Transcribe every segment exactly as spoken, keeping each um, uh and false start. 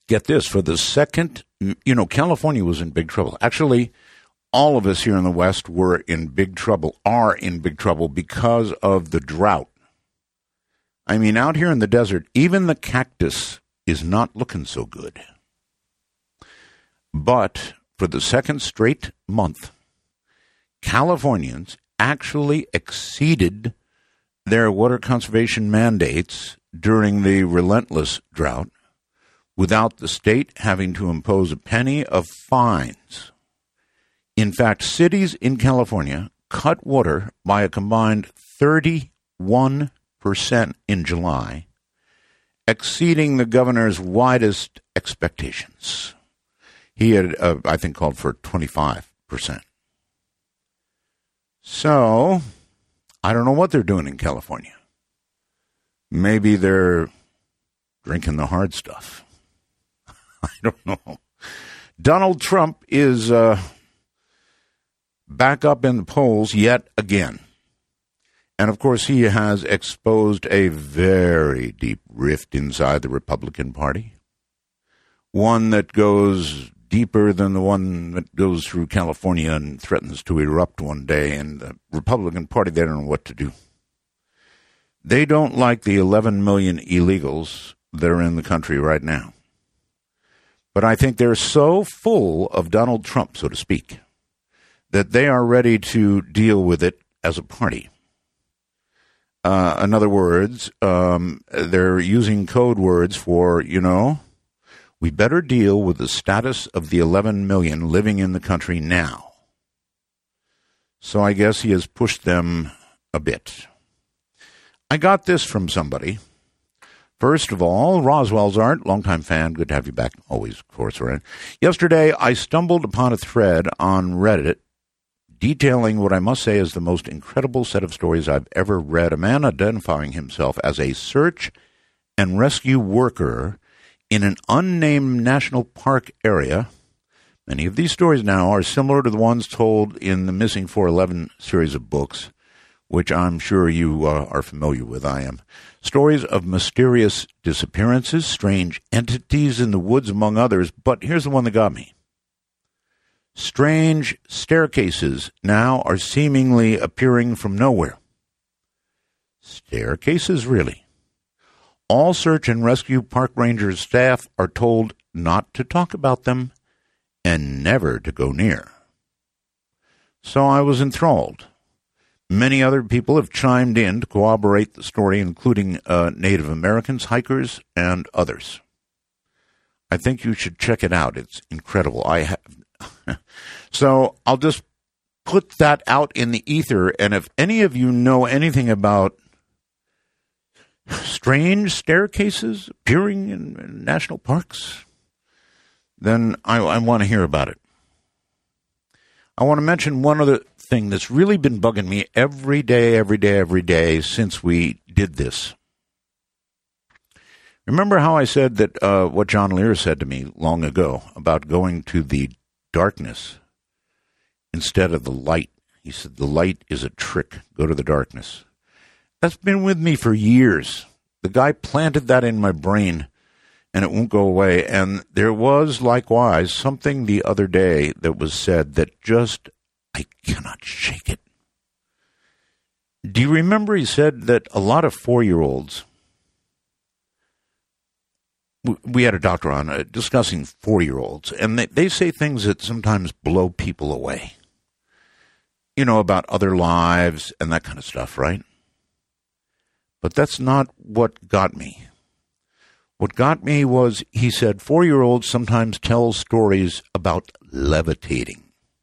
get this, for the second, you know, California was in big trouble. Actually, all of us here in the West were in big trouble, are in big trouble because of the drought. I mean, out here in the desert, even the cactus is not looking so good. But for the second straight month, Californians actually exceeded their water conservation mandates during the relentless drought without the state having to impose a penny of fines. In fact, cities in California cut water by a combined thirty-one percent in July, exceeding the governor's widest expectations. He had, uh, I think, called for twenty-five percent. So, I don't know what they're doing in California. Maybe they're drinking the hard stuff. I don't know. Donald Trump is uh, back up in the polls yet again. And, of course, he has exposed a very deep rift inside the Republican Party, one that goes deeper than the one that goes through California and threatens to erupt one day. And the Republican Party, they don't know what to do. They don't like the eleven million illegals that are in the country right now. But I think they're so full of Donald Trump, so to speak, that they are ready to deal with it as a party. Uh, in other words, um, they're using code words for, you know, we better deal with the status of the eleven million living in the country now. So I guess he has pushed them a bit. I got this from somebody. First of all, Roswell's Art, longtime fan, good to have you back, always, of course, right? Yesterday, I stumbled upon a thread on Reddit detailing what I must say is the most incredible set of stories I've ever read. A man identifying himself as a search and rescue worker in an unnamed national park area. Many of these stories now are similar to the ones told in the Missing four eleven series of books, which I'm sure you uh, are familiar with. I am. Stories of mysterious disappearances, strange entities in the woods, among others. But here's the one that got me. Strange staircases now are seemingly appearing from nowhere. Staircases, really? All search and rescue park rangers staff are told not to talk about them and never to go near. So I was enthralled. Many other people have chimed in to corroborate the story, including uh, Native Americans, hikers, and others. I think you should check it out. It's incredible. I have. So I'll just put that out in the ether, and if any of you know anything about strange staircases appearing in, in national parks, then I, I want to hear about it. I want to mention one other thing that's really been bugging me every day, every day, every day since we did this. Remember how I said that uh, what John Lear said to me long ago about going to the darkness instead of the light? He said, the light is a trick. Go to the darkness. That's been with me for years. The guy planted that in my brain, and it won't go away. And there was, likewise, something the other day that was said that just, I cannot shake it. Do you remember he said that a lot of four-year-olds, we had a doctor on uh, discussing four-year-olds, and they, they say things that sometimes blow people away. You know, about other lives and that kind of stuff, right? But that's not what got me. What got me was, he said, four-year-olds sometimes tell stories about levitating.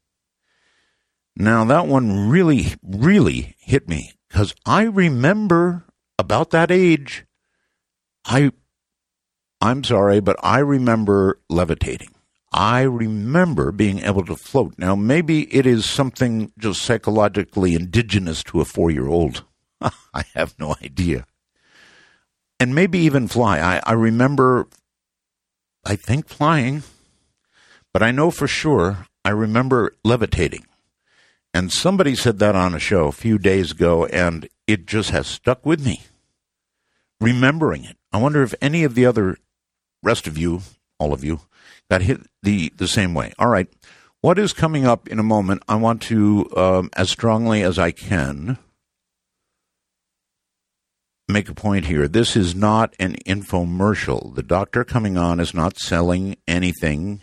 Now, that one really, really hit me, because I remember about that age, I, I'm sorry, but I remember levitating. I remember being able to float. Now, maybe it is something just psychologically indigenous to a four-year-old. I have no idea. And maybe even fly. I, I remember, I think, flying, but I know for sure I remember levitating. And somebody said that on a show a few days ago, and it just has stuck with me, remembering it. I wonder if any of the other rest of you all of you, got hit the, the same way. All right. What is coming up in a moment? I want to, um, as strongly as I can, make a point here. This is not an infomercial. The doctor coming on is not selling anything.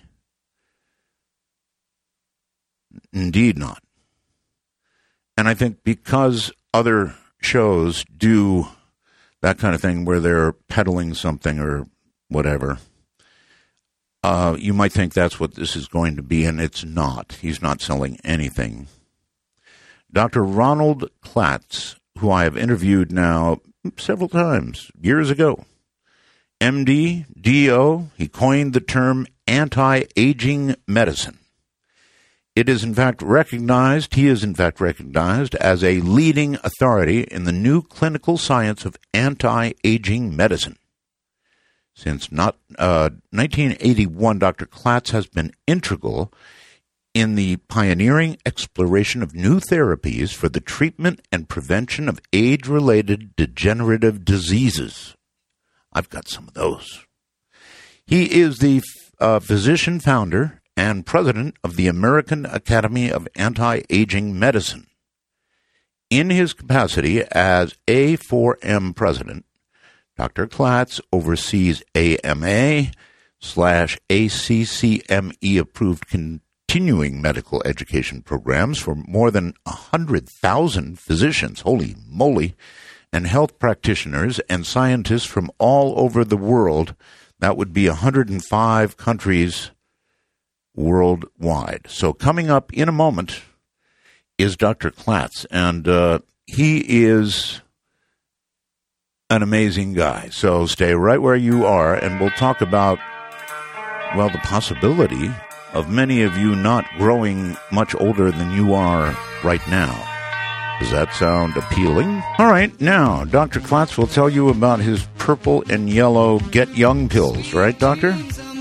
Indeed not. And I think because other shows do that kind of thing where they're peddling something or whatever, uh, you might think that's what this is going to be, and it's not. He's not selling anything. Doctor Ronald Klatz, who I have interviewed now several times, years ago, M D, D O, he coined the term anti-aging medicine. It is in fact recognized, he is in fact recognized as a leading authority in the new clinical science of anti-aging medicine. Since not, uh, nineteen eighty-one, Doctor Klatz has been integral in the pioneering exploration of new therapies for the treatment and prevention of age-related degenerative diseases. I've got some of those. He is the uh, physician founder and president of the American Academy of Anti-Aging Medicine. In his capacity as A four M president, Doctor Klatz oversees A M A slash A C C M E approved continuing medical education programs for more than one hundred thousand physicians, holy moly, and health practitioners and scientists from all over the world. That would be one hundred five countries worldwide. So coming up in a moment is Doctor Klatz, and uh, he is an amazing guy. So stay right where you are, and we'll talk about, well, the possibility of many of you not growing much older than you are right now. Does that sound appealing? All right, now, Doctor Klatz will tell you about his purple and yellow Get Young pills, right, Doctor?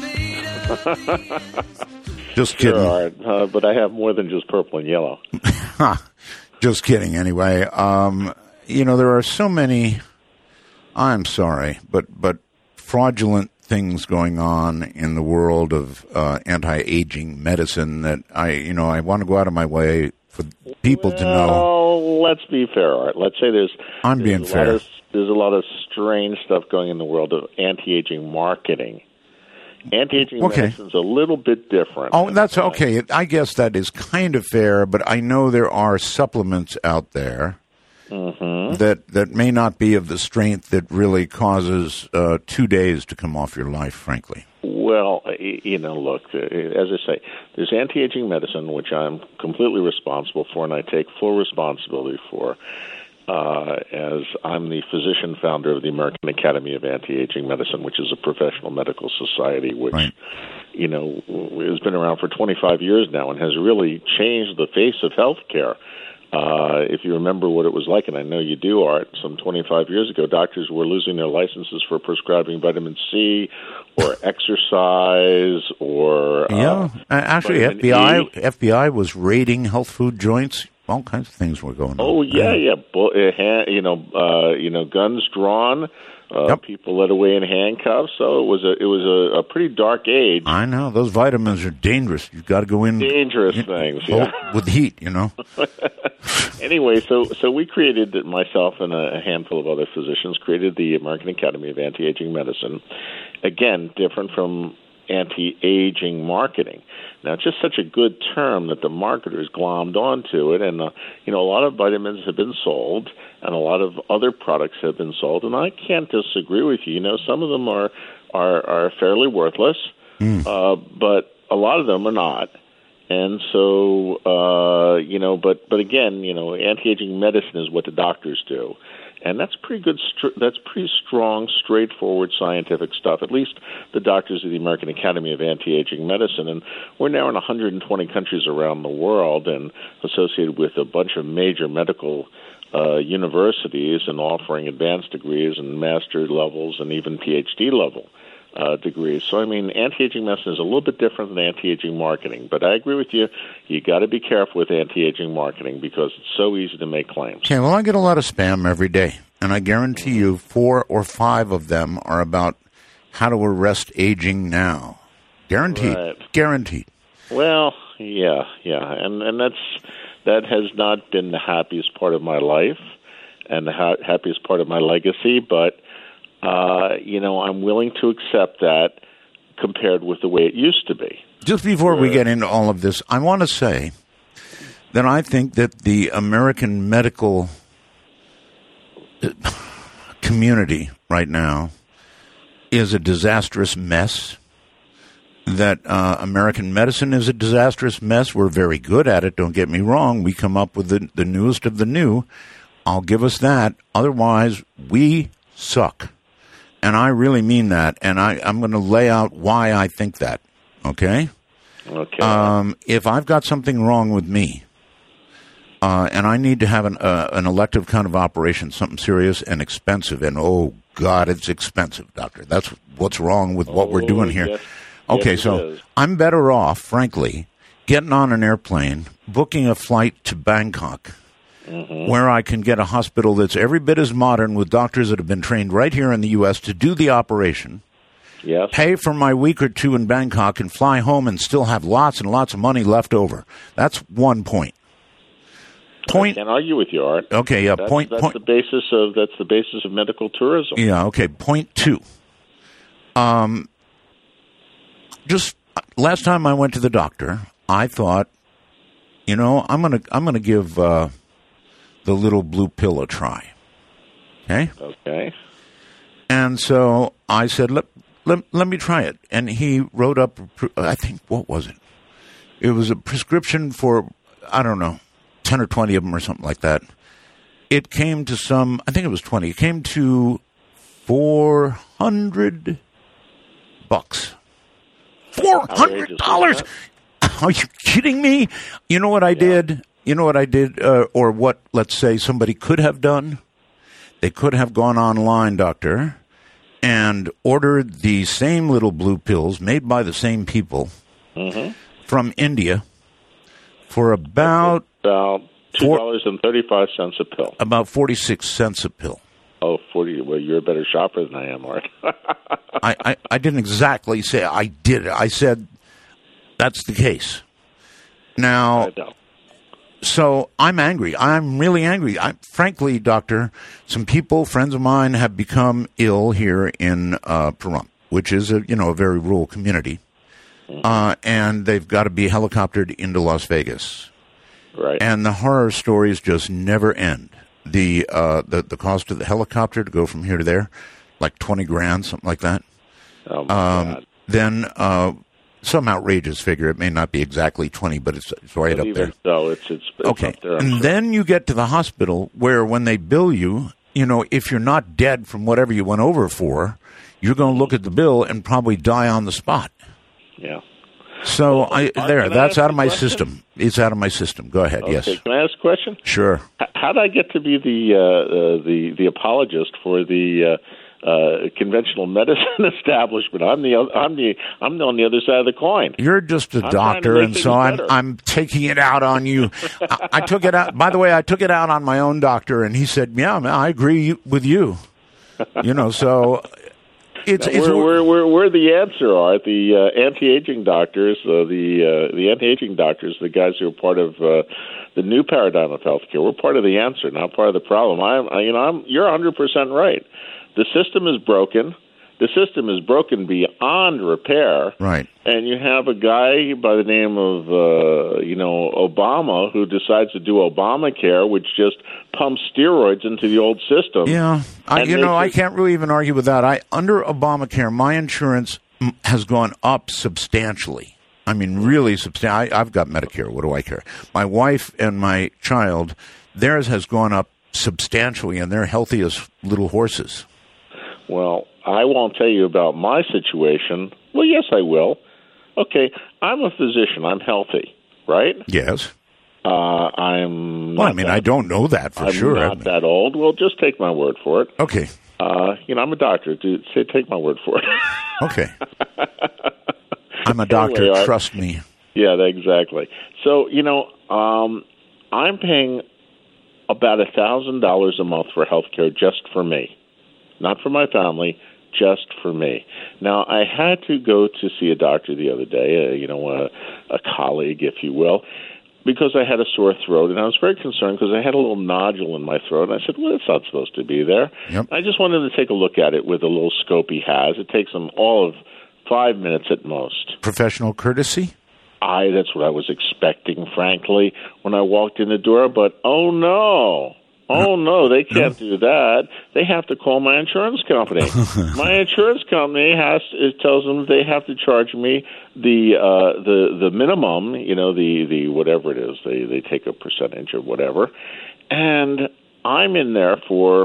Just kidding. Sure, uh, but I have more than just purple and yellow. Just kidding, anyway. Um, you know, there are so many, I'm sorry, but, but fraudulent things going on in the world of uh, anti-aging medicine that I, you know, I want to go out of my way for people well, to know. Well, let's be fair, Art. Let's say there's, I'm there's being a fair. Lot of, there's a lot of strange stuff going in the world of anti-aging marketing. Anti-aging okay. medicine's a little bit different. Oh, that's okay. I guess that is kind of fair, but I know there are supplements out there mm-hmm. that, that may not be of the strength that really causes uh, two days to come off your life, frankly. Well, you know, look, as I say, there's anti-aging medicine, which I'm completely responsible for, and I take full responsibility for. Uh, as I'm the physician founder of the American Academy of Anti-Aging Medicine, which is a professional medical society which, right. you know, has been around for twenty-five years now and has really changed the face of healthcare. Uh, if you remember what it was like, and I know you do, Art, some twenty-five years ago, doctors were losing their licenses for prescribing vitamin C or exercise or... Yeah, uh, actually, F B I, F B I was raiding health food joints. All kinds of things were going on. Oh yeah, yeah. yeah. You know, uh, you know, guns drawn, uh, yep. people led away in handcuffs. So it was a it was a, a pretty dark age. I know those vitamins are dangerous. You've got to go in dangerous you, things, yeah, with heat. You know. Anyway, so so we created, myself and a handful of other physicians created the American Academy of Anti-Aging Medicine. Again, different from anti-aging marketing. Now, it's just such a good term that the marketers glommed onto it, and uh, you know, a lot of vitamins have been sold, and a lot of other products have been sold, and I can't disagree with you. You know, some of them are are, are fairly worthless, mm. uh, but a lot of them are not. And so, uh, you know, but but again, you know, anti-aging medicine is what the doctors do. And that's pretty good. That's pretty strong, straightforward scientific stuff. At least the doctors of the American Academy of Anti-Aging Medicine, and we're now in one hundred twenty countries around the world, and associated with a bunch of major medical uh, universities, and offering advanced degrees and master levels, and even PhD level uh, degrees. So, I mean, anti-aging medicine is a little bit different than anti-aging marketing. But I agree with you. You got to be careful with anti-aging marketing because it's so easy to make claims. Okay, well, I get a lot of spam every day, and I guarantee you four or five of them are about how to arrest aging now. Guaranteed. Right. Guaranteed. Well, yeah, yeah, and and that's that has not been the happiest part of my life and the ha- happiest part of my legacy. But uh, you know, I'm willing to accept that compared with the way it used to be. Just before we get into all of this, I want to say that I think that the American medical community right now is a disastrous mess. That uh, American medicine is a disastrous mess. We're very good at it, don't get me wrong. We come up with the, the newest of the new. I'll give us that. Otherwise, we suck. And I really mean that. And I, I'm going to lay out why I think that. Okay? Okay. Um, if I've got something wrong with me, uh, and I need to have an, uh, an elective kind of operation, something serious and expensive, and oh, God, it's expensive, doctor. That's what's wrong with what oh, we're doing here. Yes. Okay, yes, so I'm better off, frankly, getting on an airplane, booking a flight to Bangkok, mm-hmm. where I can get a hospital that's every bit as modern with doctors that have been trained right here in the U S to do the operation, yes. pay for my week or two in Bangkok, and fly home and still have lots and lots of money left over. That's one point. Point. I can't argue with you, Art. Okay, yeah. That's, Point. That's point. the basis of that's the basis of medical tourism. Yeah. Okay. Point two. Um. Just last time I went to the doctor, I thought, you know, I'm gonna I'm gonna give uh, the little blue pill a try. Okay. Okay. And so I said, let let let me try it. And he wrote up, I think, what was it? It was a prescription for, I don't know, ten or twenty of them or something like that. It came to some, I think it was twenty. It came to four hundred bucks. Four hundred dollars. Are you kidding me? You know what I yeah. did? You know what I did, uh, or what, let's say, somebody could have done? They could have gone online, doctor, and ordered the same little blue pills made by the same people mm-hmm. from India for about... About two dollars and thirty-five cents a pill. About forty-six cents a pill. Oh, forty. Well, you're a better shopper than I am, Art. I, I, I didn't exactly say I did it. I said that's the case. Now, I know. So I'm angry. I'm really angry. I, frankly, doctor, some people, friends of mine, have become ill here in uh, Pahrump, which is a you know a very rural community, mm-hmm. uh, and they've got to be helicoptered into Las Vegas. Right. And the horror stories just never end. The uh, the the cost of the helicopter to go from here to there, like twenty grand, something like that. Oh my um, God. Then uh, some outrageous figure. It may not be exactly twenty, but it's it's right but up there. So it's it's, it's okay. Up there, and sure. Then you get to the hospital where when they bill you, you know, if you're not dead from whatever you went over for, you're going to look at the bill and probably die on the spot. Yeah. So well, I, Art, there, that's out of my question? system. It's out of my system. Go ahead. Okay. Yes. Can I ask a question? Sure. H- how did I get to be the uh, uh, the the apologist for the uh, uh, conventional medicine establishment? I'm the I'm the I'm on the other side of the coin. You're just a I'm doctor, and so I'm better. I'm taking it out on you. I, I took it out. By the way, I took it out on my own doctor, and he said, "Yeah, man, I agree with you." You know, so. It's, now, it's, we're, we're, we're, we're the answer, Art. The uh, anti-aging doctors, uh, the uh, the anti-aging doctors, the guys who are part of uh, the new paradigm of healthcare. We're part of the answer, not part of the problem. I'm, I, you know, I'm, you're one hundred percent right. The system is broken. The system is broken beyond repair. Right. And you have a guy by the name of, uh, you know, Obama who decides to do Obamacare, which just pumps steroids into the old system. Yeah. I, you know, I can't really even argue with that. I under Obamacare, my insurance has gone up substantially. I mean, really substantial. I've got Medicare. What do I care? My wife and my child, theirs has gone up substantially, and they're healthy as little horses. Well, I won't tell you about my situation. Well, yes, I will. Okay, I'm a physician. I'm healthy, right? Yes. Uh, I'm. Well, I mean, that, I don't know that for I'm sure. I'm not that old. Well, just take my word for it. Okay. Uh, you know, I'm a doctor. Dude, say, take my word for it. Okay. I'm a doctor. Anyway, trust me. Yeah, exactly. So, you know, um, I'm paying about a thousand dollars a month for health care just for me. Not for my family, just for me. Now, I had to go to see a doctor the other day, uh, you know, a, a colleague, if you will, because I had a sore throat, and I was very concerned because I had a little nodule in my throat, and I said, well, it's not supposed to be there. Yep. I just wanted to take a look at it with a little scope he has. It takes him all of five minutes at most. Professional courtesy? I, that's what I was expecting, frankly, when I walked in the door, but oh, no. Oh, no, they can't do that. They have to call my insurance company. My insurance company has it tells them they have to charge me the uh, the the minimum, you know, the, the whatever it is. They, they take a percentage or whatever. And I'm in there for,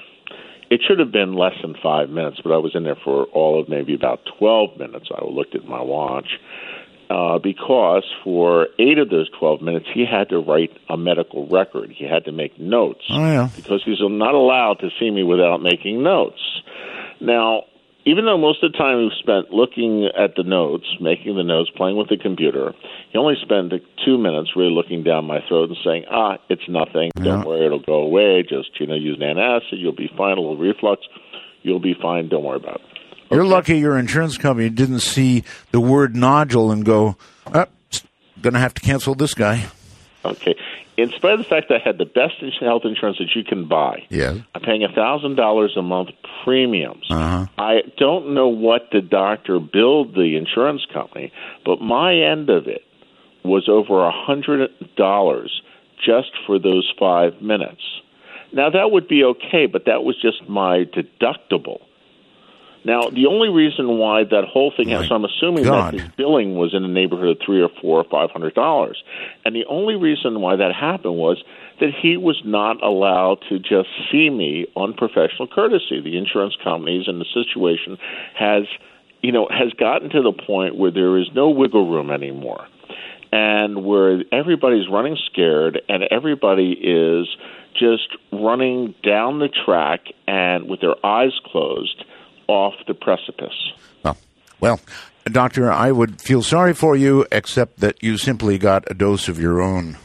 it should have been less than five minutes, but I was in there for all of maybe about twelve minutes. I looked at my watch. Uh, because for eight of those twelve minutes, he had to write a medical record. He had to make notes. Oh, yeah. Because he's not allowed to see me without making notes. Now, even though most of the time he spent looking at the notes, making the notes, playing with the computer, he only spent two minutes really looking down my throat and saying, ah, it's nothing. Yeah. Don't worry, it'll go away. Just, you know, use an antacid. You'll be fine. A little reflux. You'll be fine. Don't worry about it. You're Okay. lucky your insurance company didn't see the word nodule and go, oh, going to have to cancel this guy. Okay. In spite of the fact that I had the best health insurance that you can buy, Yeah. I'm paying one thousand dollars a month premiums. Uh-huh. I don't know what the doctor billed the insurance company, but my end of it was over one hundred dollars just for those five minutes. Now, that would be okay, but that was just my deductible. Now, the only reason why that whole thing has, so I'm assuming God. that his billing was in the neighborhood of three or four or five hundred dollars, and the only reason why that happened was that he was not allowed to just see me on professional courtesy. The insurance companies and the situation has, you know, has gotten to the point where there is no wiggle room anymore, and where everybody's running scared, and everybody is just running down the track and with their eyes closed off the precipice. Oh, well, Doctor, I would feel sorry for you, except that you simply got a dose of your own.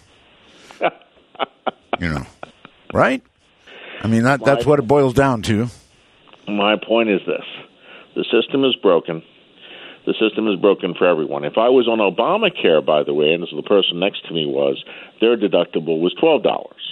You know, right? I mean, that that's what it boils down to. My point is this. The system is broken. The system is broken for everyone. If I was on Obamacare, by the way, and this is the person next to me was, their deductible was twelve dollars.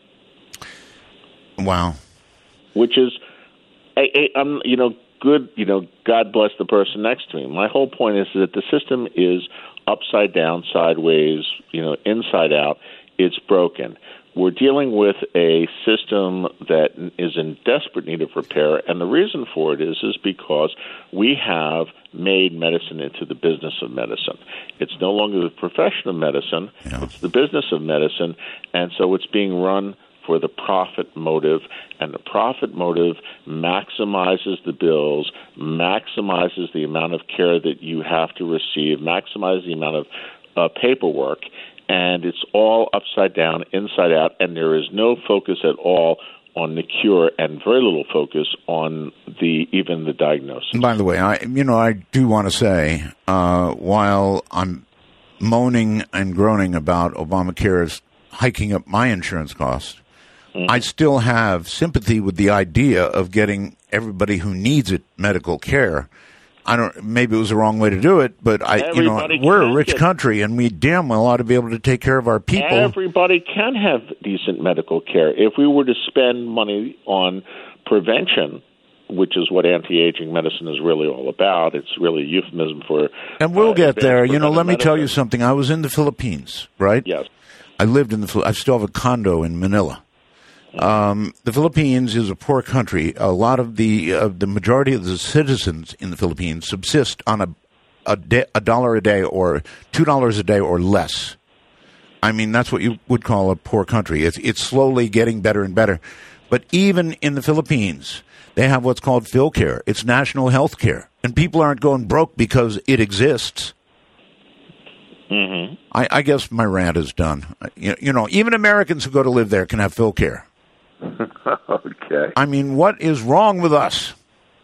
Wow. Which is, I, I, I'm, you know, good, you know, God bless the person next to me. My whole point is that the system is upside down, sideways, you know, inside out. It's broken. We're dealing with a system that is in desperate need of repair, and the reason for it is is because we have made medicine into the business of medicine. It's no longer the profession of medicine, Yeah. It's the business of medicine, and so it's being run for the profit motive, and the profit motive maximizes the bills, maximizes the amount of care that you have to receive, maximizes the amount of uh, paperwork, and it's all upside down, inside out, and there is no focus at all on the cure and very little focus on the even the diagnosis. And by the way, I you know I do want to say, uh, while I'm moaning and groaning about Obamacare's hiking up my insurance costs, mm-hmm. I still have sympathy with the idea of getting everybody who needs it medical care. I don't. Maybe it was the wrong way to do it, but I, Everybody you know, we're a can rich get- country, and we damn well ought to be able to take care of our people. Everybody can have decent medical care. If we were to spend money on prevention, which is what anti-aging medicine is really all about, it's really a euphemism for... And we'll uh, get there. You know, preventive let me tell you medicine. something. I was in the Philippines, right? Yes. I lived in the. Phil- I still have a condo in Manila. Um, the Philippines is a poor country. A lot of the uh, the majority of the citizens in the Philippines subsist on a a, de- a dollar a day or two dollars a day or less. I mean, that's what you would call a poor country. It's it's slowly getting better and better. But even in the Philippines, they have what's called PhilCare. It's national health care, and people aren't going broke because it exists. Mm-hmm. I, I guess my rant is done. You, you know, even Americans who go to live there can have PhilCare. Okay. I mean, what is wrong with us?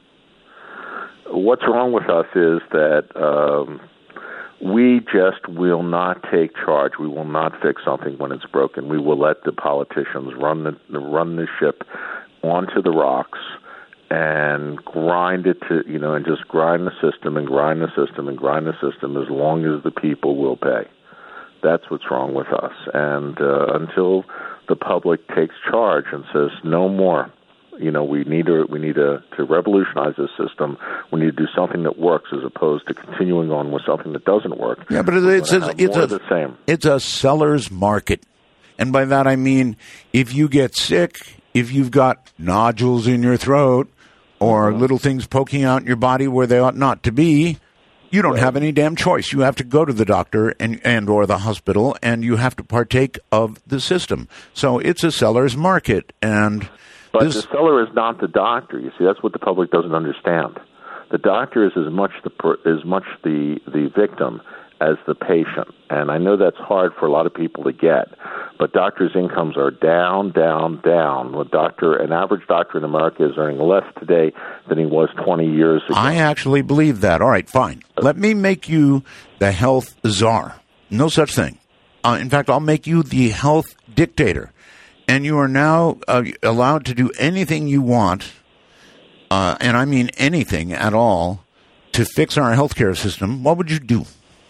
What's wrong with us is that um, we just will not take charge. We will not fix something when it's broken. We will let the politicians run the run the ship onto the rocks, and grind it to, you know, and just grind the system and grind the system and grind the system as long as the people will pay. That's what's wrong with us. And uh, until the public takes charge and says no more, you know, we need to we need to, to revolutionize this system. We need to do something that works as opposed to continuing on with something that doesn't work. Yeah, but it's it's, it's a the same. It's a seller's market, and by that I mean if you get sick, if you've got nodules in your throat or mm-hmm. little things poking out in your body where they ought not to be, you don't right. have any damn choice. You have to go to the doctor and, and or the hospital, and you have to partake of the system. So it's a seller's market. and But this, the seller is not the doctor. You see, that's what the public doesn't understand. The doctor is as much the as much the, the victim as the patient. And I know that's hard for a lot of people to get, but doctors' incomes are down, down, down. A doctor, an average doctor in America is earning less today than he was twenty years ago. I actually believe that. All right, fine. Let me make you the health czar. No such thing. Uh, in fact, I'll make you the health dictator. And you are now uh, allowed to do anything you want, uh, and I mean anything at all, to fix our healthcare system. What would you do?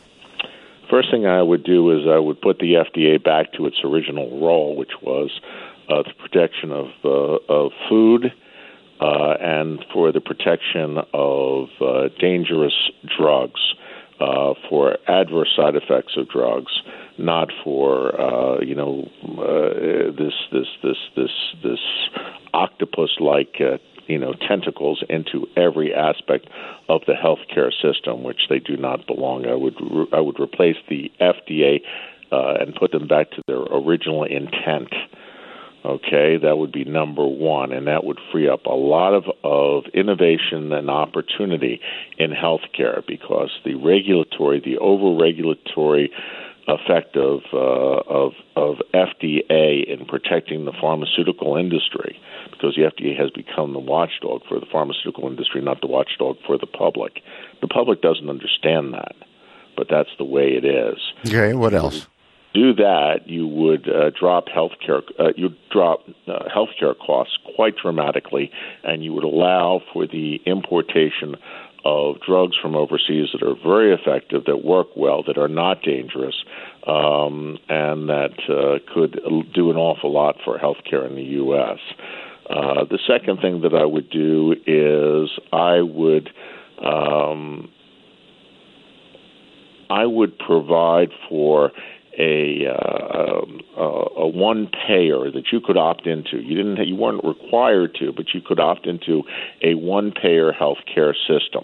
First thing I would do is I would put the F D A back to its original role, which was uh, the protection of, uh, of food uh, and for the protection of uh, dangerous drugs, uh, for adverse side effects of drugs, not for uh, you know uh, this this this this this octopus-like uh, you know tentacles into every aspect of the healthcare system, which they do not belong. I would re- I would replace the F D A uh, and put them back to their original intent. Okay, that would be number one, and that would free up a lot of, of innovation and opportunity in healthcare, because the regulatory, the over-regulatory effect of, uh, of of F D A in protecting the pharmaceutical industry, because the F D A has become the watchdog for the pharmaceutical industry, not the watchdog for the public. The public doesn't understand that, but that's the way it is. Okay, what else? Do that, you would uh, drop healthcare. Uh, you drop uh, healthcare costs quite dramatically, and you would allow for the importation of drugs from overseas that are very effective, that work well, that are not dangerous, um, and that uh, could do an awful lot for healthcare in the U S. Uh, the second thing that I would do is I would um, I would provide for a uh, a, a one payer that you could opt into. You didn't you weren't required to, but you could opt into a one payer healthcare system.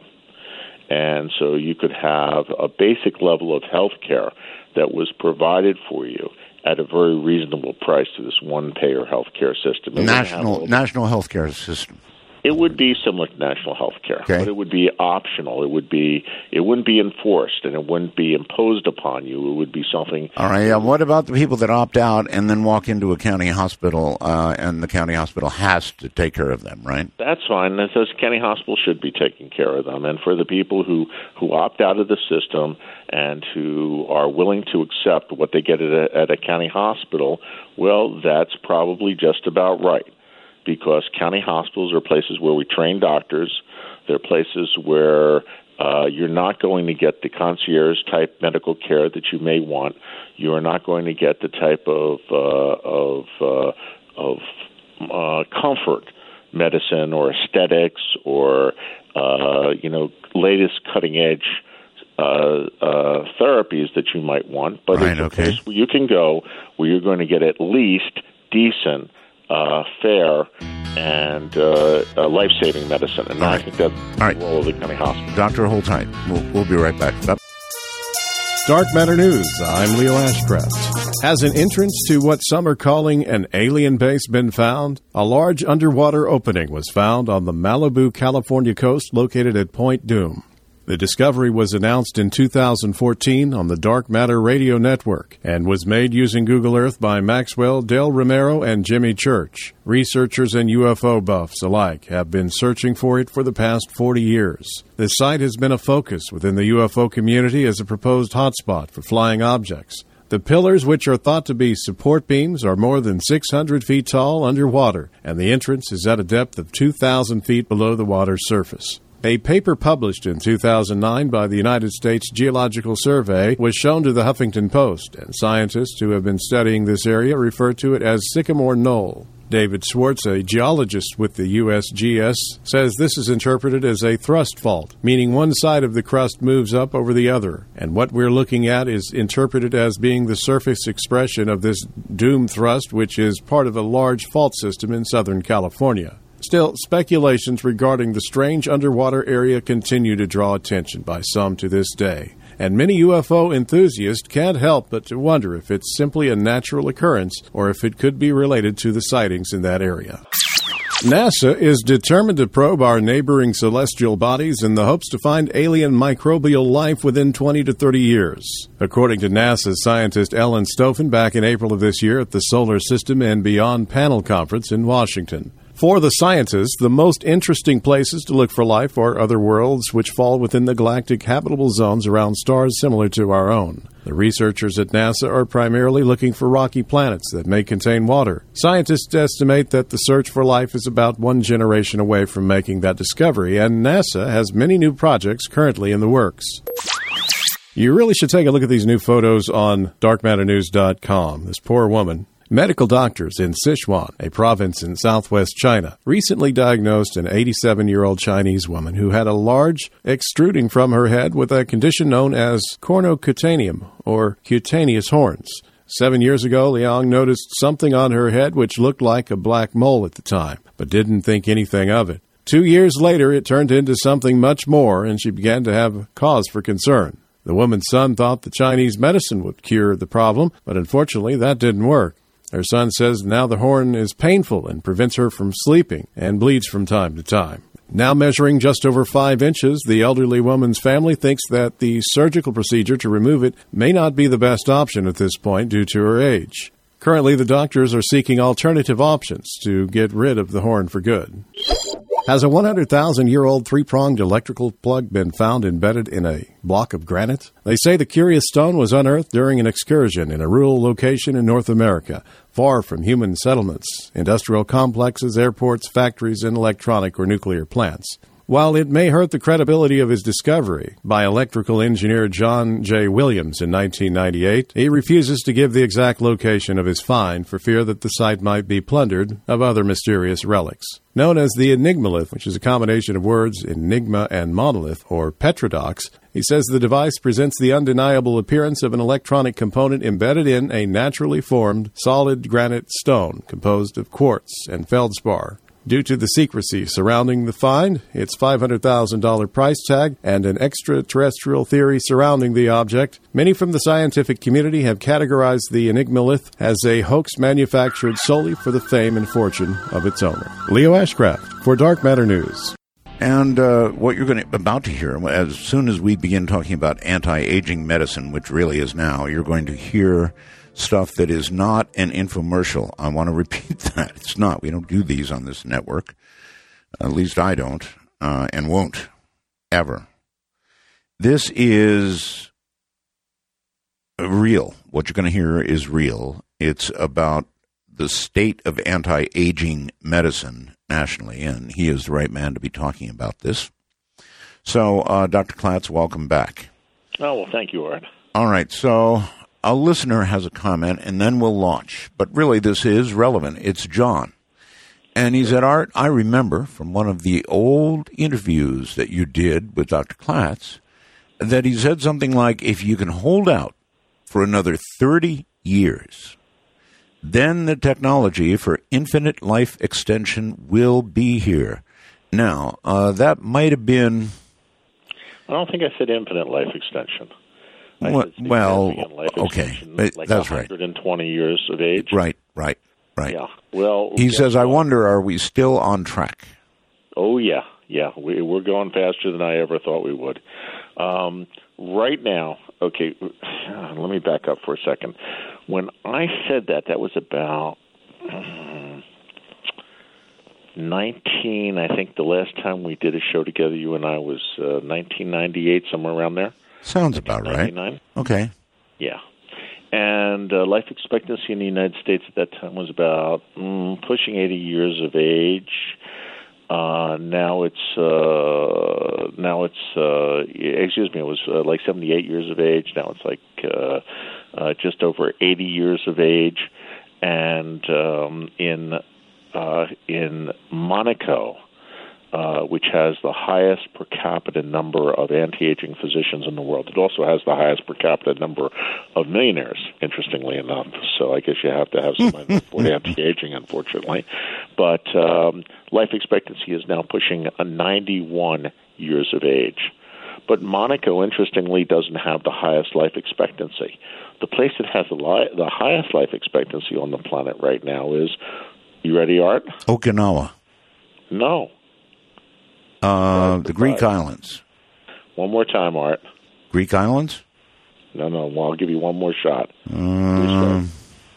And so you could have a basic level of health care that was provided for you at a very reasonable price to this one-payer health care system. It national national health care system. It would be similar to national health care, okay. But it would be optional. It would be it wouldn't be enforced, and it wouldn't be imposed upon you. It would be something. All right. Yeah. What about the people that opt out and then walk into a county hospital, uh, and the county hospital has to take care of them? Right. That's fine. That says county hospital should be taking care of them, and for the people who, who opt out of the system and who are willing to accept what they get at a, at a county hospital, well, that's probably just about right. Because county hospitals are places where we train doctors. They're places where uh, you're not going to get the concierge-type medical care that you may want. You are not going to get the type of uh, of uh, of uh, comfort medicine or aesthetics or uh, you know latest cutting-edge uh, uh, therapies that you might want. But right, it's a okay. place where you can go where you're going to get at least decent, Uh, fair and uh, uh, life-saving medicine, and I think that's right. the role of the county hospital. Doctor, hold tight. We'll, we'll be right back. Up. Dark Matter News. I'm Leo Ashcraft. Has an entrance to what some are calling an alien base been found? A large underwater opening was found on the Malibu, California coast located at Point Dume. The discovery was announced in two thousand fourteen on the Dark Matter Radio Network and was made using Google Earth by Maxwell, Dale Romero, and Jimmy Church. Researchers and U F O buffs alike have been searching for it for the past forty years. The site has been a focus within the U F O community as a proposed hotspot for flying objects. The pillars, which are thought to be support beams, are more than six hundred feet tall underwater, and the entrance is at a depth of two thousand feet below the water's surface. A paper published in two thousand nine by the United States Geological Survey was shown to the Huffington Post, and scientists who have been studying this area refer to it as Sycamore Knoll. David Schwartz, a geologist with the U S G S, says this is interpreted as a thrust fault, meaning one side of the crust moves up over the other, and what we're looking at is interpreted as being the surface expression of this doom thrust, which is part of a large fault system in Southern California. Still, speculations regarding the strange underwater area continue to draw attention by some to this day, and many U F O enthusiasts can't help but to wonder if it's simply a natural occurrence or if it could be related to the sightings in that area. NASA is determined to probe our neighboring celestial bodies in the hopes to find alien microbial life within twenty to thirty years. According to NASA scientist Ellen Stoffen back in April of this year at the Solar System and Beyond Panel Conference in Washington. For the scientists, the most interesting places to look for life are other worlds which fall within the galactic habitable zones around stars similar to our own. The researchers at NASA are primarily looking for rocky planets that may contain water. Scientists estimate that the search for life is about one generation away from making that discovery, and NASA has many new projects currently in the works. You really should take a look at these new photos on dark matter news dot com. This poor woman. Medical doctors in Sichuan, a province in southwest China, recently diagnosed an eighty-seven-year-old Chinese woman who had a large extruding from her head with a condition known as cornocutaneum, or cutaneous horns. Seven years ago, Liang noticed something on her head which looked like a black mole at the time, but didn't think anything of it. Two years later, it turned into something much more, and she began to have cause for concern. The woman's son thought the Chinese medicine would cure the problem, but unfortunately that didn't work. Her son says now the horn is painful and prevents her from sleeping and bleeds from time to time. Now measuring just over five inches, the elderly woman's family thinks that the surgical procedure to remove it may not be the best option at this point due to her age. Currently, the doctors are seeking alternative options to get rid of the horn for good. Has a one hundred thousand year old three-pronged electrical plug been found embedded in a block of granite? They say the curious stone was unearthed during an excursion in a rural location in North America, far from human settlements, industrial complexes, airports, factories, and electronic or nuclear plants. While it may hurt the credibility of his discovery by electrical engineer John J. Williams in nineteen ninety-eight, he refuses to give the exact location of his find for fear that the site might be plundered of other mysterious relics. Known as the Enigmalith, which is a combination of words enigma and monolith, or petrodox, he says the device presents the undeniable appearance of an electronic component embedded in a naturally formed solid granite stone composed of quartz and feldspar. Due to the secrecy surrounding the find, its five hundred thousand dollars price tag, and an extraterrestrial theory surrounding the object, many from the scientific community have categorized the Enigmalith as a hoax manufactured solely for the fame and fortune of its owner. Leo Ashcraft for Dark Matter News. And uh, what you're going to, about to hear, as soon as we begin talking about anti-aging medicine, which really is now, you're going to hear stuff that is not an infomercial. I want to repeat that. It's not. We don't do these on this network. At least I don't, uh, and won't, ever. This is real. What you're going to hear is real. It's about the state of anti-aging medicine nationally, and he is the right man to be talking about this. So, uh, Doctor Klatz, welcome back. Oh, well, thank you, Art. All right, so a listener has a comment, and then we'll launch. But really, this is relevant. It's John. And he said, Art, I remember from one of the old interviews that you did with Doctor Klatz that he said something like, if you can hold out for another thirty years, then the technology for infinite life extension will be here. Now, uh, that might have been... I don't think I said infinite life extension. Well, well okay, like that's one hundred twenty right. years of age. Right, right, right. Yeah. Well, he says, I wonder, are we still on track? Oh, yeah, yeah. We, we're going faster than I ever thought we would. Um, right now, okay, let me back up for a second. When I said that, that was about um, nineteen, I think the last time we did a show together, you and I, was uh, nineteen ninety-eight, somewhere around there. Sounds about right. ninety-nine. Okay. Yeah. And uh, life expectancy in the United States at that time was about mm, pushing eighty years of age. Uh, now it's uh, now it's uh, excuse me, it was uh, like seventy-eight years of age. Now it's like uh, uh, just over eighty years of age. And um, in uh, in Monaco, uh, which has the highest per capita number of anti-aging physicians in the world, it also has the highest per capita number of millionaires, interestingly enough. So I guess you have to have some for anti-aging, unfortunately. But um, life expectancy is now pushing a ninety-one years of age. But Monaco, interestingly, doesn't have the highest life expectancy. The place that has the, li- the highest life expectancy on the planet right now is, you ready, Art? Okinawa. No. Uh, the Greek islands. One more time, Art. Greek islands? No, no. Well, I'll give you one more shot. Um,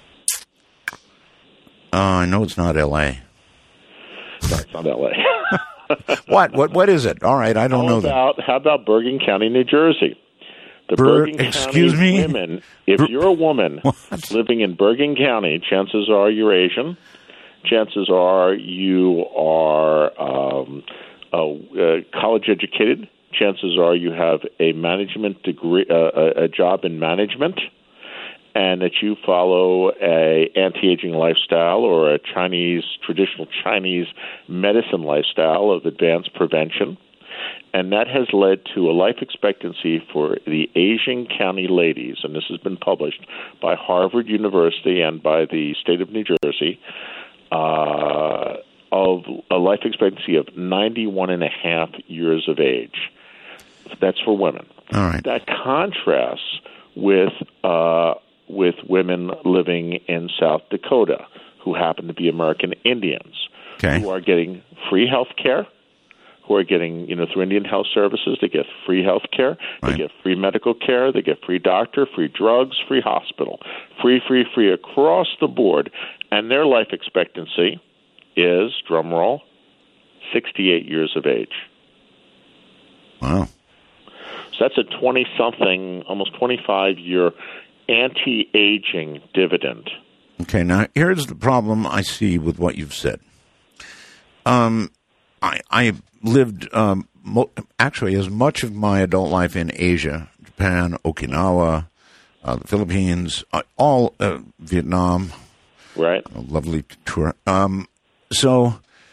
uh, I know it's not L A. No, it's not L A. What? What? What is it? All right, I don't how know about, that. How about Bergen County, New Jersey? The Ber- Bergen excuse County me? women, if Ber- you're a woman what? living in Bergen County, chances are you're Asian. Chances are you are um, uh, uh, college educated. Chances are you have a management degree, uh, a job in management, and that you follow a anti-aging lifestyle or a Chinese, traditional Chinese medicine lifestyle of advanced prevention. And that has led to a life expectancy for the Asian County ladies, and this has been published by Harvard University and by the state of New Jersey, uh, of a life expectancy of ninety-one and a half years of age. That's for women. All right. That contrasts with uh, with women living in South Dakota who happen to be American Indians, Okay. who are getting free health care, who are getting, you know, through Indian Health Services, they get free health care, they Right. get free medical care, they get free doctor, free drugs, free hospital, free, free, free across the board. And their life expectancy is, drum roll, sixty-eight years of age. Wow. So that's a twenty-something, almost twenty-five-year anti-aging dividend. Okay, now here's the problem I see with what you've said. Um, I I lived um, mo- actually as much of my adult life in Asia, Japan, Okinawa, uh, the Philippines, uh, all uh, Vietnam. Right. A lovely tour. Um, so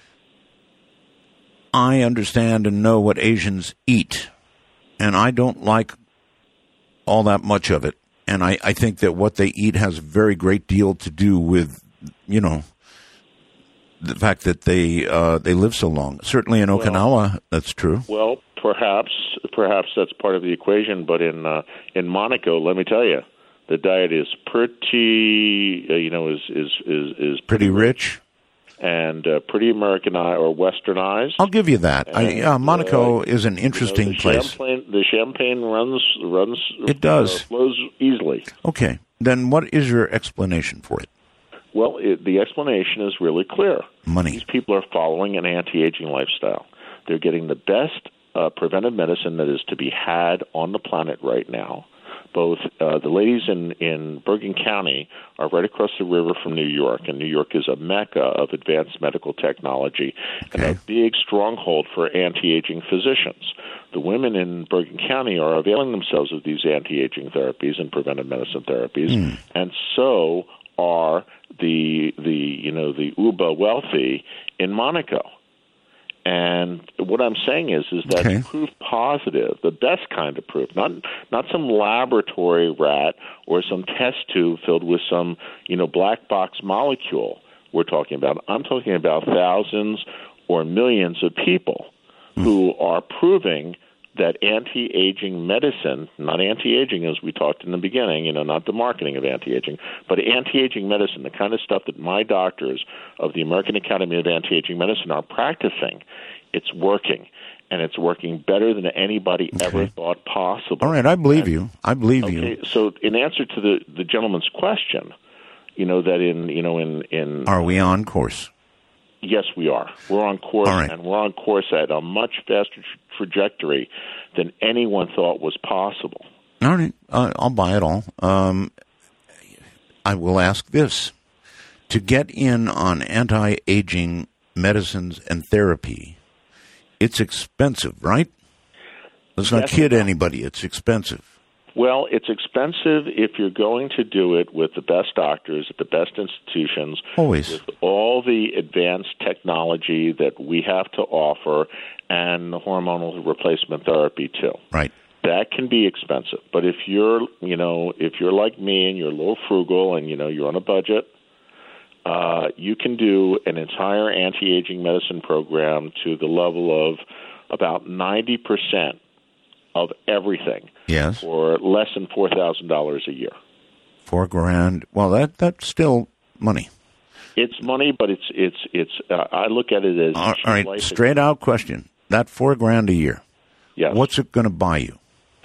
I understand and know what Asians eat, and I don't like all that much of it. And I, I think that what they eat has a very great deal to do with, you know, the fact that they uh, they live so long. Certainly in Okinawa, well, that's true. Well, perhaps perhaps that's part of the equation. But in uh, in Monaco, let me tell you, the diet is pretty, uh, you know, is is is, is pretty rich and uh, pretty Americanized or Westernized. I'll give you that. And, I, yeah, Monaco uh, is an interesting you know, the place. Champagne, the champagne runs runs. It does. Uh, flows easily. Okay, then what is your explanation for it? Well, it, the explanation is really clear. Money. These people are following an anti-aging lifestyle. They're getting the best uh, preventive medicine that is to be had on the planet right now. Both uh, the ladies in, in Bergen County are right across the river from New York, and New York is a mecca of advanced medical technology and Okay. a big stronghold for anti-aging physicians. The women in Bergen County are availing themselves of these anti-aging therapies and preventive medicine therapies, Mm. and so are the the you know the uber wealthy in Monaco. And what I'm saying is is that Okay. proof positive, the best kind of proof, not not some laboratory rat or some test tube filled with some, you know, black box molecule we're talking about. I'm talking about thousands or millions of people mm. who are proving that anti-aging medicine, not anti-aging as we talked in the beginning, you know, not the marketing of anti-aging, but anti-aging medicine, the kind of stuff that my doctors of the American Academy of Anti-Aging Medicine are practicing, it's working. And it's working better than anybody okay. ever thought possible. All right, I believe and, you. I believe okay, you. So in answer to the, the gentleman's question, you know, that in, you know, in... in Are we on course? Yes, we are. We're on course, right. and we're on course at a much faster tra- trajectory than anyone thought was possible. All right. Uh, I'll buy it all. Um, I will ask this. To get in on anti-aging medicines and therapy, it's expensive, right? Let's not Yes. kid anybody. It's expensive. Well, it's expensive if you're going to do it with the best doctors at the best institutions, Always. with all the advanced technology that we have to offer, and the hormonal replacement therapy too. Right. That can be expensive. But if you're, you know, if you're like me and you're a little frugal and you know you're on a budget, uh, you can do an entire anti-aging medicine program to the level of about ninety percent of everything. Yes. For less than four thousand dollars a year. Four grand. Well, that that's still money. It's money, but it's it's it's. Uh, I look at it as All right. Straight out question. That four grand a year. Yes. What's it going to buy you?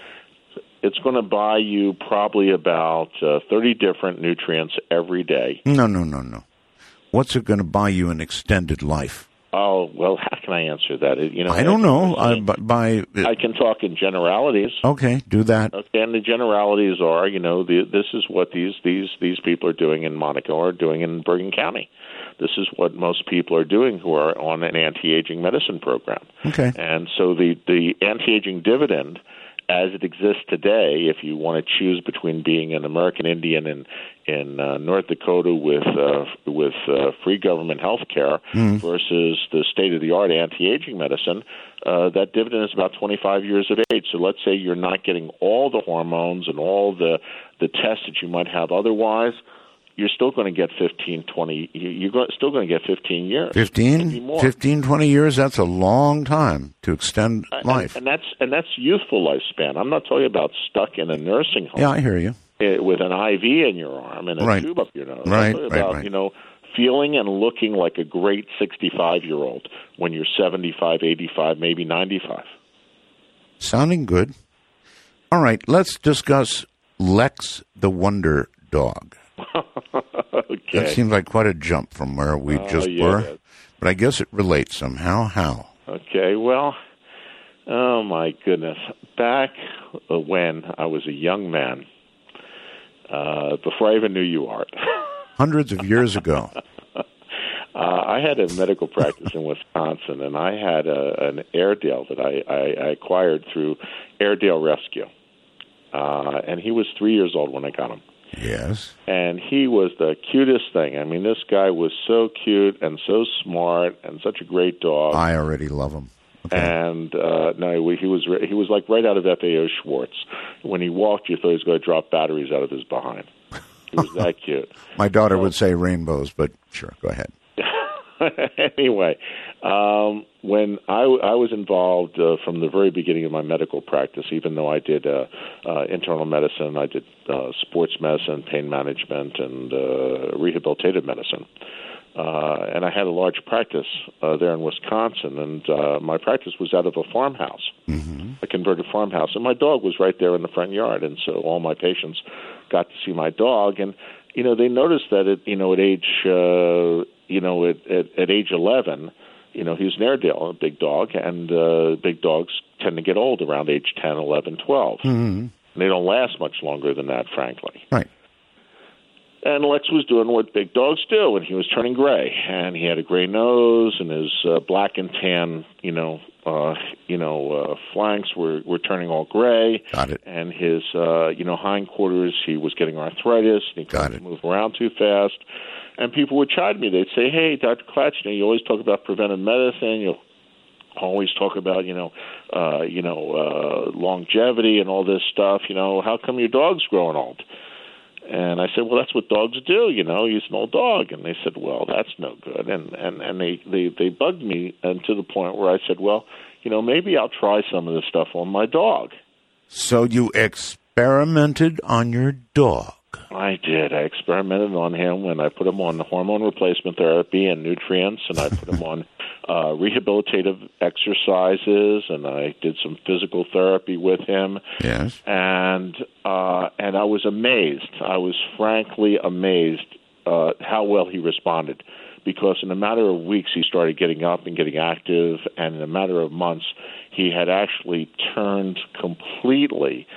It's going to buy you probably about uh, thirty different nutrients every day. No, no, no, no. What's it going to buy you in extended life? Oh well, how can I answer that? It, you know, I don't know. I, by I can talk in generalities. Okay, do that. Okay, and the generalities are, you know, the, this is what these these these people are doing in Monaco or doing in Bergen County. This is what most people are doing who are on an anti-aging medicine program. Okay. And so the the anti-aging dividend, as it exists today, if you want to choose between being an American Indian in in uh, North Dakota with uh, with uh, free government health care mm. versus the state-of-the-art anti-aging medicine, uh, that dividend is about twenty-five years of age. So let's say you're not getting all the hormones and all the, the tests that you might have otherwise, you're still going to get fifteen, twenty, you're still going to get fifteen years. fifteen, fifteen, twenty years, that's a long time to extend life. And, and that's and that's youthful lifespan. I'm not talking about stuck in a nursing home. Yeah, I hear you. With an I V in your arm and a right. tube up your nose. Right, I'm talking right, about, right. you know, feeling and looking like a great sixty-five-year-old when you're seventy-five, eighty-five, maybe ninety-five. Sounding good. All right, let's discuss Lex the Wonder Dog. Okay. That seems like quite a jump from where we Oh, just yeah. were, but I guess it relates somehow. How? Okay, well, oh my goodness. Back when I was a young man, uh, before I even knew you, Art. Hundreds of years ago. uh, I had a medical practice in Wisconsin, and I had a, an Airedale that I, I, I acquired through Airedale Rescue. Uh, and he was three years old when I got him. Yes. And he was the cutest thing. I mean, this guy was so cute and so smart and such a great dog. I already love him. Okay. And uh, no, he was he was like right out of F A O Schwartz. When he walked, you thought he was going to drop batteries out of his behind. He was that cute. My daughter so, would say rainbows, but sure, go ahead. Anyway, um, when I, I was involved uh, from the very beginning of my medical practice, even though I did uh, uh, internal medicine, I did uh, sports medicine, pain management, and uh, rehabilitative medicine. Uh, and I had a large practice uh, there in Wisconsin, and uh, my practice was out of a farmhouse, mm-hmm. a converted farmhouse, and my dog was right there in the front yard, and so all my patients got to see my dog, and you know they noticed that at you know at age uh, you know at, at, at age eleven, you know he was an Airedale, a big dog, and uh, big dogs tend to get old around age ten, eleven, twelve. Mm-hmm. And they don't last much longer than that, frankly. Right. And Lex was doing what big dogs do, and he was turning gray. And he had a gray nose, and his uh, black and tan, you know, uh, you know, uh, flanks were, were turning all gray. Got it. And his, uh, you know, hindquarters, he was getting arthritis, and he couldn't move around too fast. And people would chide me. They'd say, "Hey, Doctor Klatch, you know, you always talk about preventive medicine. You always talk about, you know, uh, you know, uh, longevity and all this stuff. You know, how come your dog's growing old?" And I said, well, that's what dogs do, you know. He's an old dog. And they said, well, that's no good. And and, and they, they, they bugged me and to the point where I said, well, you know, maybe I'll try some of this stuff on my dog. So you experimented on your dog. I did. I experimented on him when I put him on hormone replacement therapy and nutrients, and I put him on uh, rehabilitative exercises, and I did some physical therapy with him. Yes. And uh, and I was amazed. I was frankly amazed uh, how well he responded, because in a matter of weeks he started getting up and getting active, and in a matter of months he had actually turned completely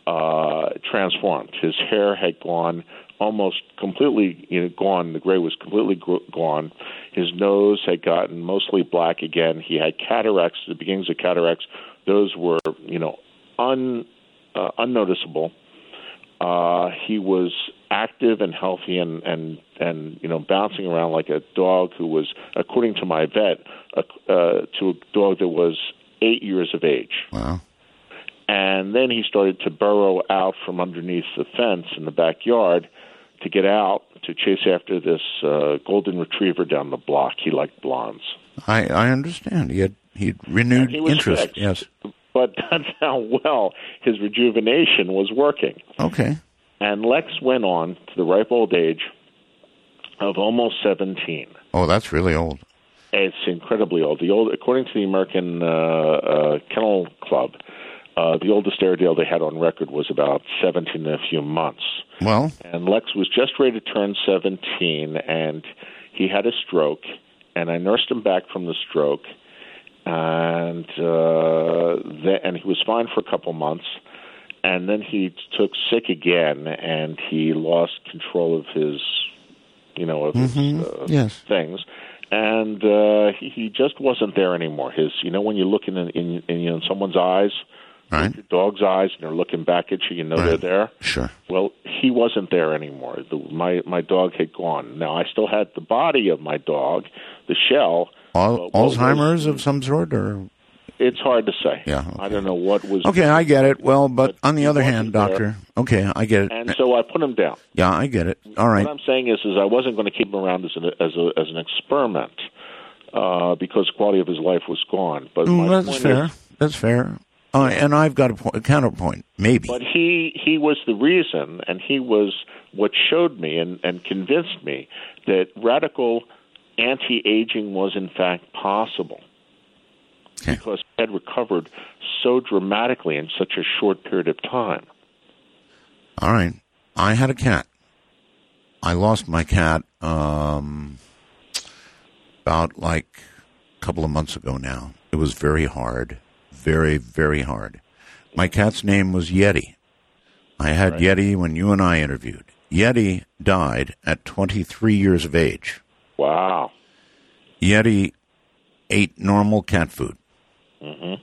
uh, transformed. His hair had gone almost completely, you know, gone. The gray was completely gr- gone. His nose had gotten mostly black again. He had cataracts, the beginnings of cataracts. Those were, you know, un, uh, unnoticeable. Uh, he was active and healthy and, and, and, you know, bouncing around like a dog who was, according to my vet, uh, uh, to a dog that was eight years of age. Wow. And then he started to burrow out from underneath the fence in the backyard to get out to chase after this uh, golden retriever down the block. He liked blondes. I, I understand. He had he renewed he interest. Fixed, yes, but that's how well his rejuvenation was working. Okay. And Lex went on to the ripe old age of almost seventeen. Oh, that's really old. It's incredibly old. The old, according to the American uh, uh, Kennel Club, uh, the oldest Airedale they had on record was about seventeen and a few months. Well, and Lex was just ready to turn seventeen, and he had a stroke, and I nursed him back from the stroke, and uh, th- and he was fine for a couple months, and then he took sick again, and he lost control of his, you know, of mm-hmm. his uh, yes. things. And uh, he, he just wasn't there anymore. His, you know, when you look in, in, in you know, in someone's eyes, right. your dog's eyes, and they're looking back at you, you know right. they're there. Sure. Well, he wasn't there anymore. The, my my dog had gone. Now, I still had the body of my dog, the shell. Al- Alzheimer's was, of some sort, or it's hard to say. Yeah. Okay. I don't know what was. Okay, I get it. Well, but, but on the other hand, doctor. There. Okay, I get it. And so I put him down. Yeah, I get it. All right. What I'm saying is, is I wasn't going to keep him around as an as a as an experiment. Uh, because the quality of his life was gone. But mm, my that's point fair. Is, that's fair. Uh, and I've got a, po- a counterpoint, maybe. But he, he was the reason, and he was what showed me and, and convinced me that radical anti-aging was in fact possible. Okay. Because he had recovered so dramatically in such a short period of time. All right. I had a cat. I lost my cat um, about like a couple of months ago now. It was very hard. Very, very hard. My cat's name was Yeti. I had right. Yeti when you and I interviewed. Yeti died at twenty-three years of age. Wow. Yeti ate normal cat food. Mm-hmm.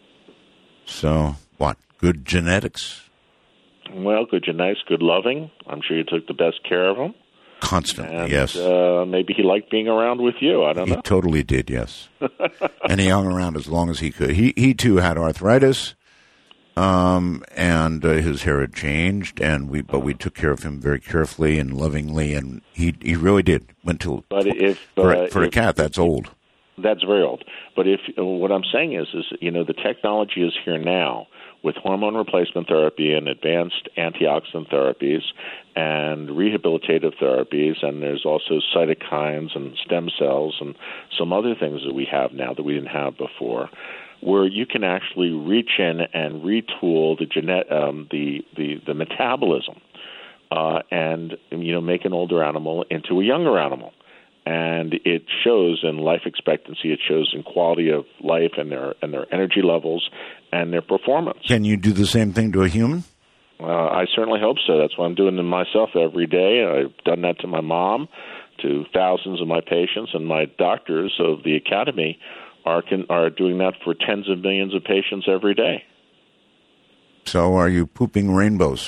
So, what? Good genetics? Well, good genetics, good loving. I'm sure you took the best care of him. Constantly, and, yes. Uh, maybe he liked being around with you. I don't he know. He totally did, yes. And he hung around as long as he could. He, he too, had arthritis, um, and uh, his hair had changed, and we but we took care of him very carefully and lovingly, and he he really did. Went to but if for, uh, for if, a cat, that's old. That's very old. But if uh, what I'm saying is, is you know, the technology is here now with hormone replacement therapy and advanced antioxidant therapies and rehabilitative therapies, and there's also cytokines and stem cells and some other things that we have now that we didn't have before, where you can actually reach in and retool the genet- um, the, the the metabolism uh, and you know make an older animal into a younger animal. And it shows in life expectancy. It shows in quality of life and their and their energy levels and their performance. Can you do the same thing to a human? Uh, I certainly hope so. That's what I'm doing to myself every day. I've done that to my mom, to thousands of my patients, and my doctors of the academy are can, are doing that for tens of millions of patients every day. So, are you pooping rainbows?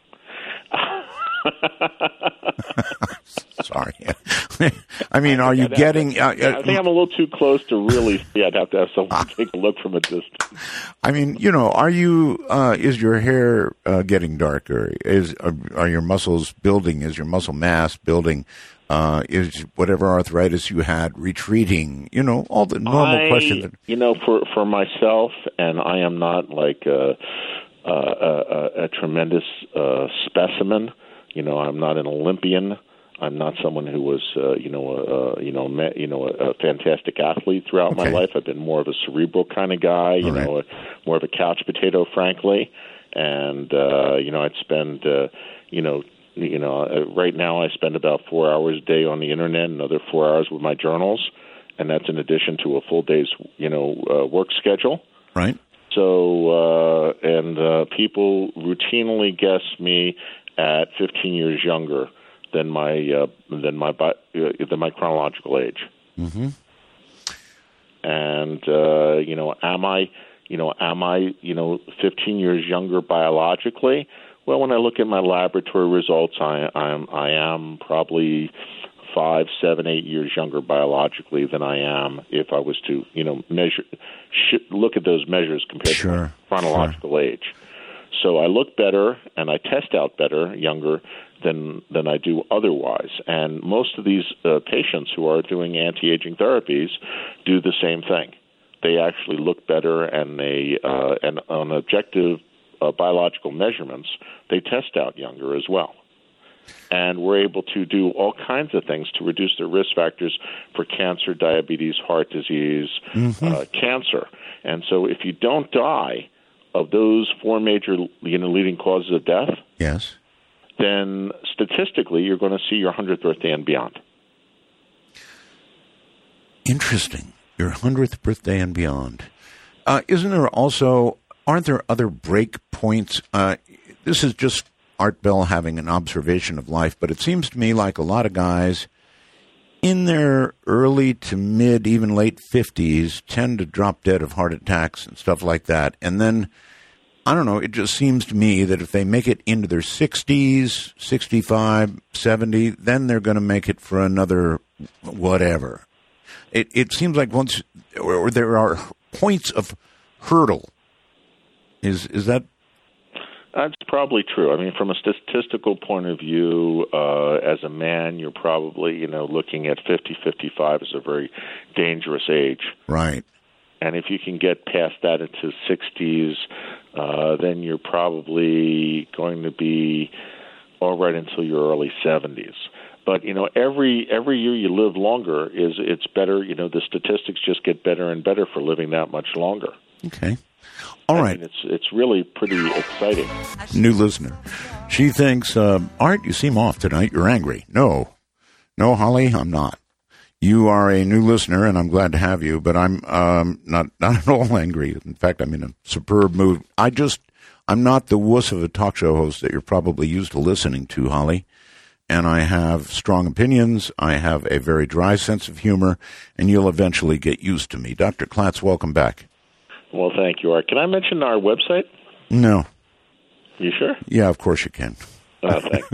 Sorry. I mean, are you I'd getting... To, uh, I think I'm a little too close to really see. I'd have to have someone take a look from a distance. I mean, you know, are you... Uh, is your hair uh, getting darker? Is are, are your muscles building? Is your muscle mass building? Uh, is whatever arthritis you had retreating? You know, all the normal I, questions. That... You know, for, for myself, and I am not like a, a, a, a tremendous uh, specimen. You know, I'm not an Olympian. I'm not someone who was, uh, you know, uh, you know, me, you know, a, a fantastic athlete throughout okay. my life. I've been more of a cerebral kind of guy. You All know, right. a, more of a couch potato, frankly. And uh, you know, I'd spend, uh, you know, you know, uh, right now I spend about four hours a day on the internet, another four hours with my journals, and that's in addition to a full day's, you know, uh, work schedule. Right. So, uh, and uh, people routinely guess me at fifteen years younger than my uh, than my uh, than my chronological age. Mm-hmm. And uh, you know, am I, you know, am I, you know, fifteen years younger biologically? Well, when I look at my laboratory results, I I'm I am probably five, seven, eight years younger biologically than I am if I was to, you know, measure, sh- look at those measures compared sure, to my chronological sure. age. So I look better and I test out better younger than than I do otherwise. And most of these uh, patients who are doing anti-aging therapies do the same thing. They actually look better, and they uh, and on objective uh, biological measurements, they test out younger as well. And we're able to do all kinds of things to reduce their risk factors for cancer, diabetes, heart disease, mm-hmm. uh, cancer. And so if you don't die of those four major, you know, leading causes of death, yes, then statistically you're going to see your hundredth birthday and beyond. Interesting. Your hundredth birthday and beyond. Uh, isn't there also, aren't there other break points? Uh, this is just Art Bell having an observation of life, but it seems to me like a lot of guys in their early to mid, even late fifties, tend to drop dead of heart attacks and stuff like that. And then, I don't know, it just seems to me that if they make it into their sixties, sixty-five, seventy, then they're going to make it for another whatever. It, it seems like once, or there are points of hurdle. Is is that? That's probably true. I mean, from a statistical point of view, uh, as a man, you're probably, you know, looking at fifty, fifty-five as a very dangerous age. Right. And if you can get past that into sixties, uh, then you're probably going to be all right until your early seventies. But, you know, every every year you live longer, is it's better, you know, the statistics just get better and better for living that much longer. Okay. All I right. mean, it's it's really pretty exciting. New listener. She thinks, uh, Art, you seem off tonight. You're angry. No. No, Holly, I'm not. You are a new listener, and I'm glad to have you, but I'm um, not, not at all angry. In fact, I'm in a superb mood. I just, I'm not the wuss of a talk show host that you're probably used to listening to, Holly. And I have strong opinions. I have a very dry sense of humor, and you'll eventually get used to me. Doctor Klatz, welcome back. Well, thank you, Art. Can I mention our website? No. You sure? Yeah, of course you can. Oh, thanks.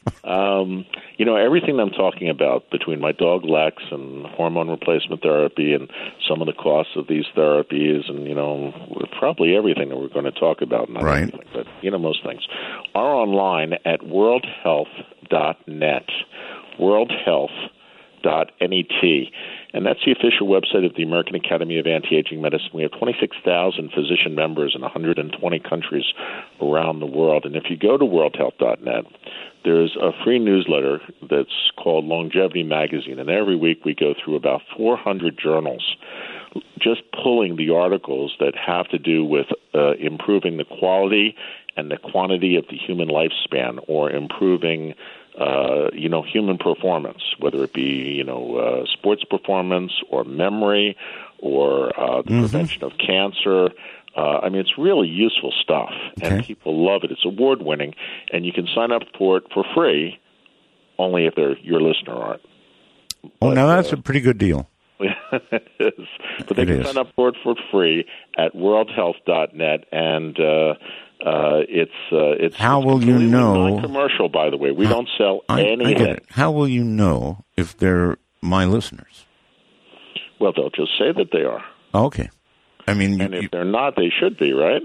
um, you know, everything I'm talking about between my dog Lex and hormone replacement therapy and some of the costs of these therapies and, you know, probably everything that we're going to talk about. Not right. everything, but, you know, most things are online at world health dot net, world health dot net. And that's the official website of the American Academy of Anti-Aging Medicine. We have twenty-six thousand physician members in one hundred twenty countries around the world. And if you go to world health dot net, there's a free newsletter that's called Longevity Magazine. And every week we go through about four hundred journals, just pulling the articles that have to do with uh, improving the quality and the quantity of the human lifespan, or improving Uh, you know, human performance, whether it be, you know, uh, sports performance or memory or uh, the mm-hmm. prevention of cancer. Uh, I mean, it's really useful stuff, okay. and people love it. It's award-winning, and you can sign up for it for free, only if they're your listener, Art. Oh, but, now that's uh, a pretty good deal. it is. But they it can is. sign up for it for free at world health dot net, and uh, uh, it's uh, it's how it's will you know? Non-commercial, by the way. We don't sell I, anything. I get it. How will you know if they're my listeners? Well, they'll just say that they are. Okay. I mean, and you, if you, they're not, they should be, right?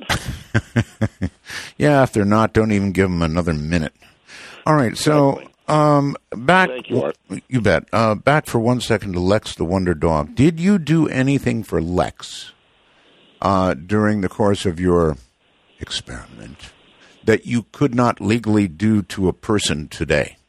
Yeah, if they're not, don't even give them another minute. All right, so exactly. Um, back, Thank you, Art. You bet. Uh, back for one second to Lex the Wonder Dog. Did you do anything for Lex uh, during the course of your experiment that you could not legally do to a person today?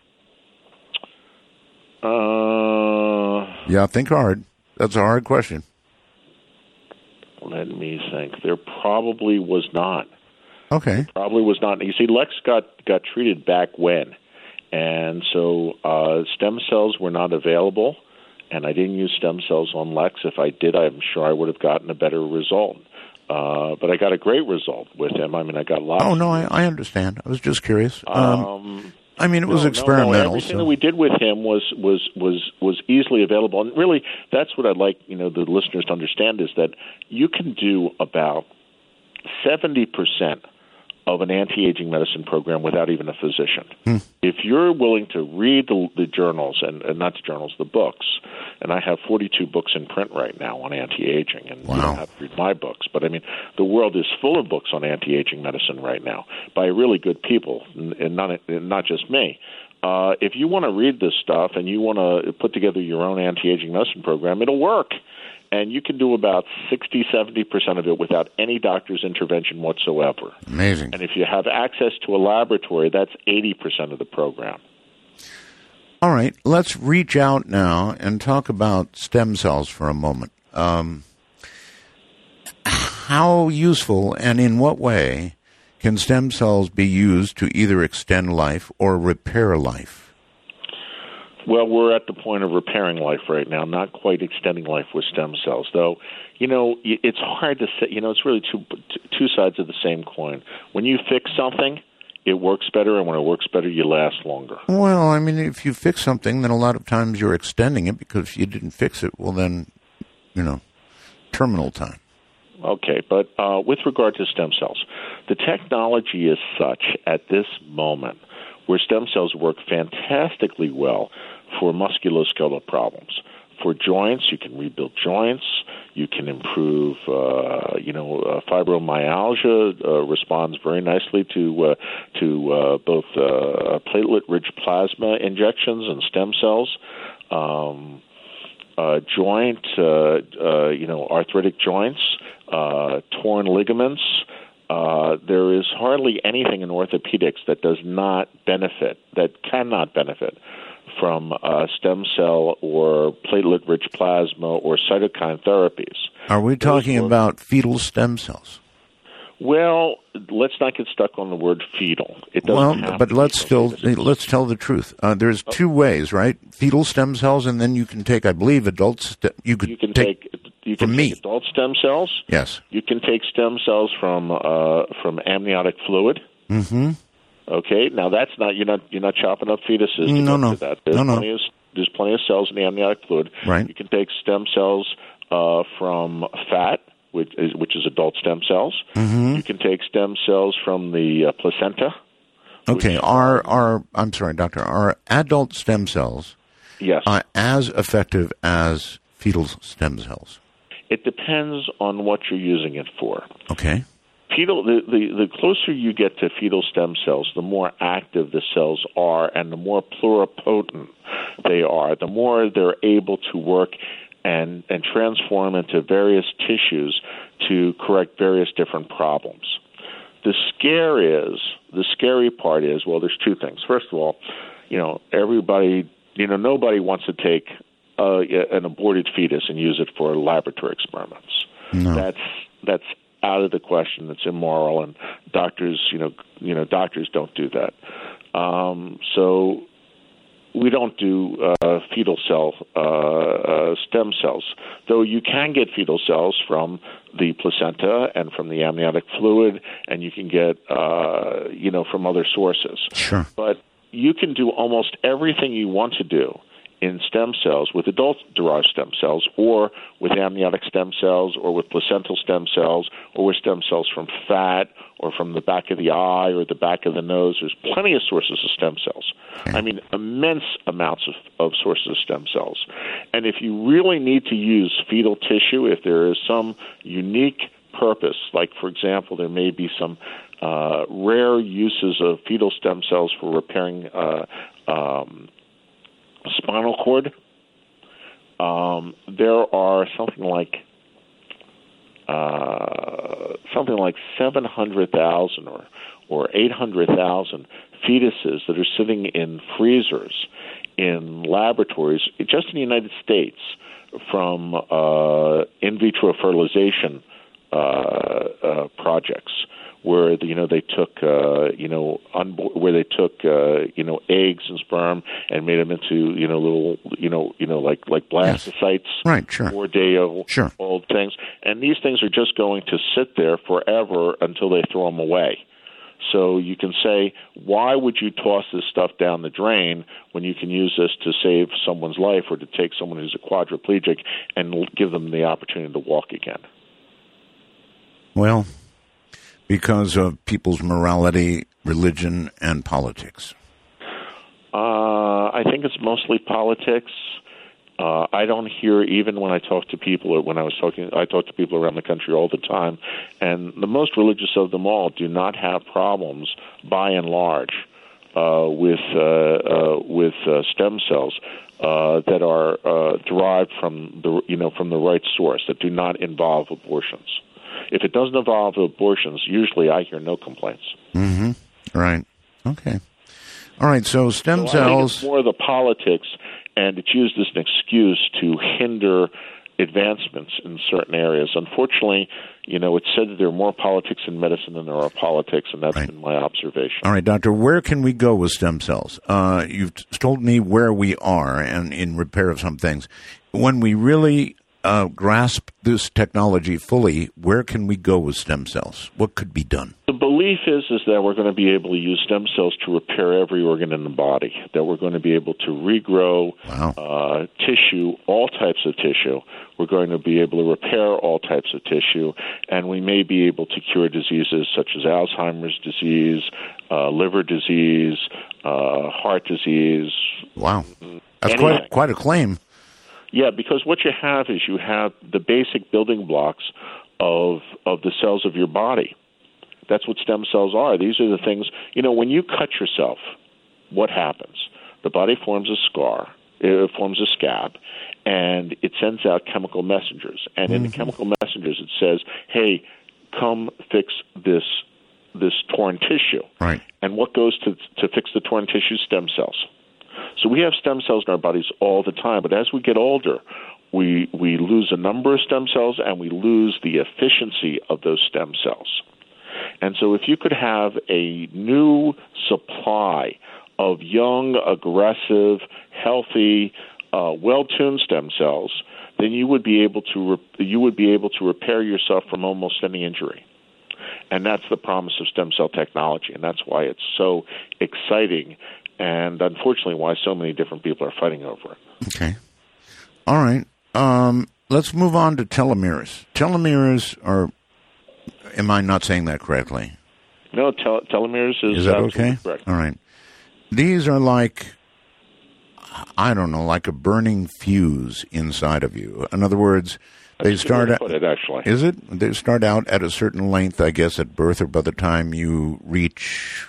Uh, yeah, think hard. That's a hard question. Let me think. There probably was not. Okay. There probably was not. You see, Lex got, got treated back when. And so uh, stem cells were not available, and I didn't use stem cells on Lex. If I did, I'm sure I would have gotten a better result. Uh, but I got a great result with him. I mean, I got lots. Oh no, I, I understand. I was just curious. Um, Um, I mean, it was no, experimental. No, no. Everything so. that we did with him was was was was easily available, and really, that's what I'd like you know the listeners to understand is that you can do about seventy percent of an anti-aging medicine program without even a physician. Hmm. If you're willing to read the, the journals, and, and not the journals, the books, and I have forty-two books in print right now on anti-aging, and wow. you don't have to read my books, but I mean, the world is full of books on anti-aging medicine right now by really good people, and not, and not just me. Uh, if you want to read this stuff and you want to put together your own anti-aging medicine program, it'll work. And you can do about sixty, seventy percent of it without any doctor's intervention whatsoever. Amazing. And if you have access to a laboratory, that's eighty percent of the program. All right, let's reach out now and talk about stem cells for a moment. Um, how useful and in what way can stem cells be used to either extend life or repair life? Well, we're at the point of repairing life right now, not quite extending life with stem cells, though. You know, it's hard to say. You know, it's really two two sides of the same coin. When you fix something, it works better, and when it works better, you last longer. Well, I mean, if you fix something, then a lot of times you're extending it because if you didn't fix it, well, then, you know, terminal time. Okay, but uh, with regard to stem cells, the technology is such at this moment where stem cells work fantastically well for musculoskeletal problems. For joints, you can rebuild joints. You can improve, uh, you know, uh, fibromyalgia uh, responds very nicely to uh, to uh, both uh, platelet-rich plasma injections and stem cells. Um, uh, joint, uh, uh, you know, arthritic joints, uh, torn ligaments. Uh, there is hardly anything in orthopedics that does not benefit, that cannot benefit from uh, stem cell or platelet-rich plasma or cytokine therapies. Are we talking were, about fetal stem cells? Well, let's not get stuck on the word fetal. It doesn't well, have but to let's still fetus. let's tell the truth. Uh, there's two ways, right? Fetal stem cells, and then you can take, I believe, adult. St- you could you can take, take you can from take me. adult stem cells. Yes. You can take stem cells from uh, from amniotic fluid. Mm-hmm. Okay. Now that's not you're not you're not chopping up fetuses. To no, go no, to that. There's no, no. Plenty of, there's plenty of cells in the amniotic fluid. Right. You can take stem cells uh, from fat, which is which is adult stem cells. Mm-hmm. You can take stem cells from the uh, placenta. Okay. Are are I'm sorry, doctor. Are adult stem cells yes uh, as effective as fetal stem cells? It depends on what you're using it for. Okay. Fetal, the, the, the closer you get to fetal stem cells, the more active the cells are and the more pluripotent they are, the more they're able to work and, and transform into various tissues to correct various different problems. The scare is, the scary part is, well, there's two things. First of all, you know, everybody, you know, nobody wants to take uh, an aborted fetus and use it for laboratory experiments. No. That's that's out of the question. It's immoral, and doctors, you know, you know, doctors don't do that. Um, so we don't do uh, fetal cell uh, uh, stem cells, though you can get fetal cells from the placenta and from the amniotic fluid, and you can get, uh, you know, from other sources. Sure. But you can do almost everything you want to do in stem cells with adult-derived stem cells or with amniotic stem cells or with placental stem cells or with stem cells from fat or from the back of the eye or the back of the nose. There's plenty of sources of stem cells. I mean, immense amounts of, of sources of stem cells. And if you really need to use fetal tissue, if there is some unique purpose, like, for example, there may be some uh, rare uses of fetal stem cells for repairing uh, um, spinal cord, um, there are something like uh, something like seven hundred thousand or or eight hundred thousand fetuses that are sitting in freezers in laboratories just in the United States from uh, in vitro fertilization uh, uh, projects, where you know they took uh, you know unbo- where they took uh, you know eggs and sperm and made them into you know little you know you know like like blastocytes, yes. Right, sure, four day old, sure. old things, and these things are just going to sit there forever until they throw them away. So you can say, why would you toss this stuff down the drain when you can use this to save someone's life or to take someone who's a quadriplegic and give them the opportunity to walk again? Well, because of people's morality, religion, and politics. Uh, I think it's mostly politics. Uh, I don't hear, even when I talk to people, or when I was talking, I talk to people around the country all the time, and the most religious of them all do not have problems, by and large, uh, with uh, uh, with uh, stem cells uh, that are uh, derived from the you know from the right source, that do not involve abortions. If it doesn't involve abortions, usually I hear no complaints. Mm-hmm. Right. Okay. All right. So stem so cells. I think it's more the politics. And it's used as an excuse to hinder advancements in certain areas. Unfortunately, you know, it's said that there are more politics in medicine than there are politics, and that's right. been my observation. All right, Doctor, where can we go with stem cells? Uh, you've told me where we are and in repair of some things. When we really uh, grasp this technology fully, where can we go with stem cells? What could be done? The belief is is that we're going to be able to use stem cells to repair every organ in the body, that we're going to be able to regrow wow. uh, tissue, all types of tissue. We're going to be able to repair all types of tissue, and we may be able to cure diseases such as Alzheimer's disease, uh, liver disease, uh, heart disease. Wow. That's quite, quite a claim. Yeah, because what you have is you have the basic building blocks of of the cells of your body. That's what stem cells are. These are the things, you know, when you cut yourself, what happens? The body forms a scar, it forms a scab, and it sends out chemical messengers. And mm-hmm. in the chemical messengers, it says, hey, come fix this this torn tissue. Right. And what goes to to fix the torn tissue? Stem cells. So we have stem cells in our bodies all the time, but as we get older, we we lose a number of stem cells and we lose the efficiency of those stem cells. And so if you could have a new supply of young, aggressive, healthy, uh, well-tuned stem cells, then you would be able to re- you would be able to repair yourself from almost any injury. And that's the promise of stem cell technology, and that's why it's so exciting, and unfortunately why so many different people are fighting over it. Okay. All right. Um, let's move on to telomeres. Telomeres are, am I not saying that correctly? No, tel- telomeres is, is that okay? Correct. All right. These are like, I don't know, like a burning fuse inside of you. In other words, they That's start out. It, actually. Is it? They start out at a certain length, I guess, at birth, or by the time you reach.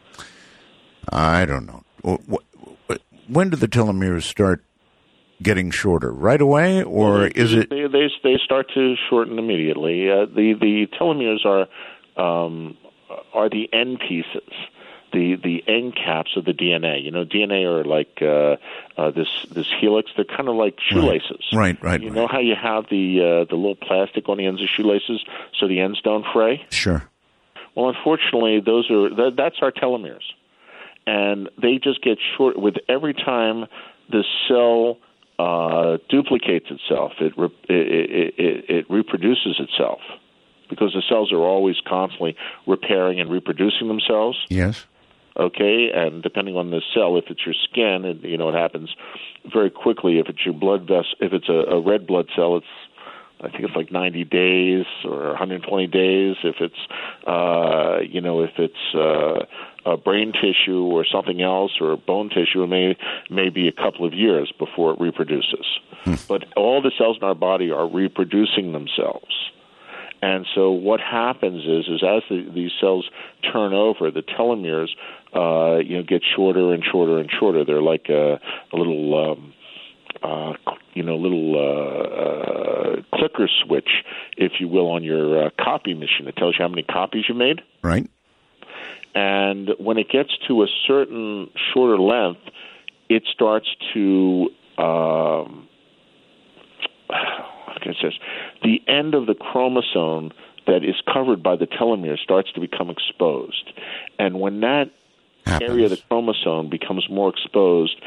I don't know. When do the telomeres start getting shorter? Right away, or well, is it? They, they they start to shorten immediately. Uh, the the telomeres are um, are the end pieces. The the end caps of the D N A. You know, D N A are like uh, uh, this this helix. They're kind of like shoelaces. Right, right. right you right. know how you have the uh, the little plastic on the ends of shoelaces so the ends don't fray? Sure. Well, unfortunately, those are that, that's our telomeres, and they just get short with every time the cell uh, duplicates itself. It, re- it, it it reproduces itself because the cells are always constantly repairing and reproducing themselves. Yes. Okay, and depending on the cell, if it's your skin, it, you know, it happens very quickly. If it's your blood vessel, if it's a, a red blood cell, it's I think it's like ninety days or one hundred twenty days. If it's, uh, you know, if it's uh, a brain tissue or something else or bone tissue, it may may be a couple of years before it reproduces. Hmm. But all the cells in our body are reproducing themselves. And so what happens is, is as the, these cells turn over, the telomeres, uh, you know, get shorter and shorter and shorter. They're like a, a little, um, uh, you know, little uh, uh, clicker switch, if you will, on your uh, copy machine. It tells you how many copies you made. Right. And when it gets to a certain shorter length, it starts to. Um, It says the end of the chromosome that is covered by the telomere starts to become exposed. And when that Happens. area of the chromosome becomes more exposed,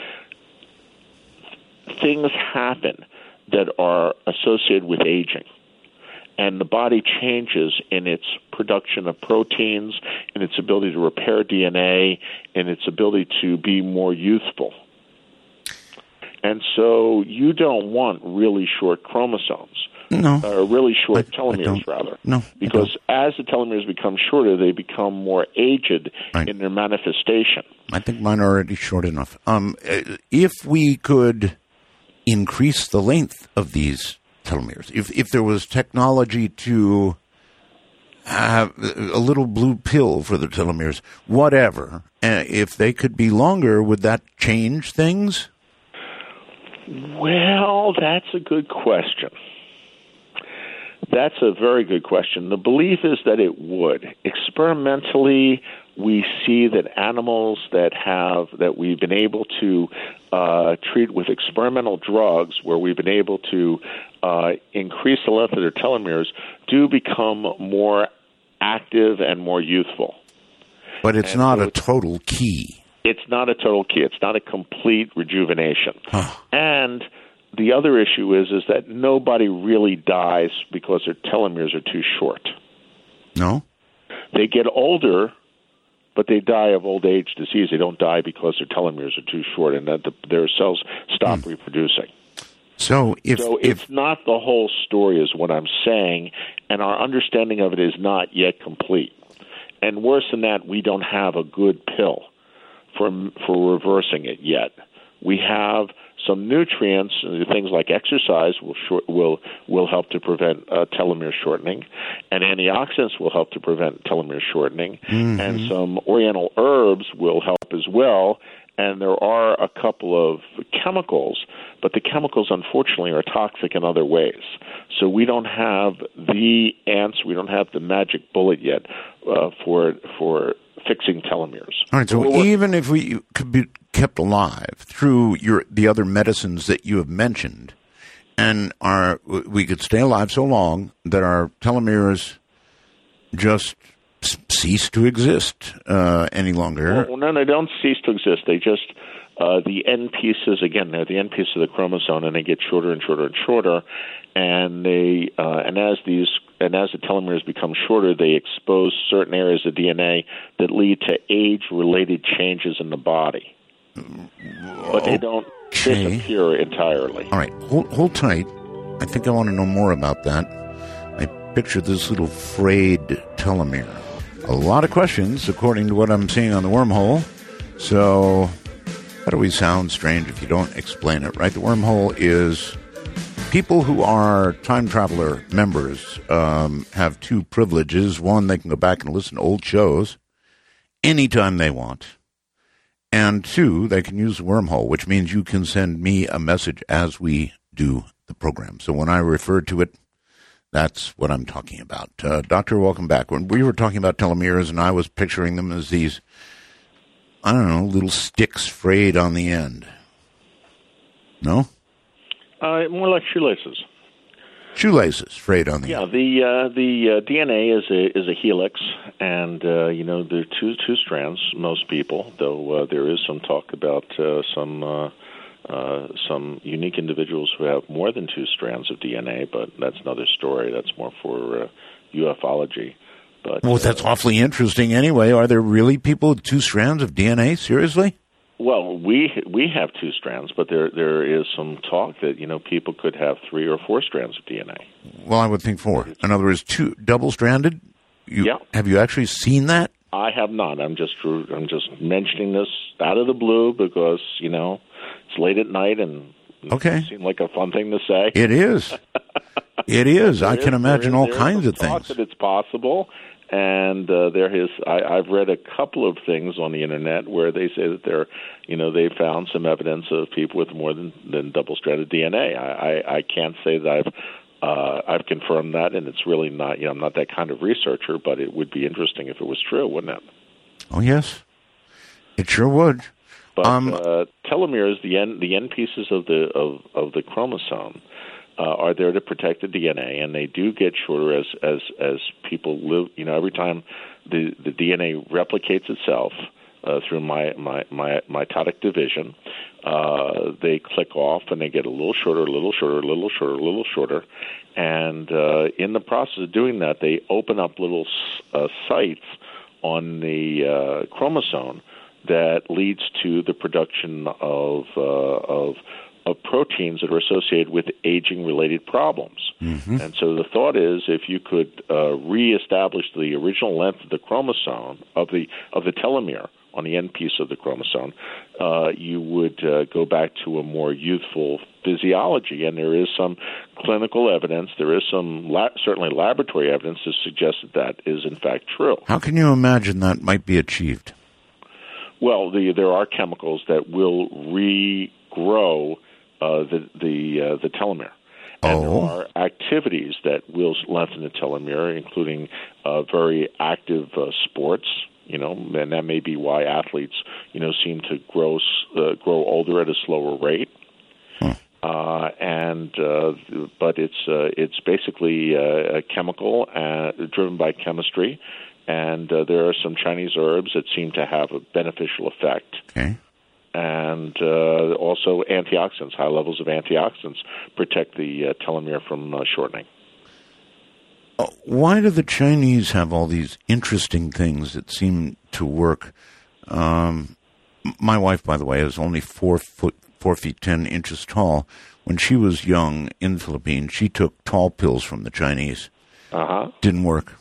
things happen that are associated with aging. And the body changes in its production of proteins, in its ability to repair D N A, in its ability to be more youthful. And so you don't want really short chromosomes. No. Or really short I, telomeres, I rather. No. Because as the telomeres become shorter, they become more aged right. in their manifestation. I think mine are already short enough. Um, if we could increase the length of these telomeres, if if there was technology to have a little blue pill for the telomeres, whatever, uh, if they could be longer, would that change things? Well, that's a good question. That's a very good question. The belief is that it would. Experimentally, we see that animals that have that we've been able to uh, treat with experimental drugs, where we've been able to uh, increase the length of their telomeres, do become more active and more youthful. But it's and not so a total key. It's not a total key. It's not a complete rejuvenation. Huh. And the other issue is is that nobody really dies because their telomeres are too short. No? They get older, but they die of old age disease. They don't die because their telomeres are too short and that the, their cells stop mm. reproducing. So if so if, it's not the whole story is what I'm saying, and our understanding of it is not yet complete. And worse than that, we don't have a good pill for for reversing it yet. We have some nutrients, things like exercise will short, will will help to prevent uh, telomere shortening, and antioxidants will help to prevent telomere shortening, mm-hmm. and some oriental herbs will help as well. And there are a couple of chemicals, but the chemicals, unfortunately, are toxic in other ways. So we don't have the answer, we don't have the magic bullet yet uh, for for fixing telomeres. All right, so even if we could be kept alive through your the other medicines that you have mentioned, and our we could stay alive so long that our telomeres just cease to exist uh, any longer. Well, no, they don't cease to exist. They just, uh, the end pieces, again, they're the end piece of the chromosome, and they get shorter and shorter and shorter. And they, uh, and as these, and as the telomeres become shorter, they expose certain areas of D N A that lead to age-related changes in the body. But they don't okay. disappear entirely. All right, hold, hold tight. I think I want to know more about that. I picture this little frayed telomere. A lot of questions, according to what I'm seeing on the wormhole. So, that always sounds strange if you don't explain it, right? The wormhole is people who are time traveler members um, have two privileges. One, they can go back and listen to old shows anytime they want. And two, they can use the wormhole, which means you can send me a message as we do the program. So when I refer to it, that's what I'm talking about. Uh, Doctor, welcome back. When we were talking about telomeres, and I was picturing them as these, I don't know, little sticks frayed on the end. No? Uh, more like shoelaces. Shoelaces frayed on the yeah, end. Yeah, the uh, the uh, D N A is a is a helix, and uh, you know there are two two strands. Most people, though, uh, there is some talk about uh, some. Uh, Uh, some unique individuals who have more than two strands of D N A, but that's another story. That's more for uh, ufology. But, well, that's uh, awfully interesting anyway. Are there really people with two strands of D N A? Seriously? Well, we we have two strands, but there there is some talk that, you know, people could have three or four strands of D N A. Well, I would think four. In other words, two double-stranded? You, yeah. Have you actually seen that? I have not. I'm just I'm just mentioning this out of the blue because, you know, it's late at night and okay. it seemed like a fun thing to say. It is. It is. I can is, imagine is, all kinds of talk things. That it's possible, and uh, there is. I, I've read a couple of things on the internet where they say that they're, you know, they found some evidence of people with more than, than double-stranded D N A. I, I, I can't say that I've uh, I've confirmed that, and it's really not. You know, I'm not that kind of researcher, but it would be interesting if it was true, wouldn't it? Oh yes, it sure would. But um, uh, telomeres, the end the end pieces of the of, of the chromosome, uh, are there to protect the D N A, and they do get shorter as as as people live. You know, every time the the D N A replicates itself uh, through my, my, my mitotic division, uh, they click off and they get a little shorter, a little shorter, a little shorter, a little shorter. And uh, in the process of doing that, they open up little uh, sites on the uh, chromosome that leads to the production of, uh, of of proteins that are associated with aging-related problems. Mm-hmm. And so the thought is, if you could uh, reestablish the original length of the chromosome of the of the telomere on the end piece of the chromosome, uh, you would uh, go back to a more youthful physiology. And there is some clinical evidence, there is some la- certainly laboratory evidence to suggest that that is in fact true. How can you imagine that might be achieved? Well, the, there are chemicals that will regrow uh, the the uh, the telomere. And oh. there are activities that will lengthen the telomere, including uh, very active uh, sports. You know, and that may be why athletes, you know, seem to grow uh, grow older at a slower rate. Hmm. Uh, and uh, but it's uh, it's basically uh, a chemical uh, driven by chemistry, and uh, there are some Chinese herbs that seem to have a beneficial effect. Okay. And uh, also antioxidants, high levels of antioxidants protect the uh, telomere from uh, shortening. Why do the Chinese have all these interesting things that seem to work? Um, my wife, by the way, is only four foot, four feet ten inches tall. When she was young in the Philippines, she took tall pills from the Chinese. Uh-huh. Didn't work.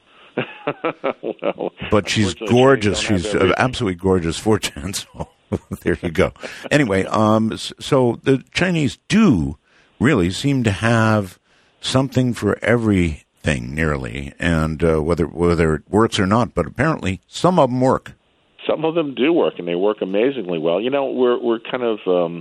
Well, but she's gorgeous. She's absolutely gorgeous. four ten, so there you go. Anyway, um, so the Chinese do really seem to have something for every thing nearly, and uh, whether whether it works or not, but apparently some of them work. Some of them do work, and they work amazingly well. You know, we're we're kind of um,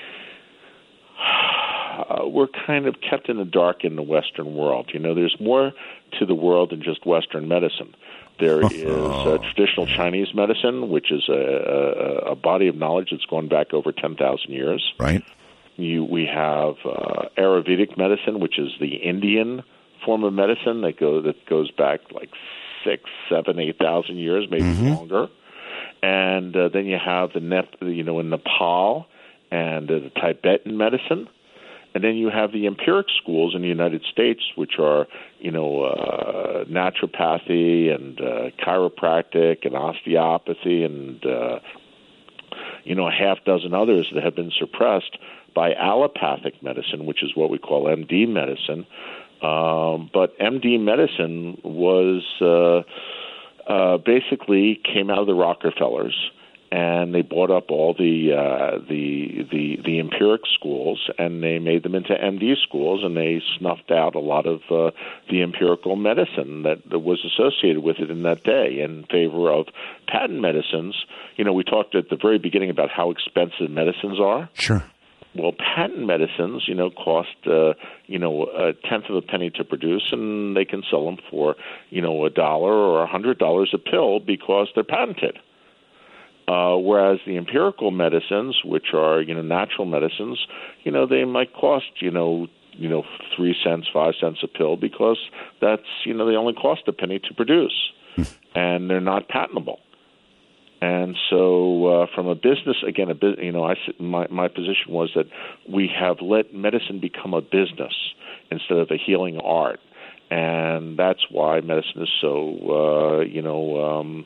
uh, we're kind of kept in the dark in the Western world. You know, there's more to the world than just Western medicine. There is uh, traditional Chinese medicine, which is a, a, a body of knowledge that's gone back over ten thousand years. Right. You, we have uh, Ayurvedic medicine, which is the Indian form of medicine that goes that goes back like six, seven, eight thousand years, maybe mm-hmm. longer. And uh, then you have the Nep- you know in Nepal and uh, the Tibetan medicine, and then you have the empiric schools in the United States, which are you know uh, naturopathy and uh, chiropractic and osteopathy and uh, you know a half dozen others that have been suppressed by allopathic medicine, which is what we call M D medicine. Um, but M D medicine was uh, uh, basically came out of the Rockefellers, and they bought up all the uh, the the the empiric schools, and they made them into M D schools, and they snuffed out a lot of uh, the empirical medicine that, that was associated with it in that day in favor of patent medicines. You know, we talked at the very beginning about how expensive medicines are. Sure. Well, patent medicines, you know, cost, uh, you know, a tenth of a penny to produce, and they can sell them for, you know, a dollar or a hundred dollars a pill because they're patented. Uh, whereas the empirical medicines, which are, you know, natural medicines, you know, they might cost, you know, you know, three cents, five cents a pill because that's, you know, they only cost a penny to produce, and they're not patentable. And so, uh, from a business, again, a bu- you know, I, my my position was that we have let medicine become a business instead of a healing art, and that's why medicine is so, uh, you know, um,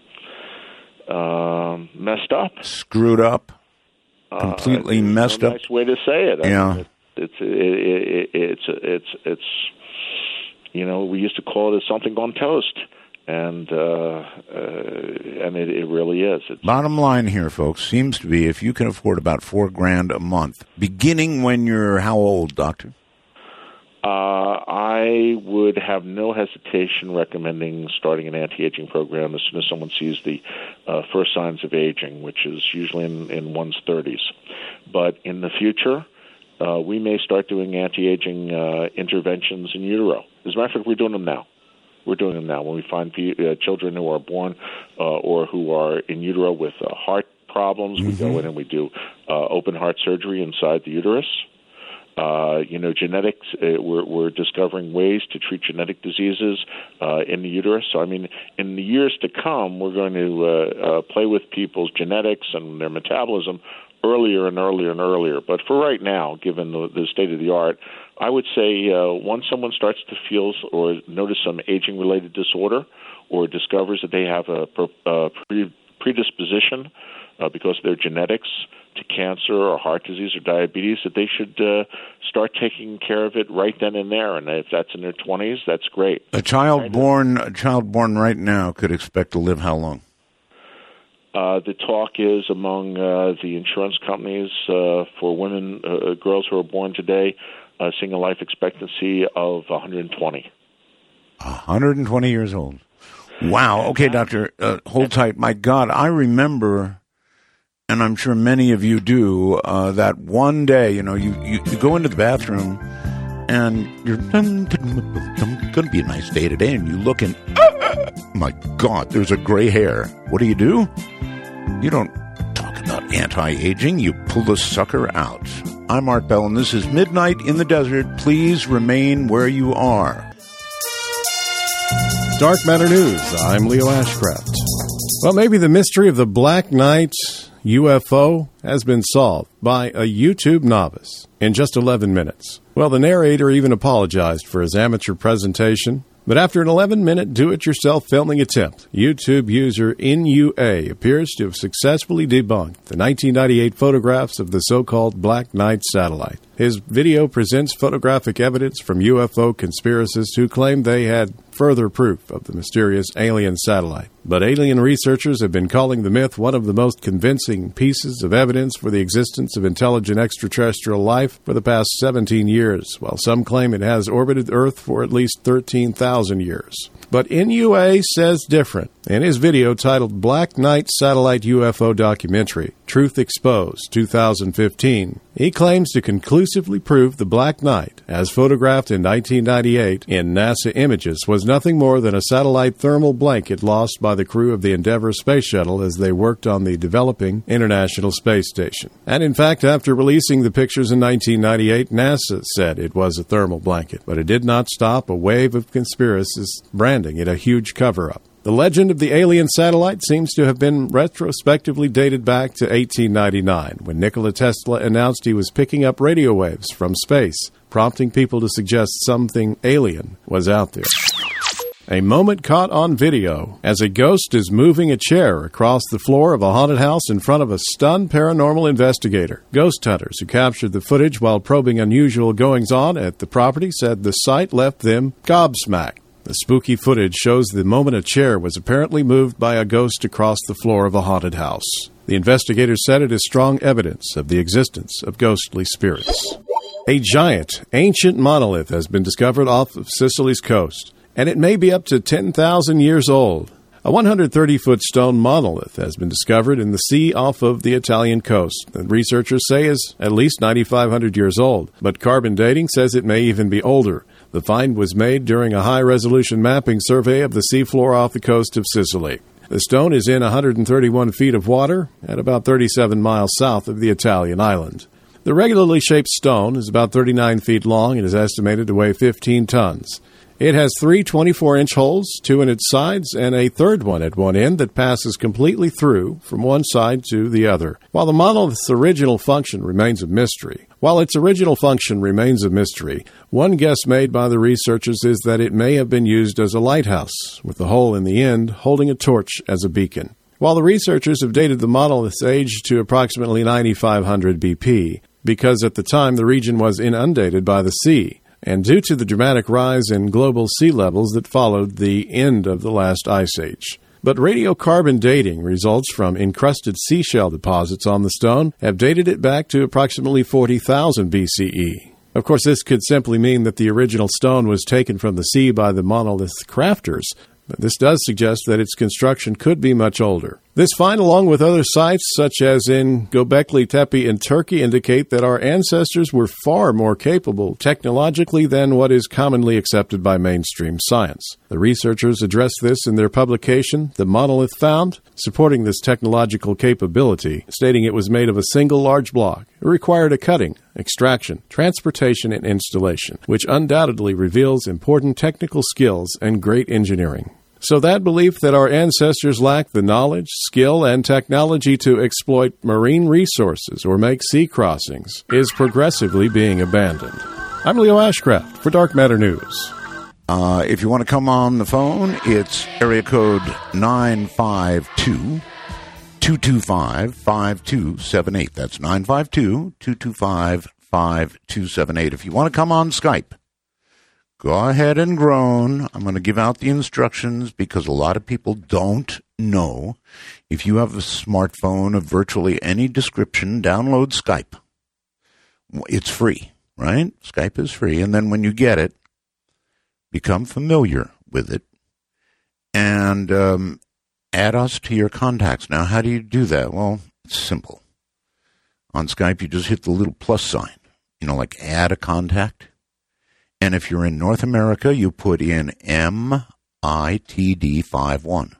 uh, messed up, screwed up, completely uh, messed no up. Nice way to say it. I yeah, mean, it, it's it, it, it's it's it's you know, we used to call it something on toast. And uh, uh, and it, it really is. It's, Bottom line here, folks, seems to be if you can afford about four grand a month, beginning when you're how old, Doctor? Uh, I would have no hesitation recommending starting an anti-aging program as soon as someone sees the uh, first signs of aging, which is usually in, in one's thirties. But in the future, uh, we may start doing anti-aging uh, interventions in utero. As a matter of fact, we're doing them now. We're doing them now. When we find uh, children who are born uh, or who are in utero with uh, heart problems, mm-hmm. we go in and we do uh, open heart surgery inside the uterus. Uh, you know, genetics, uh, we're, we're discovering ways to treat genetic diseases uh, in the uterus. So, I mean, in the years to come, we're going to uh, uh, play with people's genetics and their metabolism earlier and earlier and earlier. But for right now, given the, the state of the art, I would say uh, once someone starts to feel or notice some aging-related disorder or discovers that they have a, a predisposition uh, because of their genetics to cancer or heart disease or diabetes, that they should uh, start taking care of it right then and there. And if that's in their twenties, that's great. A child born, a child born right now could expect to live how long? Uh, the talk is among uh, the insurance companies uh, for women, uh, girls who are born today, uh, seeing a life expectancy of one hundred twenty. one hundred twenty years old. Wow. Okay, doctor, uh, hold tight. My God, I remember, and I'm sure many of you do, uh, that one day, you know, you, you, you go into the bathroom and you're, going to be a nice day today, and you look and, oh, my God, there's a gray hair. What do you do? You don't talk about anti-aging. You pull the sucker out. I'm Art Bell, and this is Midnight in the Desert. Please remain where you are. Dark Matter News. I'm Leo Ashcraft. Well, maybe the mystery of the Black Knight U F O has been solved by a YouTube novice in just eleven minutes. Well, the narrator even apologized for his amateur presentation. But after an eleven-minute do-it-yourself filming attempt, YouTube user N U A appears to have successfully debunked the nineteen ninety-eight photographs of the so-called Black Knight satellite. His video presents photographic evidence from U F O conspiracists who claim they had further proof of the mysterious alien satellite. But alien researchers have been calling the myth one of the most convincing pieces of evidence for the existence of intelligent extraterrestrial life for the past seventeen years, while some claim it has orbited Earth for at least thirteen thousand years. But N U A says different. In his video titled Black Knight Satellite U F O Documentary, Truth Exposed, two thousand fifteen, he claims to conclusively prove the Black Knight, as photographed in nineteen ninety-eight in NASA images, was nothing more than a satellite thermal blanket lost by the crew of the Endeavour space shuttle as they worked on the developing International Space Station. And in fact, after releasing the pictures in nineteen ninety-eight, NASA said it was a thermal blanket, but it did not stop a wave of conspiracists branding it a huge cover-up. The legend of the alien satellite seems to have been retrospectively dated back to eighteen ninety-nine, when Nikola Tesla announced he was picking up radio waves from space, prompting people to suggest something alien was out there. A moment caught on video as a ghost is moving a chair across the floor of a haunted house in front of a stunned paranormal investigator. Ghost hunters who captured the footage while probing unusual goings-on at the property said the sight left them gobsmacked. The spooky footage shows the moment a chair was apparently moved by a ghost across the floor of a haunted house. The investigators said it is strong evidence of the existence of ghostly spirits. A giant, ancient monolith has been discovered off of Sicily's coast, and it may be up to ten thousand years old. A one hundred thirty foot stone monolith has been discovered in the sea off of the Italian coast, that researchers say is at least ninety-five hundred years old, but carbon dating says it may even be older. The find was made during a high-resolution mapping survey of the seafloor off the coast of Sicily. The stone is in one hundred thirty-one feet of water at about thirty-seven miles south of the Italian island. The regularly shaped stone is about thirty-nine feet long and is estimated to weigh fifteen tons. It has three twenty-four inch holes, two in its sides, and a third one at one end that passes completely through from one side to the other. While the monolith's original function remains a mystery, While its original function remains a mystery, one guess made by the researchers is that it may have been used as a lighthouse, with the hole in the end holding a torch as a beacon. While the researchers have dated the monolith's age to approximately ninety-five hundred B P, because at the time the region was inundated by the sea, and due to the dramatic rise in global sea levels that followed the end of the last ice age. But radiocarbon dating results from encrusted seashell deposits on the stone have dated it back to approximately forty thousand B C E. Of course, this could simply mean that the original stone was taken from the sea by the monolith's crafters, but this does suggest that its construction could be much older. This find, along with other sites such as in Göbekli Tepe in Turkey, indicate that our ancestors were far more capable technologically than what is commonly accepted by mainstream science. The researchers address this in their publication, The Monolith Found, supporting this technological capability, stating it was made of a single large block. It required a cutting, extraction, transportation, and installation, which undoubtedly reveals important technical skills and great engineering. So that belief that our ancestors lacked the knowledge, skill, and technology to exploit marine resources or make sea crossings is progressively being abandoned. I'm Leo Ashcraft for Dark Matter News. Uh, if you want to come on the phone, it's area code nine five two, two two five, five two seven eight. That's nine five two, two two five, five two seven eight. If you want to come on Skype, go ahead and groan. I'm going to give out the instructions because a lot of people don't know. If you have a smartphone of virtually any description, download Skype. It's free, right? Skype is free. And then when you get it, become familiar with it and um, add us to your contacts. Now, how do you do that? Well, it's simple. On Skype, you just hit the little plus sign, you know, like add a contact. And if you're in North America, you put in M I T D fifty-one.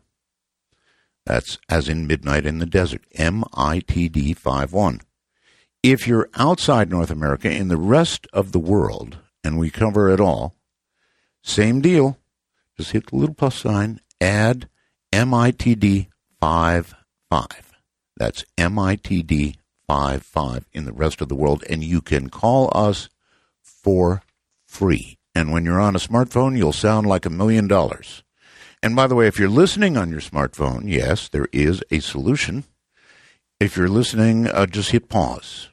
That's as in midnight in the desert, M I T D fifty-one. If you're outside North America, in the rest of the world, and we cover it all, same deal. Just hit the little plus sign, add M I T D fifty-five. That's M I T D fifty-five in the rest of the world, and you can call us for free. And when you're on a smartphone, you'll sound like a million dollars. And by the way, if you're listening on your smartphone, yes, there is a solution. If you're listening, uh, just hit pause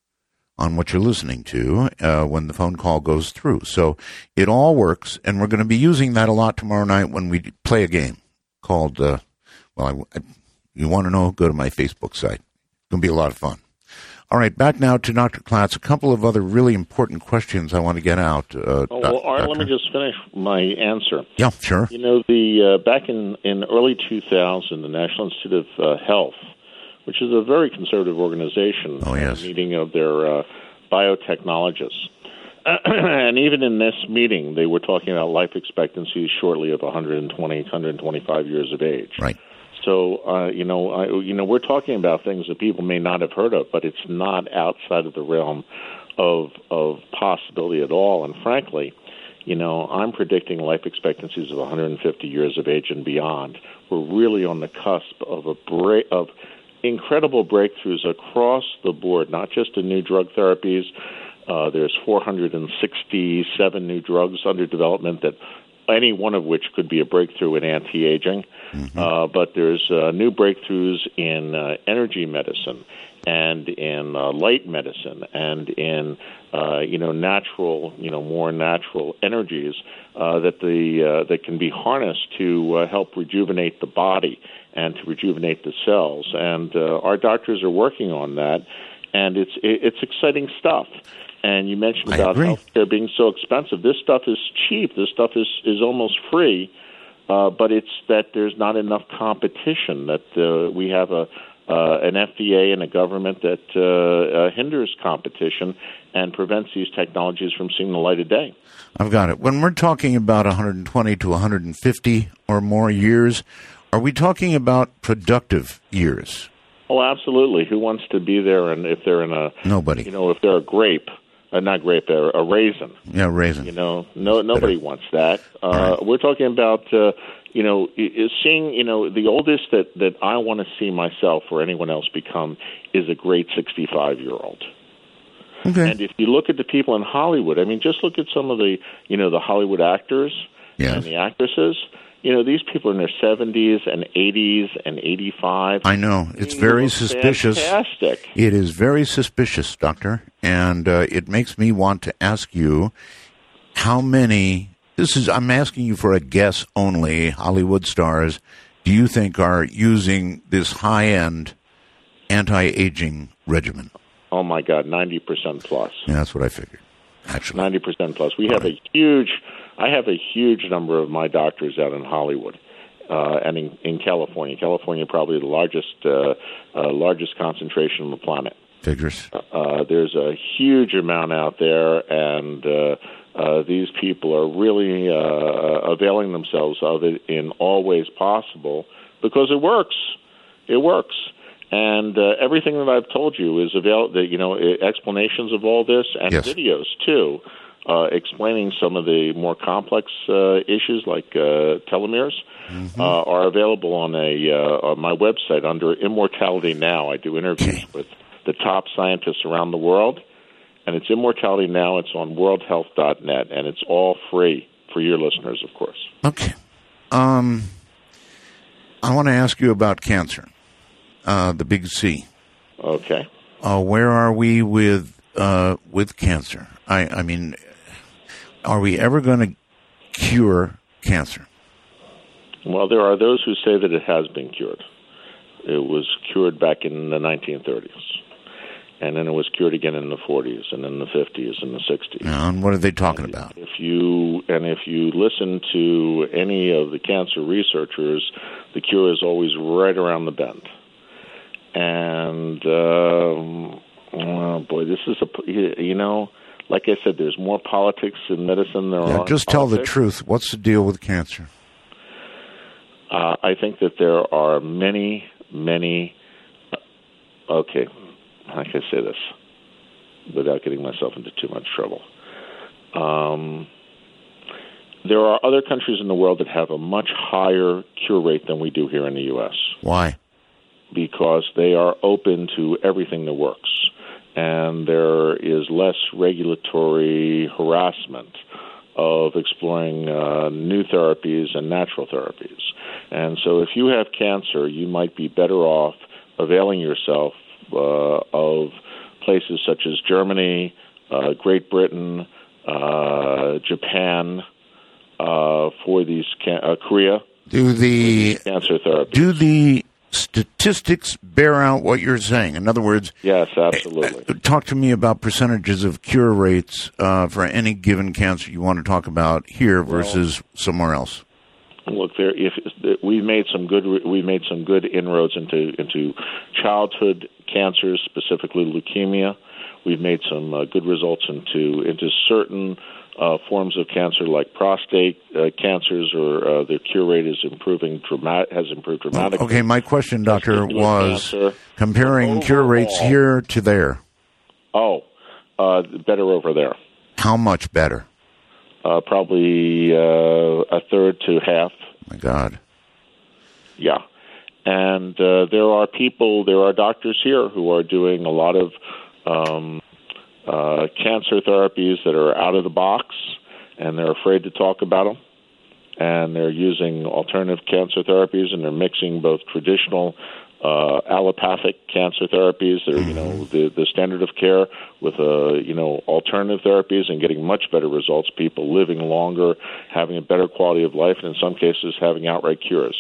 on what you're listening to uh, when the phone call goes through. So it all works, and we're going to be using that a lot tomorrow night when we play a game called, uh, well, I, I, you want to know, go to my Facebook site. It's going to be a lot of fun. All right, back now to Doctor Klatz. A couple of other really important questions I want to get out. Uh, oh, well, Art, let me just finish my answer. Yeah, sure. You know, the uh, back in, in early two thousand, the National Institute of uh, Health, which is a very conservative organization, oh, yes. a meeting of their uh, biotechnologists. And even in this meeting, they were talking about life expectancies shortly of one hundred twenty, one hundred twenty-five years of age. Right. So, uh, you know, I, you know, we're talking about things that people may not have heard of, but it's not outside of the realm of of possibility at all. And frankly, you know, I'm predicting life expectancies of one hundred fifty years of age and beyond. We're really on the cusp of a break, of incredible breakthroughs across the board, not just in new drug therapies. Uh, there's four hundred sixty-seven new drugs under development that any one of which could be a breakthrough in anti-aging. Mm-hmm. Uh, but there's uh, new breakthroughs in uh, energy medicine and in uh, light medicine and in, uh, you know, natural, you know, more natural energies uh, that the uh, that can be harnessed to uh, help rejuvenate the body and to rejuvenate the cells. And uh, our doctors are working on that, and it's it's exciting stuff. And you mentioned about healthcare being so expensive. This stuff is cheap. This stuff is, is almost free, uh, but it's that there's not enough competition, that uh, we have a uh, an F D A and a government that uh, uh, hinders competition and prevents these technologies from seeing the light of day. I've got it. When we're talking about one hundred twenty to one hundred fifty or more years, are we talking about productive years? Oh, absolutely. Who wants to be there? And if they're in a nobody, you know, if they're a grape. Uh, not grape, a, a raisin. Yeah, raisin. You know, no, nobody Better. wants that. Uh, right. We're talking about, uh, you know, seeing, you know, the oldest that, that I want to see myself or anyone else become is a great sixty-five-year-old. Okay. And if you look at the people in Hollywood, I mean, just look at some of the, you know, the Hollywood actors yes. and the actresses. You know, these people are in their seventies and eighties and eighty-five. I know. It's very suspicious. Fantastic. It is very suspicious, Doctor. And uh, it makes me want to ask you how many, this is, I'm asking you for a guess only, Hollywood stars, do you think are using this high-end anti-aging regimen? Oh, my God, ninety percent plus. Yeah, that's what I figured, actually. ninety percent plus. We All have right. a huge... I have a huge number of my doctors out in Hollywood, uh, and in, in California. California probably the largest uh, uh, largest concentration on the planet. Figures. Uh, there's a huge amount out there, and uh, uh, these people are really uh, availing themselves of it in all ways possible because it works. It works. And uh, everything that I've told you is available, you know, explanations of all this and yes. videos, too, uh, explaining some of the more complex uh, issues like uh, telomeres mm-hmm. uh, are available on a uh, on my website under Immortality Now. I do interviews okay. with the top scientists around the world, and it's Immortality Now. It's on world health dot net, and it's all free for your listeners, of course. Okay. Um, I want to ask you about cancer. Uh, the big C. Okay. Uh, where are we with uh, with cancer? I, I mean, are we ever going to cure cancer? Well, there are those who say that it has been cured. It was cured back in the nineteen thirties, and then it was cured again in the forties, and in the fifties, and the sixties. And what are they talking and about? If you and if you listen to any of the cancer researchers, the cure is always right around the bend. And, um, oh boy, this is a, you know, like I said, there's more politics in medicine than there yeah, are just in tell the politics. truth. What's the deal with cancer? Uh, I think that there are many, many, okay, how can I say this without getting myself into too much trouble? Um, there are other countries in the world that have a much higher cure rate than we do here in the U S Why? Because they are open to everything that works, and there is less regulatory harassment of exploring uh, new therapies and natural therapies. And so if you have cancer, you might be better off availing yourself uh, of places such as Germany, uh, Great Britain, uh, Japan, uh, for these can- uh, Korea, do the cancer therapies. Do the statistics bear out what you're saying? In other words, yes, absolutely. Uh, talk to me about percentages of cure rates uh, for any given cancer you want to talk about here versus well, somewhere else. Look, there. If we've made some good, we've made some good inroads into into childhood cancers, specifically leukemia. We've made some uh, good results into into certain uh, forms of cancer, like prostate uh, cancers, or uh, the cure rate is improving dramat- has improved dramatically. Okay, my question, doctor, was cancer, comparing overall, cure rates here to there. Oh, uh, better over there. How much better? Uh, probably uh, a third to half. My God. Yeah. And uh, there are people, there are doctors here who are doing a lot of um, uh, cancer therapies that are out of the box, and they're afraid to talk about them. And they're using alternative cancer therapies, and they're mixing both traditional uh, allopathic cancer therapies that are, you know, the, the standard of care with, uh, you know, alternative therapies, and getting much better results. People living longer, having a better quality of life, and in some cases having outright cures.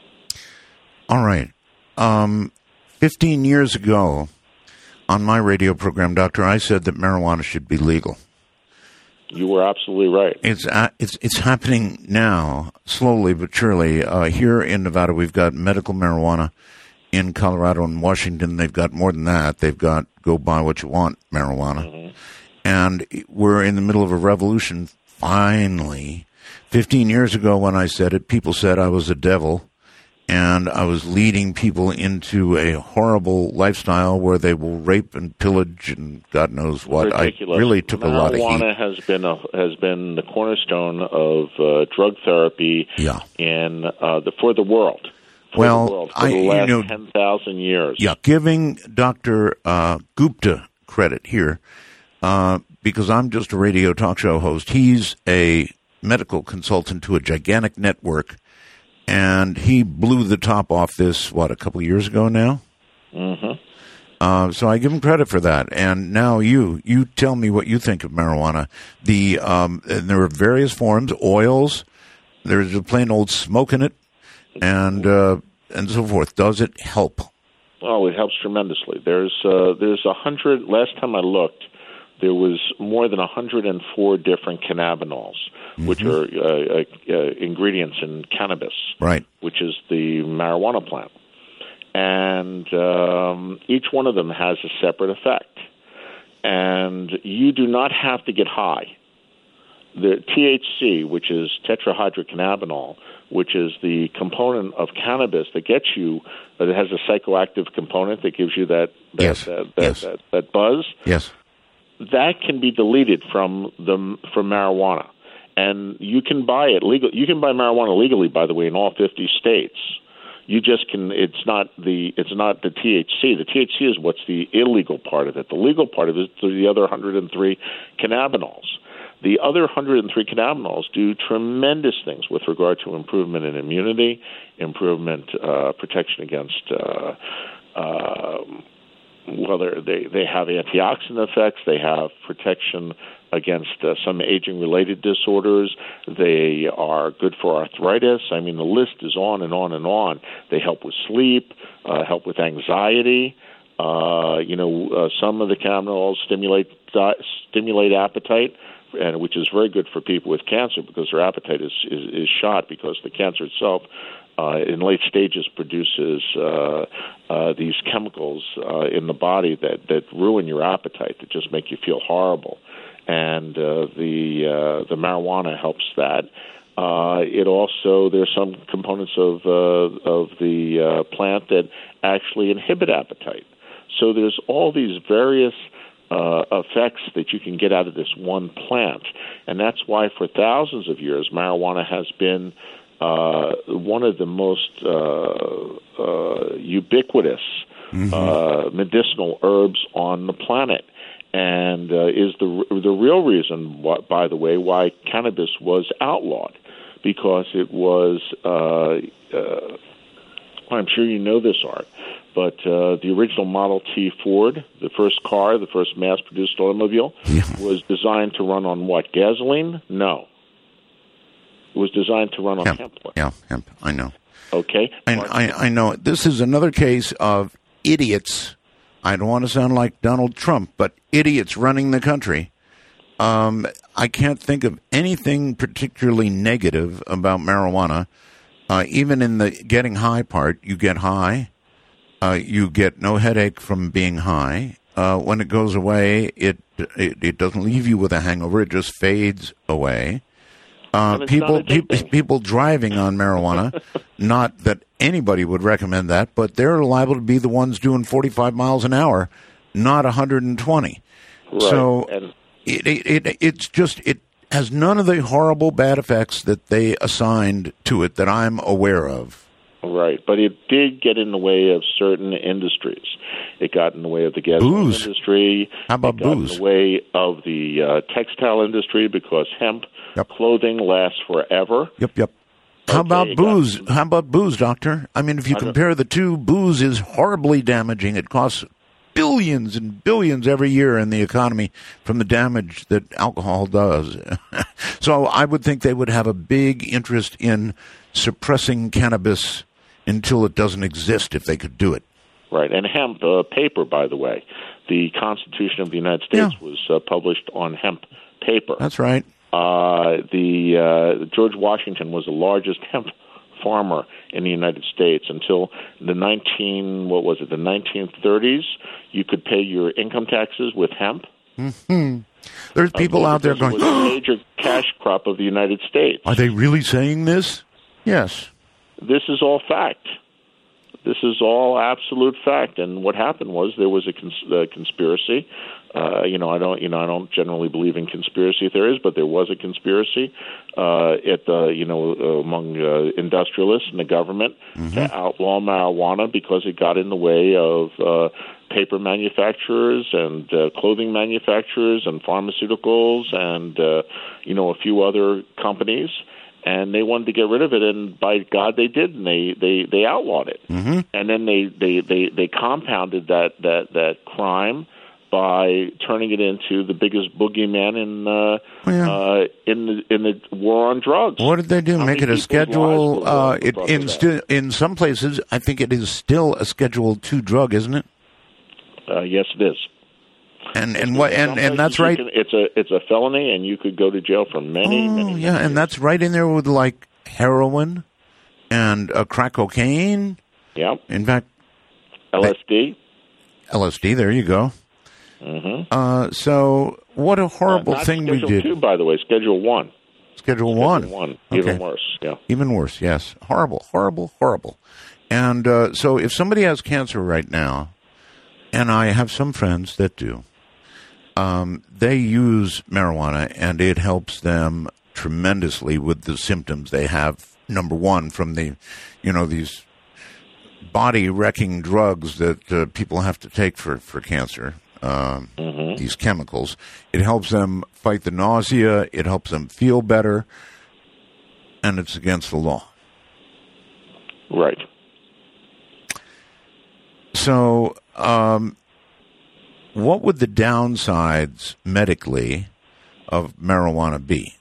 All right. Um, fifteen years ago, on my radio program, Doctor, I said that marijuana should be legal. You were absolutely right. It's uh, it's it's happening now, slowly but surely. Uh, here in Nevada, we've got medical marijuana. In Colorado and Washington, they've got more than that. They've got go buy what you want marijuana. Mm-hmm. And we're in the middle of a revolution, finally. Fifteen years ago when I said it, people said I was a devil, and I was leading people into a horrible lifestyle where they will rape and pillage and God knows what. Ridiculous. I really took marijuana a lot of heat. Marijuana has been a, has been the cornerstone of uh, drug therapy yeah. in uh, the for the world. For well, the world, for I the last you know ten thousand years. Yeah, giving Doctor Uh, Gupta credit here uh, because I'm just a radio talk show host. He's a medical consultant to a gigantic network. And he blew the top off this, what, a couple of years ago now? Mm-hmm. Uh, so I give him credit for that. And now you, you tell me what you think of marijuana. The um, and there are various forms, oils. There's a plain old smoke in it, and uh, and so forth. Does it help? Oh, it helps tremendously. There's uh, there's a hundred. Last time I looked, there was more than one hundred four different cannabinoids, mm-hmm. which are uh, uh, ingredients in cannabis, right? Which is the marijuana plant. And um, each one of them has a separate effect. And you do not have to get high. The T H C, which is tetrahydrocannabinol, which is the component of cannabis that gets you, that it has a psychoactive component that gives you that that, yes. that, that, yes. that, that buzz. Yes. That can be deleted from the from marijuana, and you can buy it legal. You can buy marijuana legally, by the way, in all fifty states. You just can. It's not the. It's not the T H C. The T H C is what's the illegal part of it. The legal part of it is the other one hundred three cannabinoids. The other one hundred three cannabinoids do tremendous things with regard to improvement in immunity, improvement, uh, protection against. Uh, uh, well, they they have antioxidant effects. They have protection against uh, some aging-related disorders. They are good for arthritis. I mean, the list is on and on and on. They help with sleep, uh, help with anxiety. Uh, you know, uh, some of the cannabinoids stimulate di- stimulate appetite, and which is very good for people with cancer because their appetite is is, is shot because the cancer itself. Uh, in late stages, produces uh, uh, these chemicals uh, in the body that, that ruin your appetite, that just make you feel horrible, and uh, the uh, the marijuana helps that. Uh, it also there's some components of uh, of the uh, plant that actually inhibit appetite. So there's all these various uh, effects that you can get out of this one plant, and that's why for thousands of years marijuana has been Uh, one of the most uh, uh, ubiquitous mm-hmm. uh, medicinal herbs on the planet, and uh, is the the real reason, why, by the way, why cannabis was outlawed, because it was. Uh, uh, I'm sure you know this, Art, but uh, the original Model T Ford, the first car, the first mass-produced automobile, yeah. was designed to run on what? Gasoline? No. It was designed to run on hemp. hemp. Yeah, hemp. I know. Okay. And I, I know. This is another case of idiots. I don't want to sound like Donald Trump, but idiots running the country. Um, I can't think of anything particularly negative about marijuana. Uh, even in the getting high part, you get high. Uh, you get no headache from being high. Uh, when it goes away, it, it it doesn't leave you with a hangover. It just fades away. Uh, people, people, people driving on marijuana, not that anybody would recommend that, but they're liable to be the ones doing forty-five miles an hour, not one hundred twenty. Right. So and it, it, it, it's just, it has none of the horrible bad effects that they assigned to it that I'm aware of. Right, but it did get in the way of certain industries. It got in the way of the gasoline booze. industry. How about it got booze? in the way of the uh, textile industry because hemp yep. clothing lasts forever. Yep, yep. How okay, about booze? got, How about booze, Doctor? I mean, if you compare the two, booze is horribly damaging. It costs billions and billions every year in the economy from the damage that alcohol does. So I would think they would have a big interest in suppressing cannabis until it doesn't exist if they could do it. Right, and hemp uh, paper, by the way. The Constitution of the United States yeah. was uh, published on hemp paper. That's right. Uh, the uh, George Washington was the largest hemp farmer in the United States until the nineteen what was it the nineteen thirties. You could pay your income taxes with hemp. Mm-hmm. There's people uh, out there going, it was a major cash crop of the United States. Are they really saying this? Yes. This is all fact. This is all absolute fact. And what happened was there was a, cons- a conspiracy. Uh, you know, I don't, you know, I don't generally believe in conspiracy theories, but there was a conspiracy uh, at the, you know, uh, among uh, industrialists and the government mm-hmm. to outlaw marijuana because it got in the way of uh, paper manufacturers and uh, clothing manufacturers and pharmaceuticals and uh, you know a few other companies. And they wanted to get rid of it, and by God, they did, and they, they, they outlawed it. Mm-hmm. And then they, they, they, they compounded that, that, that crime by turning it into the biggest boogeyman in uh, yeah. uh, in the in the war on drugs. What did they do? How Make it a schedule? Uh, it, in sti- in some places, I think it is still a Schedule Two drug, isn't it? Uh, yes, it is. And and what and, and that's right. Can, it's a it's a felony, and you could go to jail for many, oh, many. yeah, many and years. that's right in there with like heroin and uh, crack cocaine. Yep. In fact, L S D. L S D. There you go. Mm-hmm. Uh, so what a horrible uh, not thing we Schedule did. Two, by the way, Schedule One. Schedule, Schedule One. One. Okay. Even worse. Yeah. Even worse. Yes. Horrible. Horrible. Horrible. And uh, so, if somebody has cancer right now, and I have some friends that do, um, they use marijuana, and it helps them tremendously with the symptoms they have. Number one, from the, you know, these body-wrecking drugs that uh, people have to take for, for cancer, um, mm-hmm. these chemicals. It helps them fight the nausea. It helps them feel better. And it's against the law. Right. So um, what would the downsides medically of marijuana be?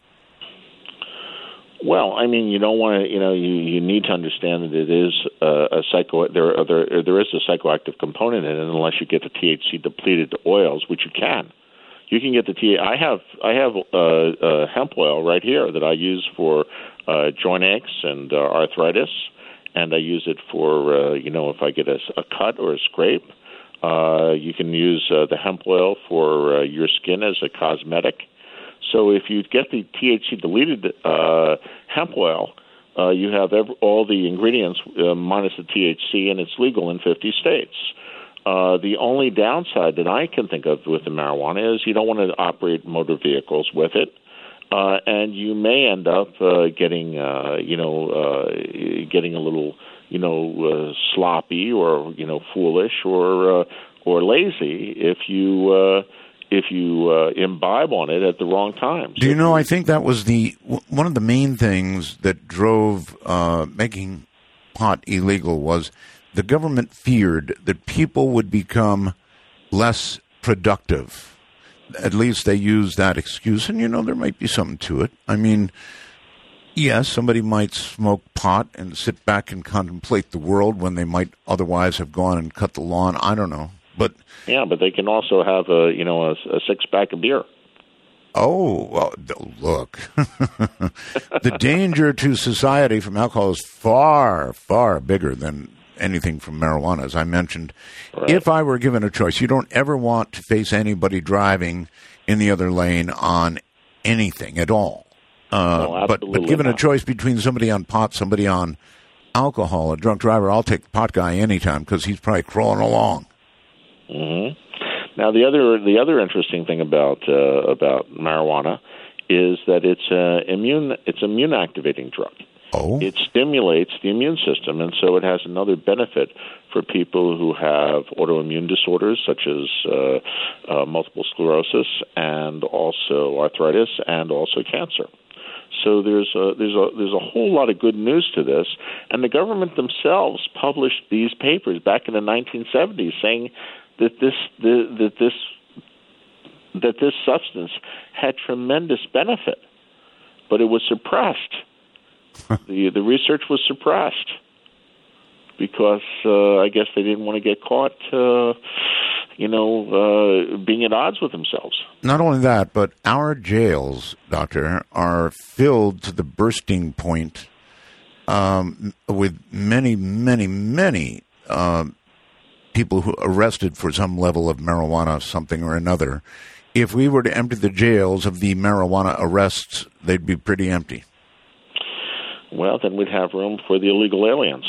Well, I mean, you don't want to, you know, you, you need to understand that it is uh, a psycho. There, there, there is a psychoactive component in it, unless you get the T H C depleted oils, which you can. You can get the T. I have, I have uh, uh, hemp oil right here that I use for uh, joint aches and uh, arthritis, and I use it for, uh, you know, if I get a, a cut or a scrape. Uh, you can use uh, the hemp oil for uh, your skin as a cosmetic. So if you get the T H C deleted uh, hemp oil, uh, you have every, all the ingredients uh, minus the T H C, and it's legal in fifty states. Uh, the only downside that I can think of with the marijuana is you don't want to operate motor vehicles with it, uh, and you may end up uh, getting, uh, you know, uh, getting a little, you know, uh, sloppy or you know, foolish or uh, or lazy if you. Uh, if you uh, imbibe on it at the wrong time. Do you know, I think that was the one of the main things that drove uh, making pot illegal was the government feared that people would become less productive. At least they used that excuse, and, you know, there might be something to it. I mean, yes, somebody might smoke pot and sit back and contemplate the world when they might otherwise have gone and cut the lawn. I don't know. But yeah, but they can also have a you know a, a six pack of beer. Oh, well, look, the danger to society from alcohol is far, far bigger than anything from marijuana, as I mentioned. Right. If I were given a choice, you don't ever want to face anybody driving in the other lane on anything at all. Uh, no, but but given not. a choice between somebody on pot, somebody on alcohol, a drunk driver, I'll take the pot guy anytime because he's probably crawling along. Mm-hmm. Now, the other the other interesting thing about uh, about marijuana is that it's a immune it's an immune activating drug. Oh. It stimulates the immune system, and so it has another benefit for people who have autoimmune disorders such as uh, uh, multiple sclerosis and also arthritis and also cancer. So there's a, there's a there's a whole lot of good news to this, and the government themselves published these papers back in the nineteen seventies saying that this the, that this that this substance had tremendous benefit, but it was suppressed. the The research was suppressed because uh, I guess they didn't want to get caught, uh, you know, uh, being at odds with themselves. Not only that, but our jails, Doctor, are filled to the bursting point um, with many, many, many uh, people who arrested for some level of marijuana, something or another. If we were to empty the jails of the marijuana arrests, they'd be pretty empty. Well, then we'd have room for the illegal aliens.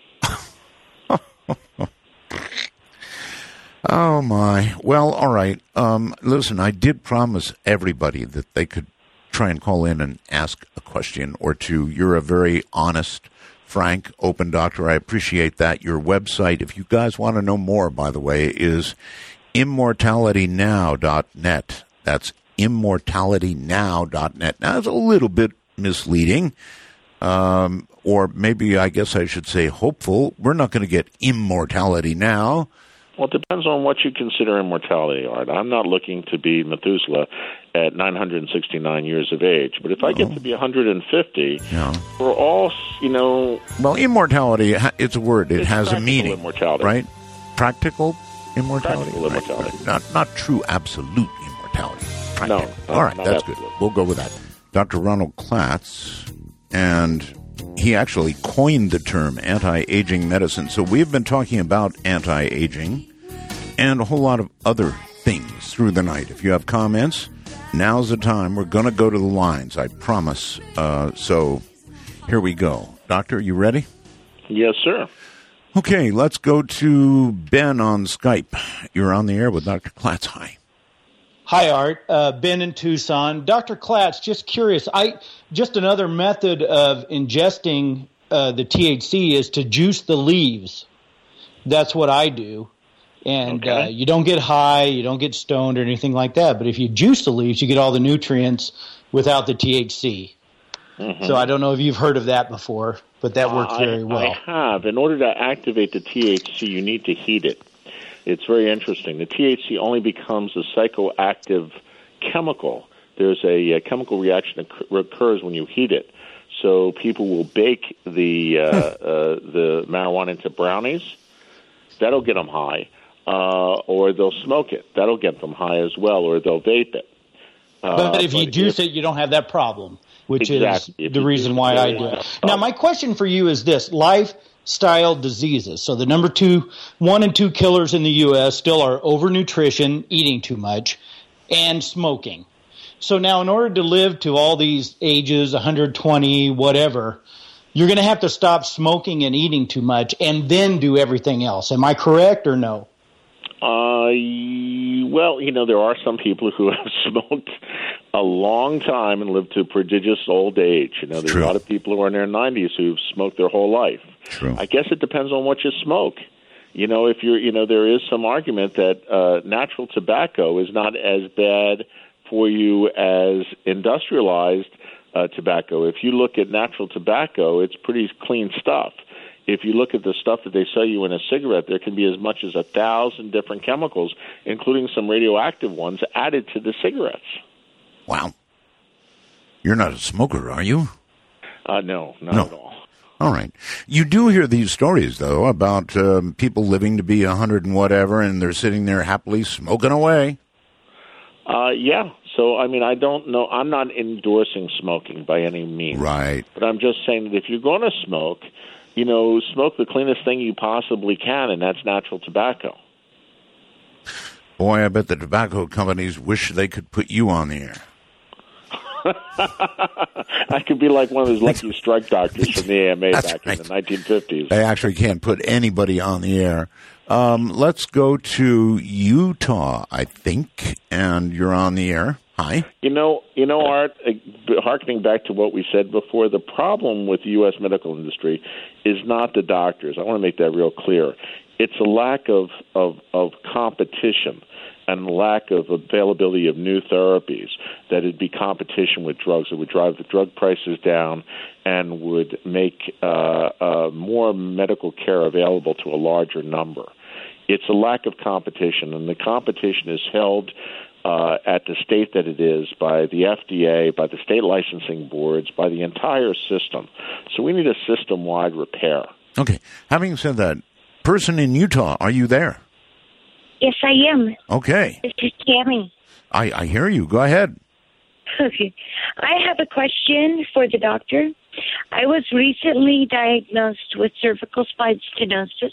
Oh, my. Well, all right. Um, listen, I did promise everybody that they could try and call in and ask a question or two. You're a very honest, frank, open doctor. I appreciate that. Your website, if you guys want to know more, by the way, is immortality now dot net. That's immortality now dot net. Now, it's a little bit misleading. Um, or maybe I guess I should say hopeful. We're not going to get immortality now. Well, it depends on what you consider immortality, Art. I'm not looking to be Methuselah at nine hundred sixty-nine years of age, but if I get to be one hundred fifty, yeah. we're all, you know... Well, immortality, it's a word. It has a meaning, immortality. right? Practical immortality? Practical immortality. Right. Not, not true absolute immortality. Right. No. All right, not that's absolute. good. We'll go with that. Doctor Ronald Klatz, and he actually coined the term anti-aging medicine. So we've been talking about anti-aging and a whole lot of other things through the night. If you have comments, now's the time. We're going to go to the lines, I promise. Uh, so here we go. Doctor, you ready? Yes, sir. Okay, let's go to Ben on Skype. You're on the air with Doctor Klatz. Hi. Hi, Art. Uh, Ben in Tucson. Doctor Klatz, just curious. I just another method of ingesting uh, the T H C is to juice the leaves. That's what I do. And okay. uh, you don't get high, you don't get stoned or anything like that. But if you juice the leaves, you get all the nutrients without the T H C. Mm-hmm. So I don't know if you've heard of that before, but that works very I, well. I have. In order to activate the T H C, you need to heat it. It's very interesting. The T H C only becomes a psychoactive chemical. There's a, a chemical reaction that occurs when you heat it. So people will bake the uh, uh, the marijuana into brownies. That'll get them high. Uh, or they'll smoke it. That'll get them high as well, or they'll vape it. Uh, but if you but juice if, it, you don't have that problem, which exactly. is the reason why I do it. Now, my question for you is this. Lifestyle diseases. So the number two, one and two killers in the U S still are overnutrition, eating too much, and smoking. So now in order to live to all these ages, one hundred twenty, whatever, you're going to have to stop smoking and eating too much and then do everything else. Am I correct or no? Uh, well, you know, there are some people who have smoked a long time and lived to a prodigious old age. You know, there's True. a lot of people who are in their nineties who've smoked their whole life. True. I guess it depends on what you smoke. You know, if you're, you know, there is some argument that uh, natural tobacco is not as bad for you as industrialized uh, tobacco. If you look at natural tobacco, it's pretty clean stuff. If you look at the stuff that they sell you in a cigarette, there can be as much as a thousand different chemicals, including some radioactive ones, added to the cigarettes. Wow. You're not a smoker, are you? Uh, no, not No. at all. All right. You do hear these stories, though, about um, people living to be a hundred and whatever, and they're sitting there happily smoking away. Uh, yeah. So, I mean, I don't know. I'm not endorsing smoking by any means. Right. But I'm just saying that if you're going to smoke, you know, smoke the cleanest thing you possibly can, and that's natural tobacco. Boy, I bet the tobacco companies wish they could put you on the air. I could be like one of those lucky strike doctors from the A M A That's back right. in the nineteen fifties. They actually can't put anybody on the air. Um, let's go to Utah, I think, and you're on the air. Hi. You know, you know, Art, uh, hearkening back to what we said before, the problem with the U S medical industry is not the doctors. I want to make that real clear. It's a lack of, of, of competition and lack of availability of new therapies that would be competition with drugs. It would drive the drug prices down and would make uh, uh, more medical care available to a larger number. It's a lack of competition, and the competition is held uh, at the state that it is by the F D A, by the state licensing boards, by the entire system. So we need a system-wide repair. Okay. Having said that, person in Utah, are you there? Yes, I am. Okay. This is Tammy. I, I hear you. Go ahead. Okay. I have a question for the doctor. I was recently diagnosed with cervical spine stenosis,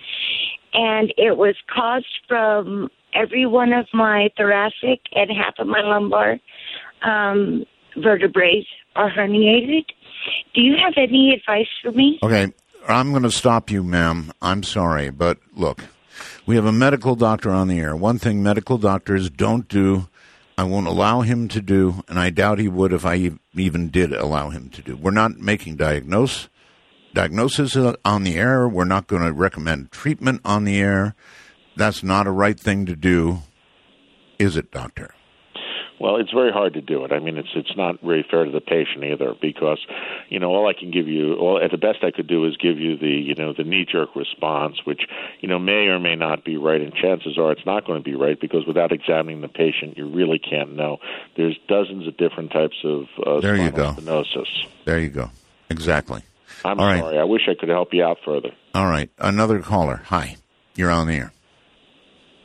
and it was caused from every one of my thoracic and half of my lumbar um, vertebrae are herniated. Do you have any advice for me? Okay. I'm going to stop you, ma'am. I'm sorry, but look. We have a medical doctor on the air. One thing medical doctors don't do, I won't allow him to do, and I doubt he would if I even did allow him to do. We're not making diagnose, diagnosis on the air. We're not going to recommend treatment on the air. That's not a right thing to do, is it, doctor? Well, it's very hard to do it. I mean, it's it's not very fair to the patient either, because, you know, all I can give you, all at the best I could do is give you the, you know, the knee-jerk response, which, you know, may or may not be right, and chances are it's not going to be right, because without examining the patient, you really can't know. There's dozens of different types of uh, there you spinal go. stenosis. There you go. Exactly. I'm all sorry. Right. I wish I could help you out further. All right. Another caller. Hi. You're on the air.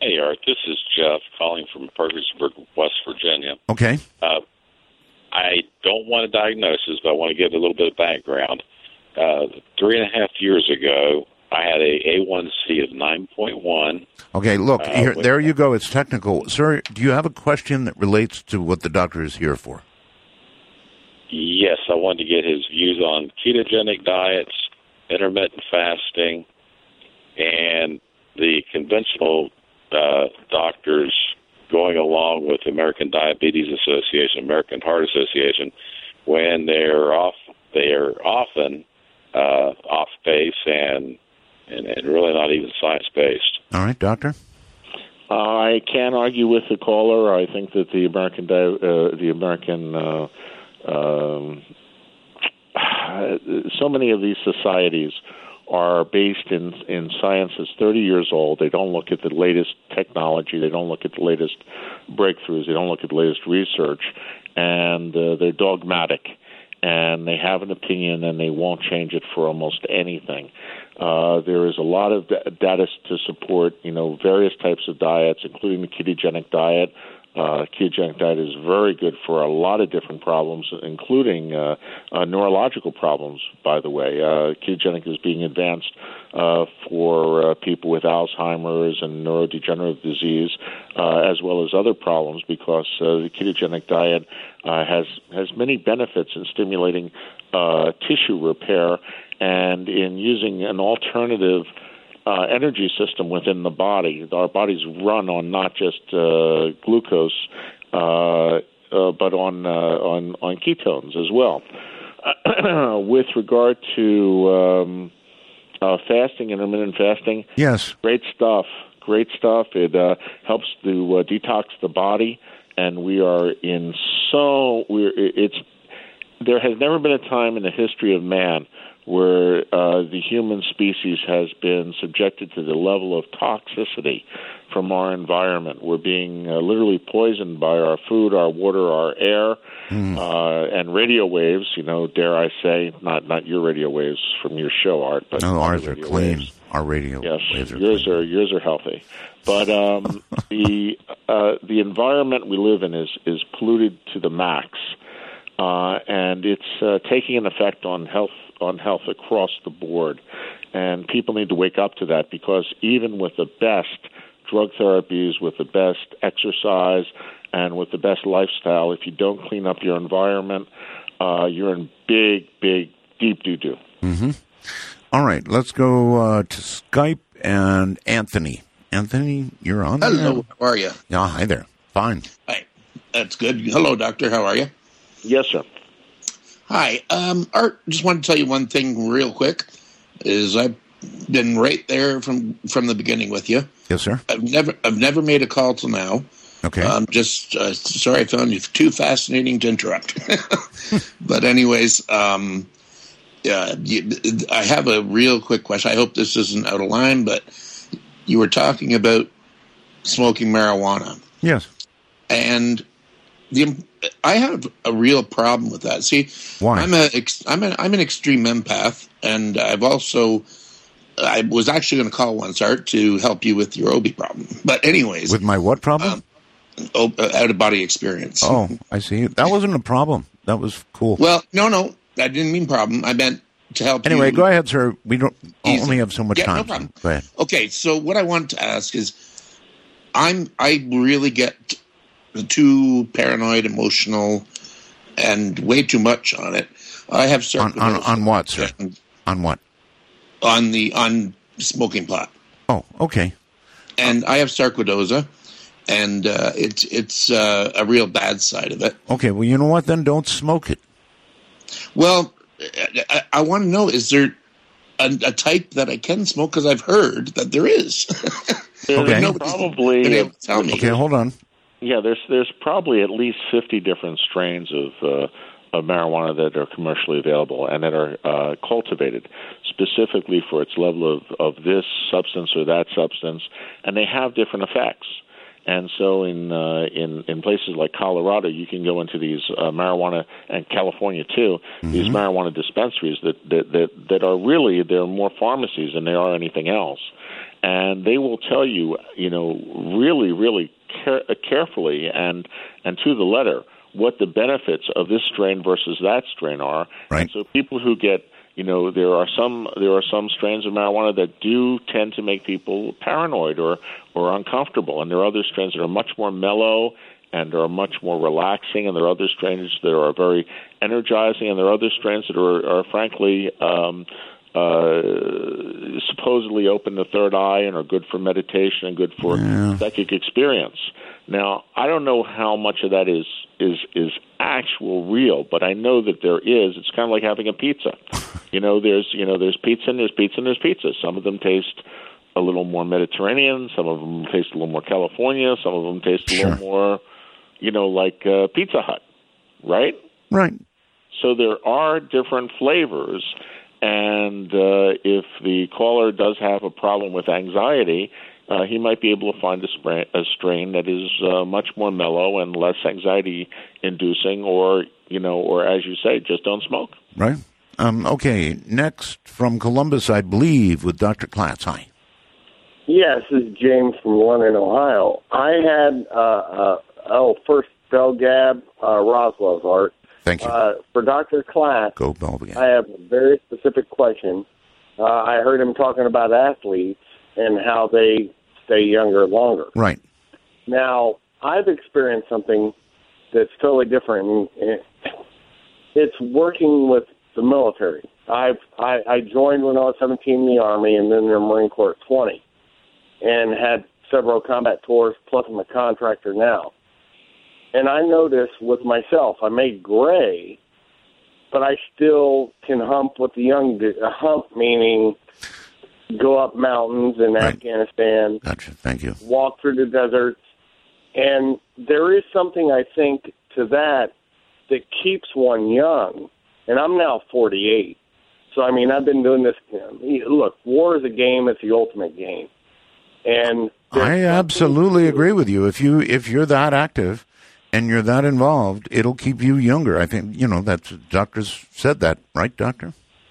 Hey, Art. This is Jeff calling from Parkersburg, West Virginia. Okay. Uh, I don't want a diagnosis, but I want to give a little bit of background. Uh, three and a half years ago, I had a A one C of nine point one. Okay, look, uh, here, with, there you go. It's technical. Sir, do you have a question that relates to what the doctor is here for? Yes, I wanted to get his views on ketogenic diets, intermittent fasting, and the conventional uh, doctors going along with the American Diabetes Association, American Heart Association, when they're off, they are often uh, off base and, and and really not even science based. All right, doctor. Uh, I can't argue with the caller. I think that the American Di- uh, the American uh, um, so many of these societies are based in in science that's thirty years old. They don't look at the latest technology. They don't look at the latest breakthroughs. They don't look at the latest research, and uh, they're dogmatic. And they have an opinion, and they won't change it for almost anything. Uh, there is a lot of d- data to support, you know, various types of diets, including the ketogenic diet. Uh, ketogenic diet is very good for a lot of different problems, including uh, uh, neurological problems, by the way. Uh, ketogenic is being advanced uh, for uh, people with Alzheimer's and neurodegenerative disease, uh, as well as other problems, because uh, the ketogenic diet uh, has, has many benefits in stimulating uh, tissue repair and in using an alternative Uh, energy system within the body. Our bodies run on not just uh, glucose, uh, uh, but on uh, on on ketones as well. With regard to um, uh, fasting, intermittent fasting, yes, great stuff. Great stuff. It uh, helps to uh, detox the body, and we are in so we're it's. There has never been a time in the history of man where uh, the human species has been subjected to the level of toxicity from our environment. We're being uh, literally poisoned by our food, our water, our air, mm. uh, and radio waves. You know, dare I say, not not your radio waves from your show, Art, but no, ours are clean. Waves. Our radio yes, waves are yours clean. are yours are healthy, but um, the uh, the environment we live in is is polluted to the max, uh, and it's uh, taking an effect on health. on health across the board. And people need to wake up to that, because even with the best drug therapies, with the best exercise, and with the best lifestyle, if you don't clean up your environment, uh, you're in big, big, deep doo-doo. Mm-hmm. All right, let's go uh, to Skype and Anthony. Anthony, you're on Hello, there. how are you? Yeah, hi there. Fine. Hi, that's good. Hello, doctor, how are you? Yes, sir. Hi, um, Art, just wanted to tell you one thing real quick, is I've been right there from, from the beginning with you. Yes, sir. I've never I've never made a call till now. Okay. I'm just uh, sorry I found you too fascinating to interrupt. But anyways, um, yeah, you, I have a real quick question. I hope this isn't out of line, but you were talking about smoking marijuana. Yes. And the I have a real problem with that. See, why? I'm a I'm a I'm an extreme empath, and I've also I was actually going to call once, Art, to help you with your O B problem. But anyways, with my what problem? Um, oh, out of body experience. Oh, I see. That wasn't a problem. That was cool. Well, no, no, I didn't mean problem. I meant to help. Anyway, you. go ahead, sir. We don't Easy. only have so much yeah, time. No problem. So go ahead. Okay, so what I want to ask is, I'm I really get too paranoid, emotional, and way too much on it. I have on, on on what, sir? On what? On the on smoking pot. Oh, okay. And I have sarcoidosa, and uh, it's it's uh, a real bad side of it. Okay, well, you know what? Then don't smoke it. Well, I, I want to know: is there a, a type that I can smoke? Because I've heard that there is. Okay. Probably. Tell me. Okay, hold on. Yeah, there's there's probably at least fifty different strains of uh, of marijuana that are commercially available and that are uh, cultivated specifically for its level of, of this substance or that substance, and they have different effects. And so in uh, in in places like Colorado, you can go into these uh, marijuana, and California too, mm-hmm. these marijuana dispensaries that, that that that are really, they're more pharmacies than they are anything else. and they will tell you, you know, really, really care- carefully and and to the letter what the benefits of this strain versus that strain are. Right. And so people who get, you know, there are some there are some strains of marijuana that do tend to make people paranoid or or uncomfortable, and there are other strains that are much more mellow and are much more relaxing, and there are other strains that are very energizing, and there are other strains that are, are frankly, um, uh, supposedly open the third eye and are good for meditation and good for yeah. psychic experience. Now, I don't know how much of that is, is, is actual real, but I know that there is. It's kind of like having a pizza. You know, there's, you know, there's pizza and there's pizza and there's pizza. Some of them taste a little more Mediterranean. Some of them taste a little more California. Some of them taste a Sure. little more, you know, like uh, Pizza Hut, right? Right. So there are different flavors, and uh, if the caller does have a problem with anxiety, uh, he might be able to find a, spray, a strain that is uh, much more mellow and less anxiety-inducing, or, you know, or as you say, just don't smoke. Right. Um, okay, next from Columbus, I believe, with Doctor Klatz. Hi. Yes, this is James from London, Ohio. I had, uh, uh, oh, first Belgab, uh, Roswell's art. Thank you. Uh, for Doctor Klatz, Go Belgab. I have a very specific question. Uh, I heard him talking about athletes and how they stay younger longer. Right. Now, I've experienced something that's totally different. It's working with the military. I've I, I joined when I was seventeen in the Army, and then in the Marine Corps at twenty, and had several combat tours, plus I'm a contractor now. And I noticed with myself, I made gray, but I still can hump with the young dude. Hump meaning go up mountains in Right. Afghanistan. Gotcha. Thank you. Walk through the deserts. And there is something, I think, to that that keeps one young. And I'm now forty-eight. So, I mean, I've been doing this. Look, war is a game. It's the ultimate game. And I absolutely agree with you. If you if you're that active and you're that involved, it'll keep you younger. I think, you know, that's doctors said that, right, doctor?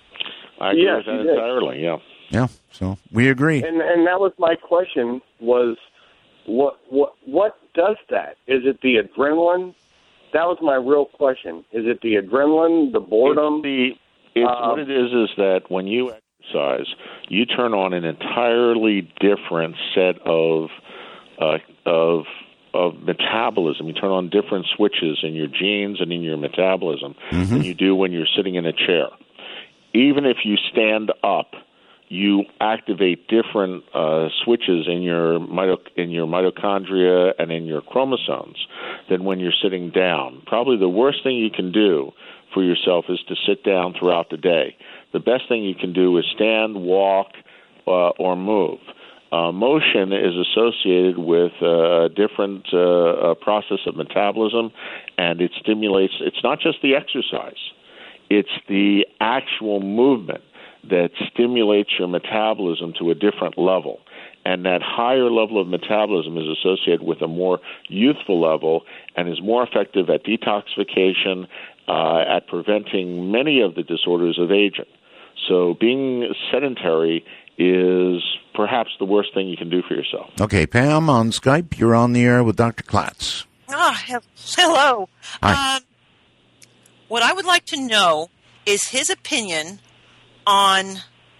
I agree Yes, with that you did. entirely, yeah. Yeah, so we agree. And and that was my question was what what what does that? Is it the adrenaline? That was my real question. Is it the adrenaline, the boredom? It's the, it's, Um, what it is is that when you exercise, you turn on an entirely different set of uh, of of metabolism. You turn on different switches in your genes and in your metabolism Mm-hmm. than you do when you're sitting in a chair. Even if you stand up, you activate different uh, switches in your mito- in your mitochondria and in your chromosomes than when you're sitting down. Probably the worst thing you can do for yourself is to sit down throughout the day. The best thing you can do is stand, walk, uh, or move. Uh, motion is associated with a different uh, uh, process of metabolism, and it stimulates. It's not just the exercise; it's the actual movement that stimulates your metabolism to a different level. And that higher level of metabolism is associated with a more youthful level and is more effective at detoxification, uh, at preventing many of the disorders of aging. So being sedentary is perhaps the worst thing you can do for yourself. Okay, Pam on Skype, you're on the air with Doctor Klatz. Ah, he- hello. Hi. Um, what I would like to know is his opinion on,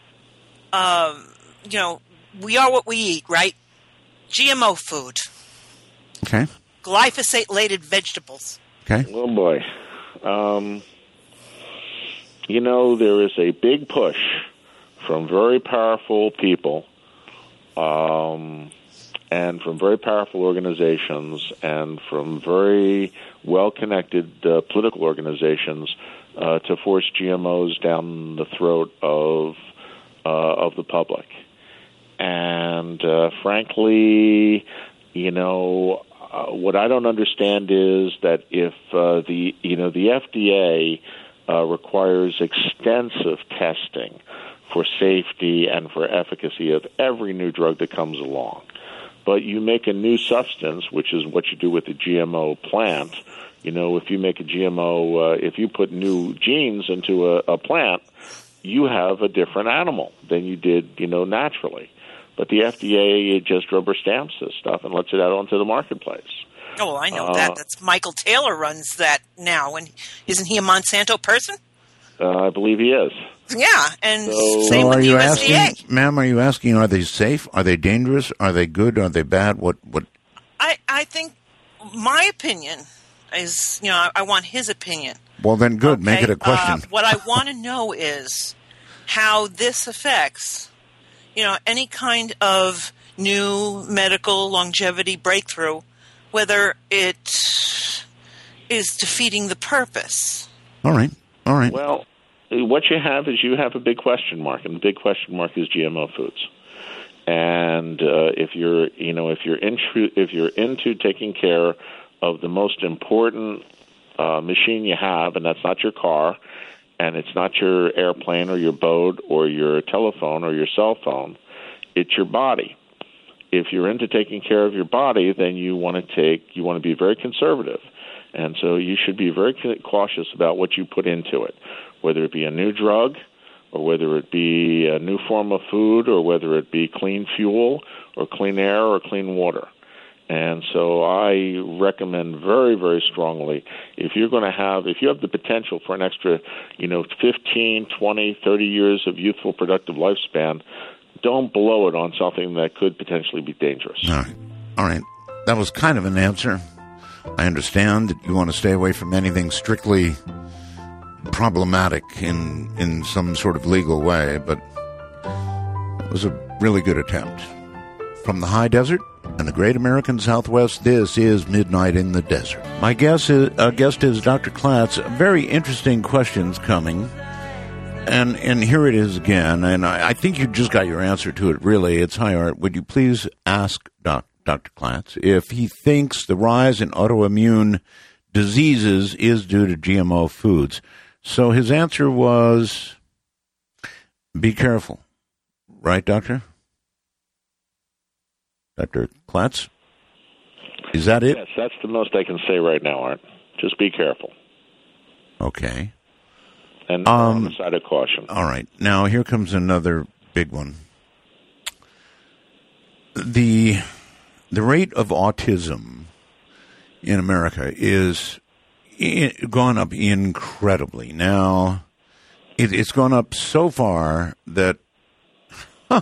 um, you know, we are what we eat, right? G M O food, Okay, glyphosate-laden vegetables. okay. Oh, boy. Um, you know, there is a big push from very powerful people um, and from very powerful organizations and from very well-connected uh, political organizations uh, to force G M Os down the throat of uh, of the public. And uh, frankly, you know, uh, what I don't understand is that if uh, the you know the F D A uh, requires extensive testing for safety and for efficacy of every new drug that comes along, but you make a new substance, which is what you do with the G M O plant. You know, if you make a G M O, uh, if you put new genes into a, a plant, you have a different animal than you did, you know, naturally. But the F D A just rubber stamps this stuff and lets it out onto the marketplace. Oh, I know Uh, that. That's Michael Taylor runs that now, and isn't he a Monsanto person? Uh, I believe he is. Yeah, and So- same So with are the you U S D A. asking, ma'am, are you asking, are they safe? Are they dangerous? Are they good? Are they bad? What, what? I, I think my opinion is, you know, I, I want his opinion. Well, then good. Make Okay? it a question. Uh, what I want to know is how this affects, you know, any kind of new medical longevity breakthrough, whether it is defeating the purpose. All right. All right. Well, what you have is you have a big question mark, and the big question mark is G M O foods. And uh, if you're, you know, if you're into if you're into taking care of the most important uh, machine you have, and that's not your car, and it's not your airplane or your boat or your telephone or your cell phone, it's your body. If you're into taking care of your body, then you want to take you want to be very conservative, and so you should be very cautious about what you put into it, whether it be a new drug, or whether it be a new form of food, or whether it be clean fuel, or clean air, or clean water. And so I recommend very, very strongly, if you're going to have, if you have the potential for an extra, you know, fifteen, twenty, thirty years of youthful, productive lifespan, don't blow it on something that could potentially be dangerous. All right. All right. That was kind of an answer. I understand that you want to stay away from anything strictly problematic in in some sort of legal way, but it was a really good attempt. From the high desert and the great American Southwest, this is Midnight in the Desert. My guest is, uh, guest is Doctor Klatz. Very interesting questions coming. And and here it is again, and I, I think you just got your answer to it, really. It's Hi Art. Would you please ask doc, Doctor Klatz if he thinks the rise in autoimmune diseases is due to G M O foods? So his answer was, be careful. Right, Doctor? Doctor Klatz? Is that it? Yes, that's the most I can say right now, Art. Just be careful. Okay. And Um, on the side of caution. All right. Now, here comes another big one. The the rate of autism in America is i- gone up incredibly. Now, it, it's gone up so far that huh,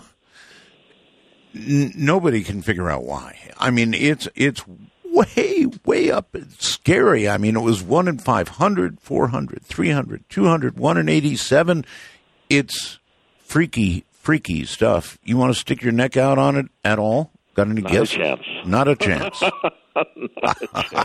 n- nobody can figure out why. I mean, it's it's way, way up. It's scary. I mean, it was one in five hundred, four hundred, three hundred, two hundred, one in eighty-seven. It's freaky, freaky stuff. You want to stick your neck out on it at all? Got any Not guesses? a chance. Not a chance. Not a chance.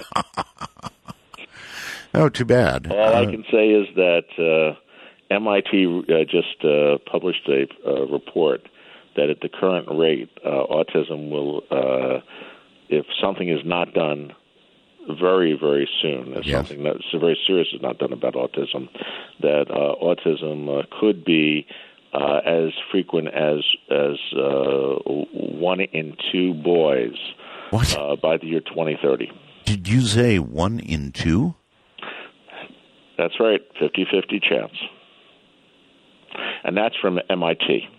Oh, too bad. All I Uh, can say is that uh, M I T uh, just uh, published a uh, report that at the current rate, uh, autism will, uh, if something is not done very, very soon, if Yes. something that's very serious is not done about autism, that uh, autism uh, could be uh, as frequent as as uh, one in two boys What? uh, by the year twenty thirty. Did you say one in two? That's right, fifty-fifty chance. And that's from M I T.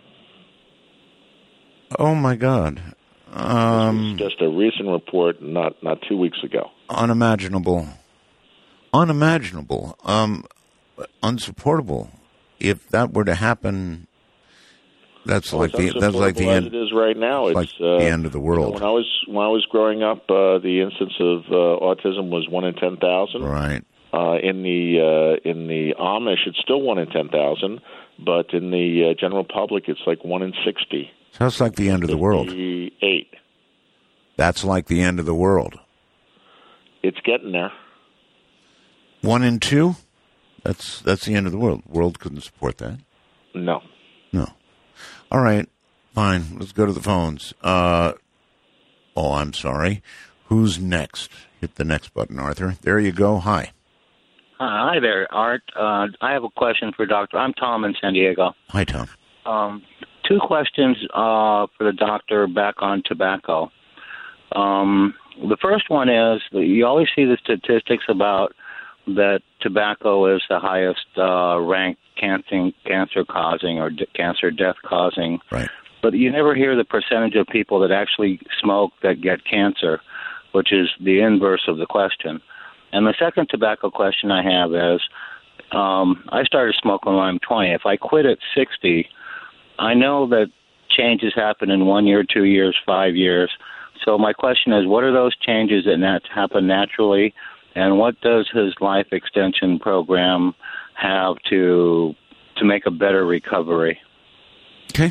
Oh, my God. Um, Just a recent report, not not two weeks ago. unimaginable. Unimaginable. Um, unsupportable. If that were to happen, that's Well, like it's the that's like the unsupportable end. as it is right now. It's It's like uh, the end of the you know, world. when I was when I was growing up, uh, the incidence of uh, autism was one in ten thousand. Right. Uh, in the uh, in the Amish, it's still one in ten thousand, but in the uh, general public, it's like one in sixty. So that's like the end of the world. Eight. That's like the end of the world. It's getting there. One in two? That's that's the end of the world. The world couldn't support that. No. No. All right. Fine. Let's go to the phones. Uh, oh, I'm sorry. Who's next? Hit the next button, Arthur. There you go. Hi. Uh, hi there, Art. Uh, I have a question for Doctor I'm Tom in San Diego. Hi, Tom. Um, two questions uh, for the doctor back on tobacco. Um, the first one is that you always see the statistics about that tobacco is the highest uh, ranked cancer cancer causing or d- cancer death causing Right. but you never hear the percentage of people that actually smoke that get cancer, which is the inverse of the question. And the second tobacco question I have is, um, I started smoking when I'm twenty. If I quit at sixty, I know that changes happen in one year, two years, five years. So my question is, what are those changes that nat- happen naturally, and what does his life extension program have to to make a better recovery? Okay.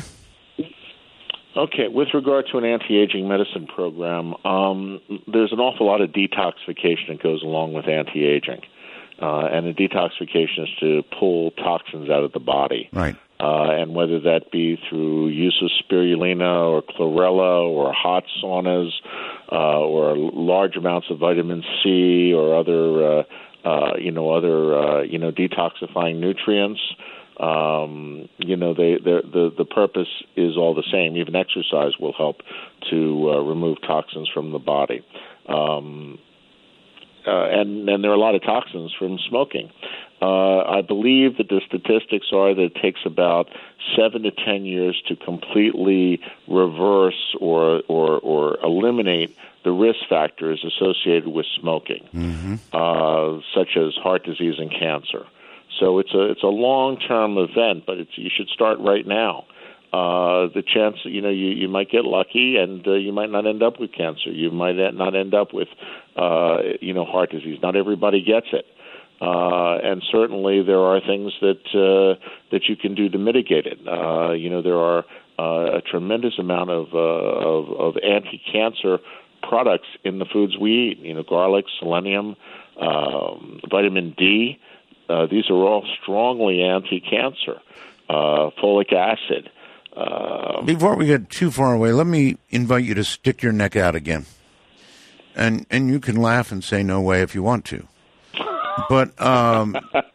Okay, with regard to an anti-aging medicine program, um, there's an awful lot of detoxification that goes along with anti-aging. Uh, and the detoxification is to pull toxins out of the body. Right. Uh, and whether that be through use of spirulina or chlorella or hot saunas uh, or large amounts of vitamin C or other, uh, uh, you know, other, uh, you know, detoxifying nutrients, um, you know, they, the the purpose is all the same. Even exercise will help to uh, remove toxins from the body. Um, uh, and, and there are a lot of toxins from smoking. Uh, I believe that the statistics are that it takes about seven to ten years to completely reverse or or, or eliminate the risk factors associated with smoking, mm-hmm. uh, such as heart disease and cancer. So it's a it's a long-term event, but it's, you should start right now. Uh, the chance, you know, you, you might get lucky, and uh, you might not end up with cancer. You might not end up with, uh, you know, heart disease. Not everybody gets it. Uh, and certainly there are things that uh, that you can do to mitigate it. Uh, you know, there are uh, a tremendous amount of, uh, of of anti-cancer products in the foods we eat. You know, garlic, selenium, um, vitamin D. Uh, these are all strongly anti-cancer. Uh, folic acid. Uh, Before we get too far away, let me invite you to stick your neck out again, and and you can laugh and say no way if you want to. But, um,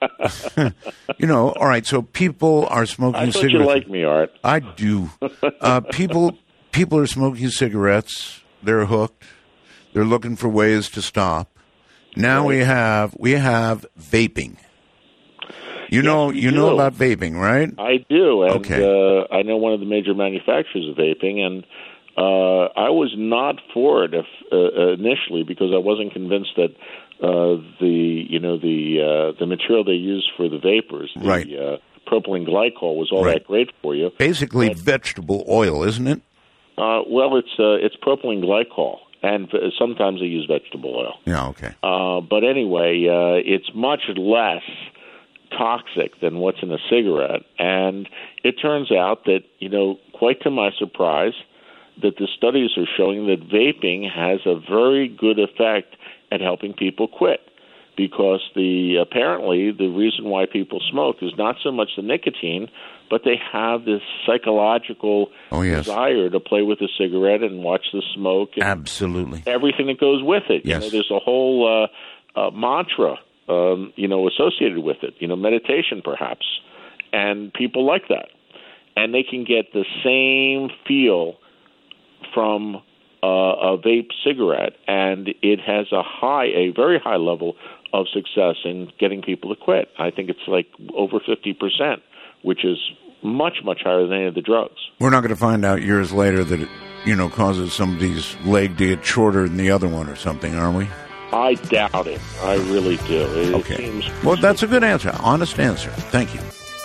you know, all right, so people are smoking I thought cigarettes. You like me, Art. I do. Uh, people people are smoking cigarettes. They're hooked. They're looking for ways to stop. Now right. we have we have vaping. You yes, know you do. know about vaping, right? I do. And, okay. Uh, I know one of the major manufacturers of vaping, and uh, I was not for it if, uh, initially because I wasn't convinced that Uh, the you know the uh, the material they use for the vapors, the right. uh, propylene glycol, was all right. that great for you. Basically, but, vegetable oil, isn't it? Uh, well, it's uh, it's propylene glycol, and v- sometimes they use vegetable oil. Yeah, okay. Uh, but anyway, uh, it's much less toxic than what's in a cigarette, and it turns out that you know, quite to my surprise, that the studies are showing that vaping has a very good effect at helping people quit, because the apparently the reason why people smoke is not so much the nicotine, but they have this psychological oh, yes. desire to play with a cigarette and watch the smoke. And absolutely. Everything that goes with it. Yes. You know, there's a whole uh, uh, mantra, um, you know, associated with it. You know, meditation perhaps, and people like that, and they can get the same feel from Uh, a vape cigarette, and it has a high, a very high level of success in getting people to quit. I think it's like over fifty percent, which is much, much higher than any of the drugs. We're not going to find out years later that it, you know, causes somebody's leg to get shorter than the other one or something, are we? I doubt it. I really do. It okay. Seems- well, that's a good answer. Honest answer. Thank you.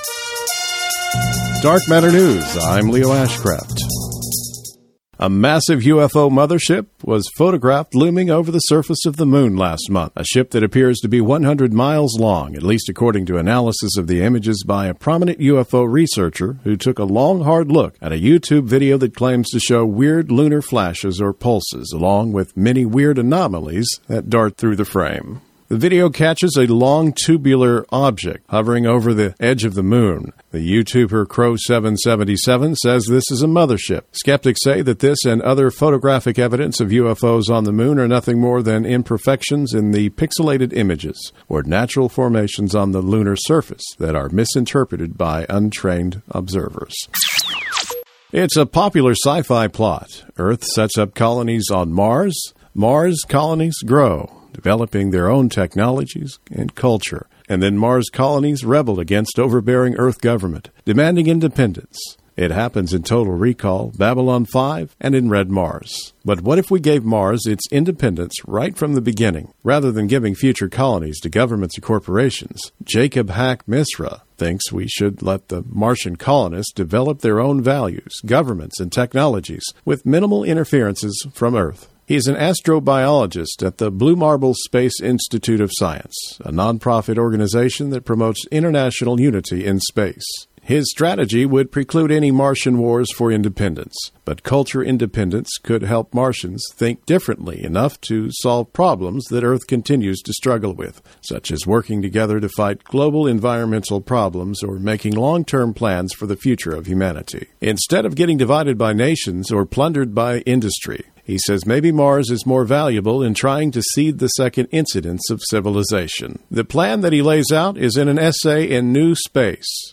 Dark Matter News. I'm Leo Ashcraft. A massive U F O mothership was photographed looming over the surface of the moon last month, a ship that appears to be one hundred miles long, at least according to analysis of the images by a prominent U F O researcher who took a long, hard look at a YouTube video that claims to show weird lunar flashes or pulses, along with many weird anomalies that dart through the frame. The video catches a long tubular object hovering over the edge of the moon. The YouTuber Crow seven seventy-seven says this is a mothership. Skeptics say that this and other photographic evidence of U F Os on the moon are nothing more than imperfections in the pixelated images, or natural formations on the lunar surface that are misinterpreted by untrained observers. It's a popular sci-fi plot. Earth sets up colonies on Mars. Mars colonies grow, developing their own technologies and culture. And then Mars colonies rebel against overbearing Earth government, demanding independence. It happens in Total Recall, Babylon five, and in Red Mars. But what if we gave Mars its independence right from the beginning, rather than giving future colonies to governments or corporations? Jacob Hack Misra thinks we should let the Martian colonists develop their own values, governments, and technologies with minimal interferences from Earth. He's an astrobiologist at the Blue Marble Space Institute of Science, a nonprofit organization that promotes international unity in space. His strategy would preclude any Martian wars for independence, but culture independence could help Martians think differently enough to solve problems that Earth continues to struggle with, such as working together to fight global environmental problems or making long-term plans for the future of humanity. Instead of getting divided by nations or plundered by industry, he says maybe Mars is more valuable in trying to seed the second incidence of civilization. The plan that he lays out is in an essay in New Space.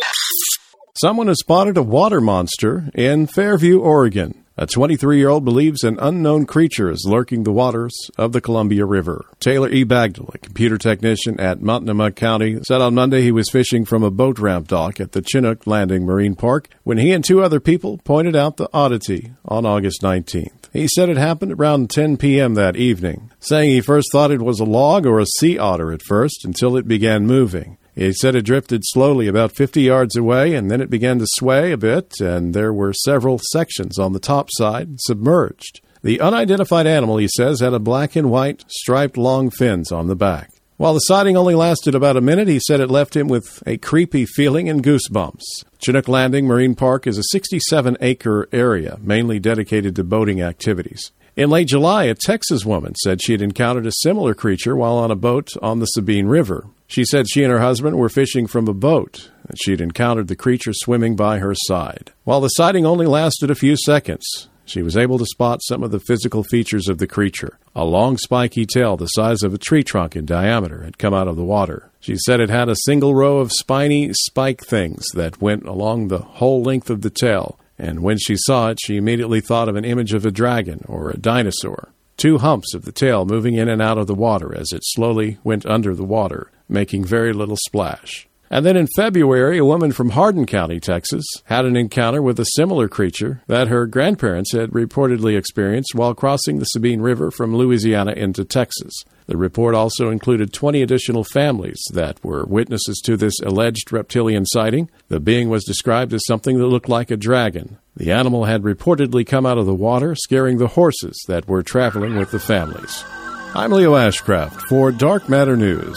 Someone has spotted a water monster in Fairview, Oregon. A twenty-three-year-old believes an unknown creature is lurking the waters of the Columbia River. Taylor E. Bagdell, a computer technician at Multnomah County, said on Monday he was fishing from a boat ramp dock at the Chinook Landing Marine Park when he and two other people pointed out the oddity on August nineteenth. He said it happened around ten p.m. that evening, saying he first thought it was a log or a sea otter at first until it began moving. He said it drifted slowly about fifty yards away, and then it began to sway a bit, and there were several sections on the top side submerged. The unidentified animal, he says, had a black and white striped long fins on the back. While the sighting only lasted about a minute, he said it left him with a creepy feeling and goosebumps. Chinook Landing Marine Park is a sixty-seven acre area, mainly dedicated to boating activities. In late July, a Texas woman said she had encountered a similar creature while on a boat on the Sabine River. She said she and her husband were fishing from a boat, and she had encountered the creature swimming by her side. While the sighting only lasted a few seconds, she was able to spot some of the physical features of the creature. A long spiky tail the size of a tree trunk in diameter had come out of the water. She said it had a single row of spiny spike things that went along the whole length of the tail, and when she saw it, she immediately thought of an image of a dragon or a dinosaur. Two humps of the tail moving in and out of the water as it slowly went under the water, making very little splash. And then in February, a woman from Hardin County, Texas, had an encounter with a similar creature that her grandparents had reportedly experienced while crossing the Sabine River from Louisiana into Texas. The report also included twenty additional families that were witnesses to this alleged reptilian sighting. The being was described as something that looked like a dragon. The animal had reportedly come out of the water, scaring the horses that were traveling with the families. I'm Leo Ashcraft for Dark Matter News.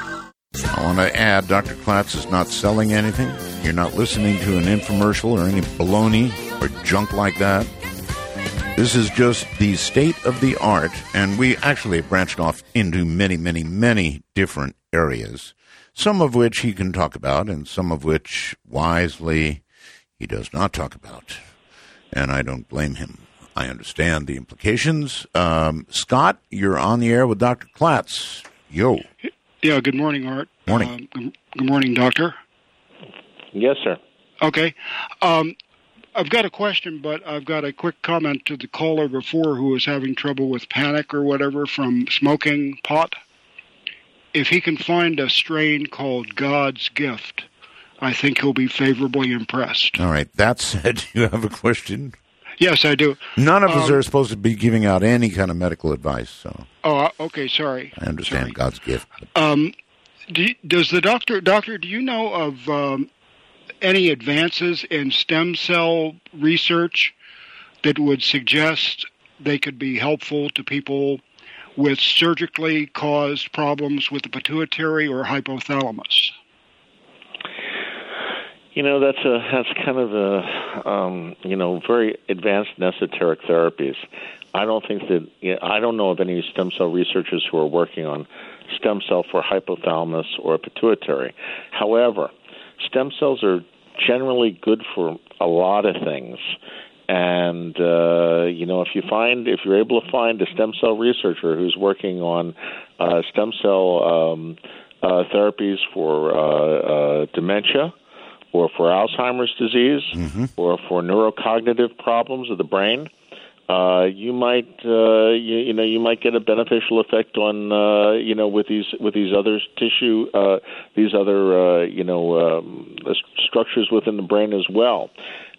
I want to add, Doctor Klatz is not selling anything. You're not listening to an infomercial or any baloney or junk like that. This is just the state of the art, and we actually have branched off into many, many, many different areas, some of which he can talk about and some of which, wisely, he does not talk about. And I don't blame him. I understand the implications. Um, Scott, you're on the air with Doctor Klatz. Yo. Yeah, good morning, Art. Morning. Uh, good, good morning, Doctor. Yes, sir. Okay. Um, I've got a question, but I've got a quick comment to the caller before who was having trouble with panic or whatever from smoking pot. If he can find a strain called God's Gift, I think he'll be favorably impressed. All right. That said, you have a question? Yes, I do. None of us um, are supposed to be giving out any kind of medical advice, so. Oh, okay, sorry. I understand sorry. God's gift. Um, do, does the doctor, doctor, do you know of um, any advances in stem cell research that would suggest they could be helpful to people with surgically caused problems with the pituitary or hypothalamus? You know, that's a that's kind of a um, you know very advanced and esoteric therapies. I don't think that you know, I don't know of any stem cell researchers who are working on stem cell for hypothalamus or pituitary. However, stem cells are generally good for a lot of things. And uh, you know, if you find if you're able to find a stem cell researcher who's working on uh, stem cell um, uh, therapies for uh, uh, dementia, or for Alzheimer's disease, mm-hmm. or for neurocognitive problems of the brain, uh, you might, uh, you, you know, you might get a beneficial effect on, uh, you know, with these with these other tissue, uh, these other, uh, you know, um, structures within the brain as well.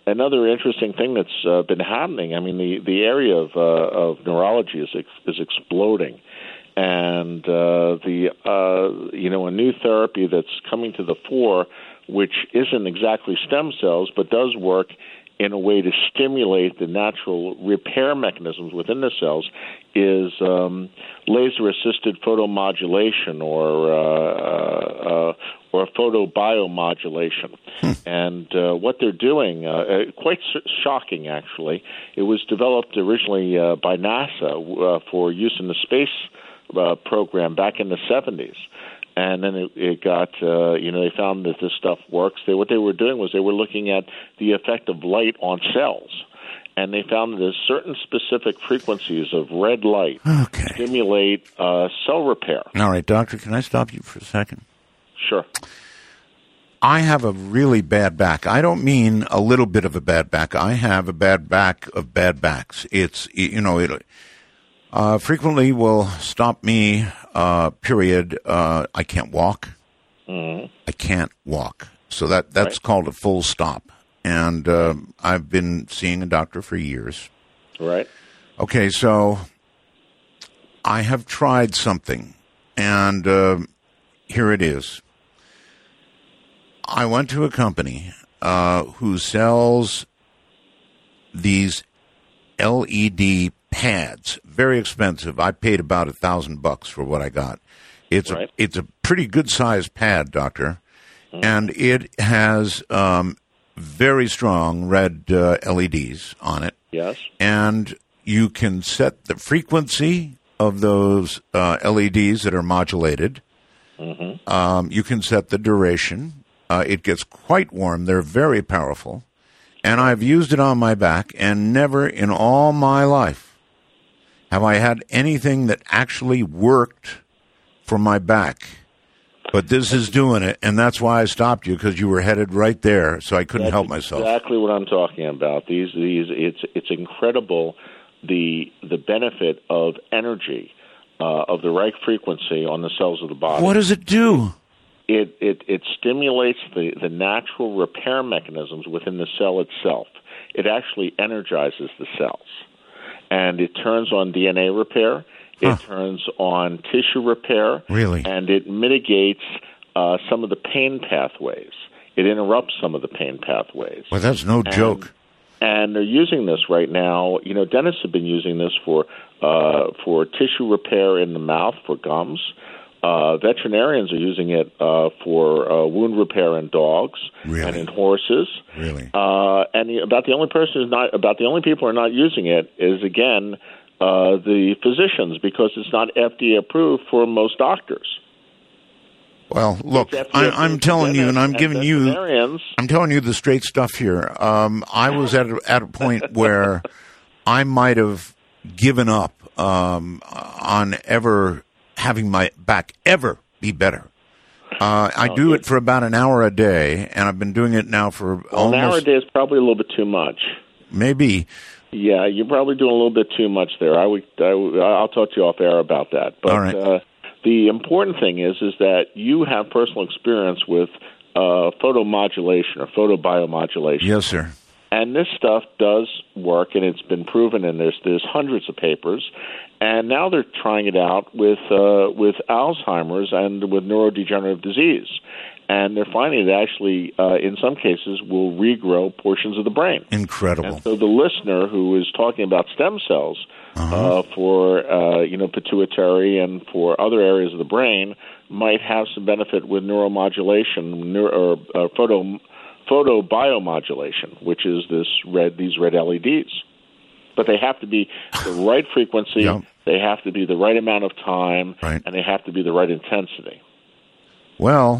another interesting thing that's uh, been happening. I mean, the, the area of uh, of neurology is ex- is exploding, and uh, the uh, you know a new therapy that's coming to the fore, which isn't exactly stem cells, but does work in a way to stimulate the natural repair mechanisms within the cells, is um, laser-assisted photomodulation or uh, uh, or photobiomodulation. Hmm. And uh, what they're doing, uh, quite shocking actually, it was developed originally uh, by NASA uh, for use in the space uh, program back in the seventies. And then it, it got, uh, you know, they found that this stuff works. They, what they were doing was they were looking at the effect of light on cells. And they found that there's certain specific frequencies of red light okay. stimulate uh, cell repair. All right, doctor, can I stop you for a second? Sure. I have a really bad back. I don't mean a little bit of a bad back. I have a bad back of bad backs. It's, you know, it uh, frequently will stop me, uh, period. Uh, I can't walk. Mm-hmm. I can't walk. So that, that's right. called a full stop. And uh, I've been seeing a doctor for years. Right. Okay, so I have tried something, and uh, here it is. I went to a company uh, who sells these L E D pads, very expensive. I paid about a thousand bucks for what I got. It's right. a it's a pretty good sized pad, doctor, mm-hmm. and it has um, very strong red uh, L E Ds on it. Yes, and you can set the frequency of those uh, L E Ds that are modulated. Mm-hmm. Um, you can set the duration. Uh, it gets quite warm. They're very powerful. And I've used it on my back, and never in all my life have I had anything that actually worked for my back. But this is doing it, and that's why I stopped you, because you were headed right there, so I couldn't that's help myself. Exactly what I'm talking about. These, these, it's it's incredible the the benefit of energy, uh, of the right frequency on the cells of the body. What does it do? It, it it stimulates the, the natural repair mechanisms within the cell itself. It actually energizes the cells. And it turns on D N A repair. It huh. turns on tissue repair. Really? And it mitigates uh, some of the pain pathways. It interrupts some of the pain pathways. Well, that's no and, joke. And they're using this right now. You know, dentists have been using this for uh, for tissue repair in the mouth, for gums. Uh, veterinarians are using it uh, for uh, wound repair in dogs really? and in horses. Really, uh, and the, about the only person who's not about the only people who are not using it is again uh, the physicians, because it's not F D A approved for most doctors. Well, look, I, I'm telling you, and I'm giving you, I'm telling you the straight stuff here. Um, I was at a, at a point where I might have given up um, on ever having my back ever be better. Uh, I do it for about an hour a day, and I've been doing it now for well, almost... An hour a day is probably a little bit too much. Maybe. Yeah, you're probably doing a little bit too much there. I would, I would, I'll talk to you off air about that. But All right. uh, the important thing is, is that you have personal experience with uh, photomodulation or photobiomodulation. Yes, sir. And this stuff does work, and it's been proven, and there's there's hundreds of papers. And now they're trying it out with uh, with Alzheimer's and with neurodegenerative disease. And they're finding it actually, uh, in some cases, will regrow portions of the brain. Incredible. And so the listener who is talking about stem cells uh-huh. uh, for, uh, you know, pituitary and for other areas of the brain might have some benefit with neuromodulation neuro, or uh, photo photobiomodulation, which is this red these red L E Ds. But they have to be the right frequency, yep. they have to be the right amount of time, right. and they have to be the right intensity. Well,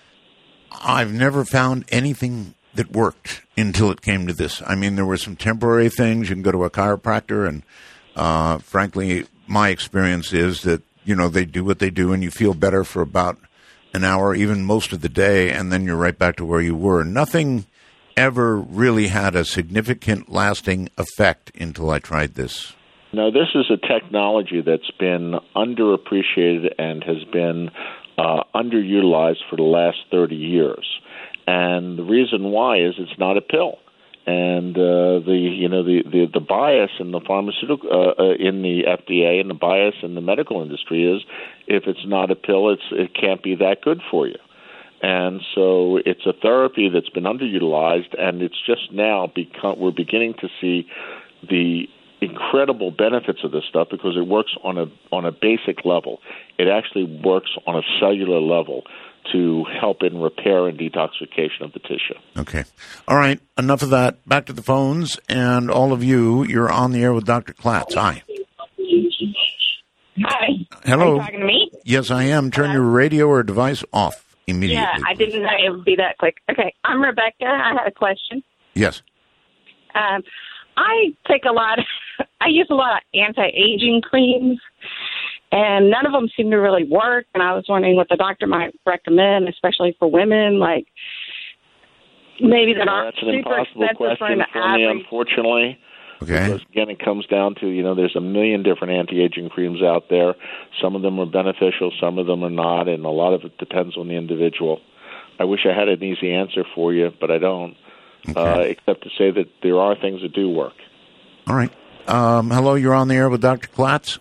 I've never found anything that worked until it came to this. I mean, there were some temporary things. You can go to a chiropractor, and uh, frankly, my experience is that, you know, they do what they do, and you feel better for about an hour, even most of the day, and then you're right back to where you were. Nothing ever really had a significant lasting effect until I tried this. No, this is a technology that's been underappreciated and has been uh, underutilized for the last thirty years. And the reason why is it's not a pill. And uh, the you know the, the, the bias in the pharmaceutical uh, uh, in the F D A and the bias in the medical industry is if it's not a pill, it's it can't be that good for you. And so it's a therapy that's been underutilized, and it's just now become we're beginning to see the incredible benefits of this stuff because it works on a on a basic level. It actually works on a cellular level to help in repair and detoxification of the tissue. Okay. All right. Enough of that. Back to the phones. And all of you, you're on the air with Doctor Klatz. Hi. Hi. Hello. Are you talking to me? Yes, I am. Turn your radio or device off immediately. Yeah, I didn't know it would be that quick. Okay. I'm Rebecca. I had a question. Yes. Um, I take a lot, I use a lot of anti-aging creams, and none of them seem to really work. And I was wondering what the doctor might recommend, especially for women, like maybe that well, aren't that's an super impossible expensive for question an for me, average. unfortunately. Okay. Because, again, it comes down to, you know, there's a million different anti-aging creams out there. Some of them are beneficial, some of them are not, and a lot of it depends on the individual. I wish I had an easy answer for you, but I don't, okay. uh, except to say that there are things that do work. All right. Um, hello, you're on the air with Doctor Klatz.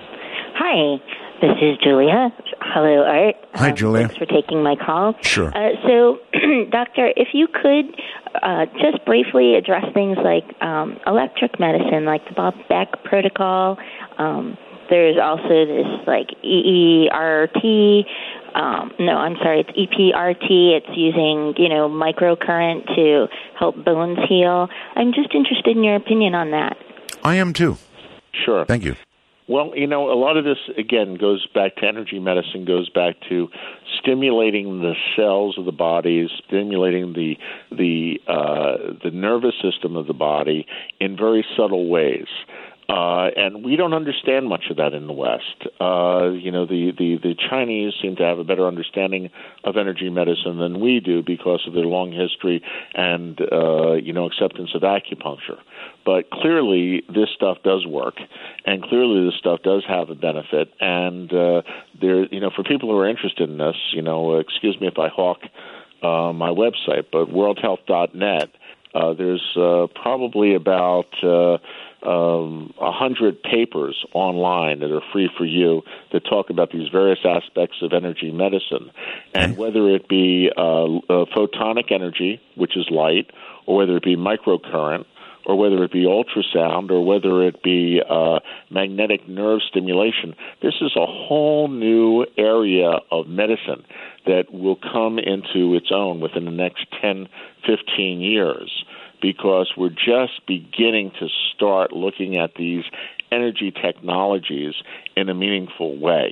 Hi, this is Julia. Hello, Art. Hi, um, Julia. Thanks for taking my call. Sure. Uh, so, Doctor, if you could uh, just briefly address things like um, electric medicine, like the Bob Beck protocol. Um, there's also this like E E R T. Um, no, I'm sorry, it's E P R T. It's using, you know, microcurrent to help bones heal. I'm just interested in your opinion on that. I am too. Sure. Thank you. Well, you know, a lot of this, again, goes back to energy medicine, goes back to stimulating the cells of the body, stimulating the the uh, the nervous system of the body in very subtle ways. Uh, and we don't understand much of that in the West. Uh, you know, the, the, the Chinese seem to have a better understanding of energy medicine than we do because of their long history and, uh, you know, acceptance of acupuncture. But clearly this stuff does work, and clearly this stuff does have a benefit. And uh, there, you know, for people who are interested in this, you know, uh, excuse me if I hawk uh, my website, but world health dot net, uh, there's uh, probably about uh, um, one hundred papers online that are free for you that talk about these various aspects of energy medicine, and whether it be uh, uh, photonic energy, which is light, or whether it be microcurrent, or whether it be ultrasound, or whether it be uh, magnetic nerve stimulation. This is a whole new area of medicine that will come into its own within the next ten, fifteen years, because we're just beginning to start looking at these energy technologies in a meaningful way.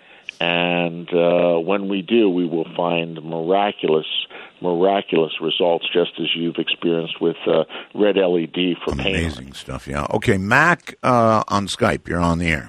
And uh, when we do, we will find miraculous, miraculous results, just as you've experienced with uh, red L E D for pain. Amazing stuff, yeah. Okay, Mac uh, on Skype, you're on the air.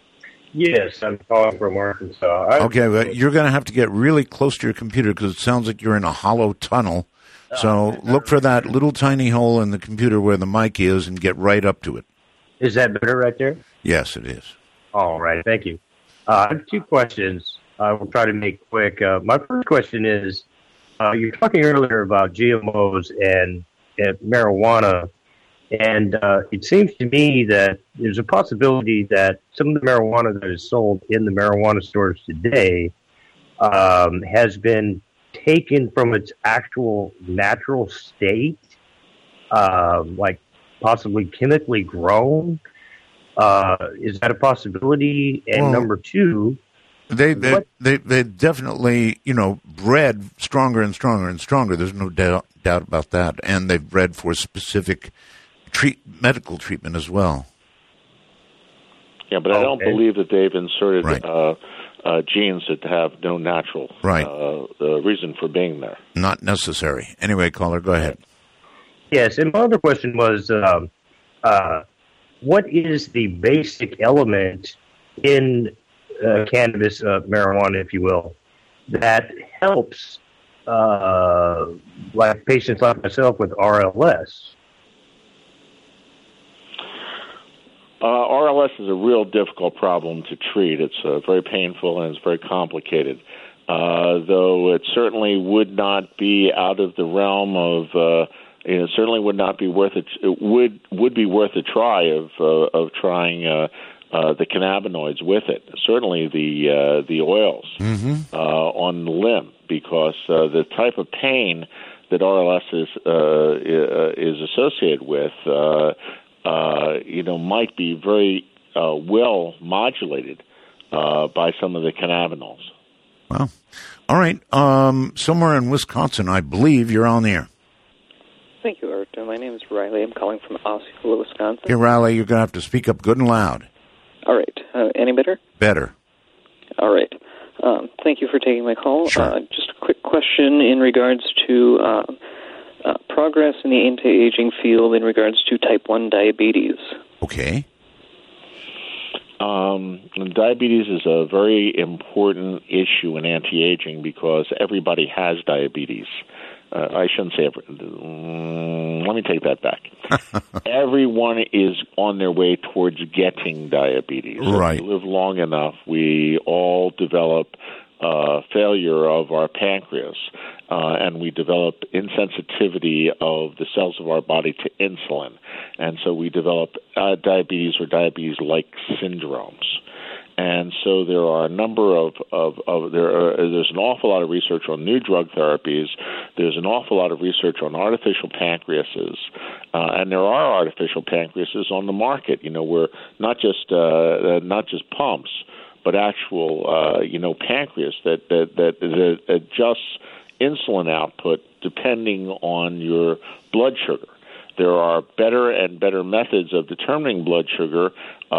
Yes, I'm calling from Arkansas. I, okay, well, you're going to have to get really close to your computer because it sounds like you're in a hollow tunnel. So uh, look for that little tiny hole in the computer where the mic is and get right up to it. Is that better right there? Yes, it is. All right, thank you. Uh, I have two questions. I will try to make quick. Uh, my first question is, uh, you were talking earlier about G M Os and, and marijuana, and uh, it seems to me that there's a possibility that some of the marijuana that is sold in the marijuana stores today um, has been taken from its actual natural state, uh, like possibly chemically grown. Uh, is that a possibility? And well, number two, they they, they they definitely, you know, bred stronger and stronger and stronger. There's no doubt doubt about that, and they've bred for specific treat medical treatment as well. Yeah, but I don't okay. believe that they've inserted right. uh, uh, genes that have no natural right. uh, uh, reason for being there. Not necessary. Anyway, caller, go ahead. Yes, and my other question was, um, uh, what is the basic element in uh, cannabis, uh, marijuana, if you will, that helps uh, like patients like myself with R L S? Uh, R L S is a real difficult problem to treat. It's uh, very painful and it's very complicated. Uh, though it certainly would not be out of the realm of uh, you know, it certainly would not be worth it. It would would be worth a try of uh, of trying uh, uh, the cannabinoids with it. Certainly the uh, the oils Mm-hmm. uh, on the limb, because uh, the type of pain that R L S is uh, is associated with, uh, uh, you know, might be very uh, well modulated uh, by some of the cannabinoids. Well, all right. Um, somewhere in Wisconsin, I believe you're on the air. Thank you, Art. Uh, My name is Riley. I'm calling from Osceola, Wisconsin. Hey, Riley, you're going to have to speak up good and loud. All right. Uh, any better? Better. All right. Um, thank you for taking my call. Sure. Uh, just a quick question in regards to uh, uh, progress in the anti-aging field in regards to type one diabetes. Okay. Um, diabetes is a very important issue in anti-aging because everybody has diabetes. Uh, I shouldn't say every, mm, let me take that back. Everyone is on their way towards getting diabetes. Right. If we live long enough, we all develop uh, failure of our pancreas, uh, and we develop insensitivity of the cells of our body to insulin. And so we develop uh, diabetes or diabetes-like syndromes. And so there are a number of, of, of there are, there's an awful lot of research on new drug therapies. There's an awful lot of research on artificial pancreases, uh, and there are artificial pancreases on the market. You know, we're not just uh, uh, not just pumps, but actual uh, you know pancreas that that, that that adjusts insulin output depending on your blood sugar. There are better and better methods of determining blood sugar.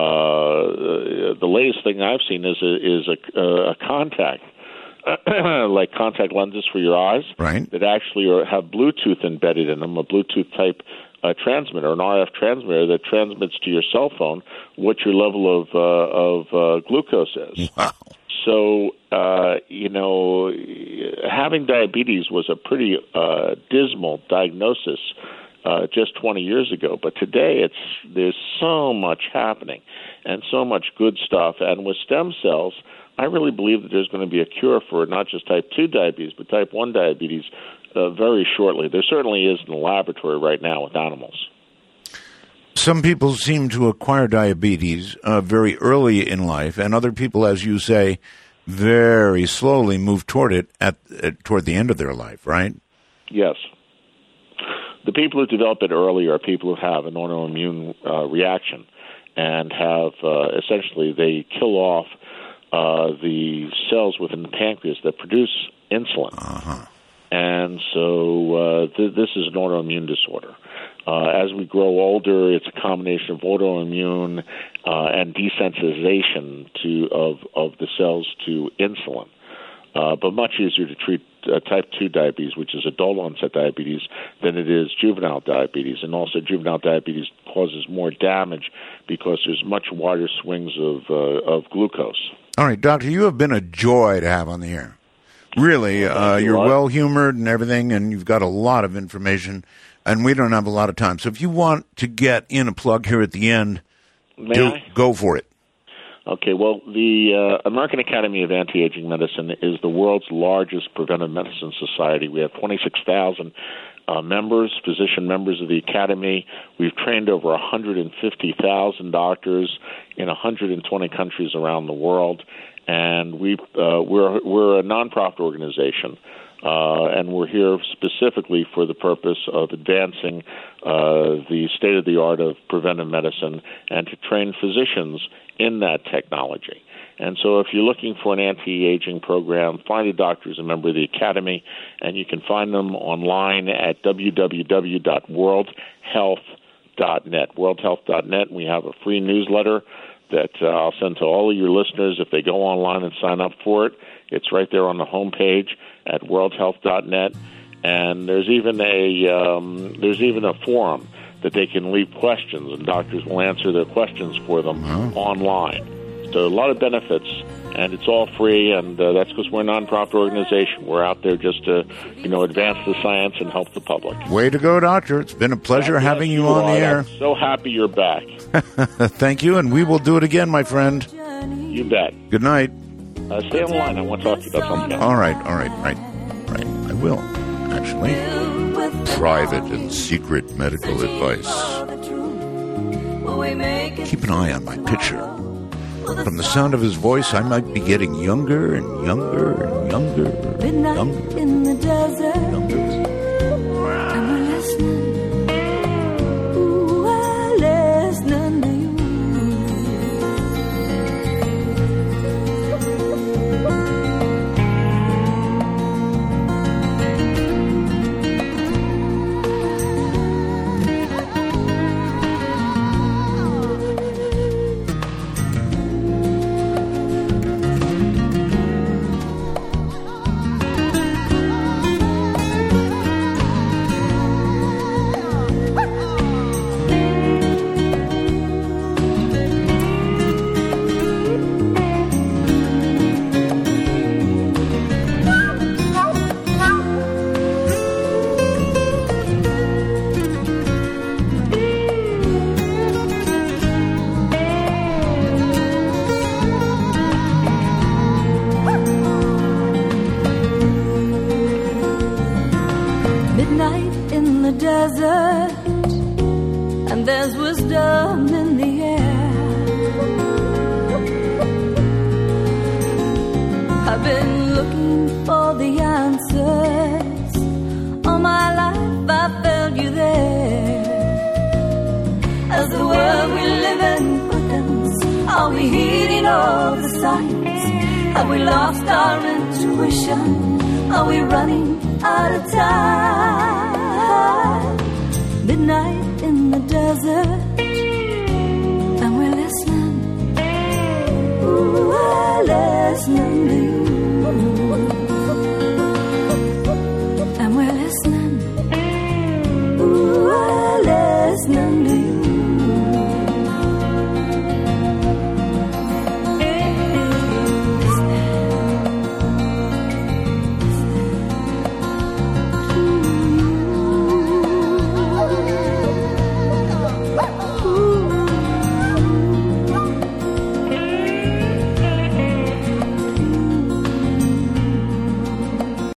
Uh, the latest thing I've seen is a, is a, a contact, like contact lenses for your eyes, right, that actually are, have Bluetooth embedded in them, a Bluetooth type uh, transmitter, an R F transmitter that transmits to your cell phone what your level of uh, of uh, glucose is. Wow. So, uh, you know, having diabetes was a pretty uh, dismal diagnosis Uh, just twenty years ago, but today it's there's so much happening and so much good stuff. And with stem cells, I really believe that there's going to be a cure for not just type two diabetes, but type one diabetes uh, very shortly. There certainly is in the laboratory right now with animals. Some people seem to acquire diabetes uh, very early in life, and other people, as you say, very slowly move toward it at, at toward the end of their life, right? Yes. The people who develop it early are people who have an autoimmune uh, reaction and have uh, essentially they kill off uh, the cells within the pancreas that produce insulin. Uh-huh. And so uh, th- this is an autoimmune disorder. Uh, as we grow older, it's a combination of autoimmune uh, and desensitization to of, of the cells to insulin. Uh, but much easier to treat uh, type two diabetes, which is adult-onset diabetes, than it is juvenile diabetes. And also juvenile diabetes causes more damage because there's much wider swings of uh, of glucose. All right, Doctor, you have been a joy to have on the air. Really, uh, you, you're Rod. well-humored and everything, and you've got a lot of information, and we don't have a lot of time. So if you want to get in a plug here at the end, May do, I? go for it. Okay, well, the uh, American Academy of Anti-Aging Medicine is the world's largest preventive medicine society. We have twenty-six thousand uh, members, physician members of the Academy. We've trained over one hundred fifty thousand doctors in one hundred twenty countries around the world, and we uh, we're we're a nonprofit organization. Uh, and we're here specifically for the purpose of advancing uh, the state-of-the-art of preventive medicine and to train physicians in that technology. And so if you're looking for an anti-aging program, find a doctor who's a member of the Academy, and you can find them online at w w w dot world health dot net. world health dot net, we have a free newsletter that uh, I'll send to all of your listeners if they go online and sign up for it. It's right there on the homepage at world health dot net, and there's even a um, there's even a forum that they can leave questions, and doctors will answer their questions for them oh. online. So a lot of benefits, and it's all free, and uh, that's because we're a nonprofit organization. We're out there just to, you know, advance the science and help the public. Way to go, Doctor. It's been a pleasure God having bless you on the Rod. air. I'm so happy you're back. Thank you, and we will do it again, my friend. You bet. Good night. Uh, stay on the line. I want to talk to you about something else. All right, all right, right, right. I will. actually. Private and secret medical advice. Keep an eye on my picture. From the sound of his voice, I might be getting younger and younger and younger and younger. In the desert, younger. and we're listening. Ooh, we're listening to you. Midnight in the desert, and there's wisdom in the air. I've been looking for the answers. All my life I felt you there. As the world we live in quickens, are we heeding all the signs? Have we lost our intuition? Are we running out of time? Midnight in the desert, and we're listening. Ooh, we're listening to you.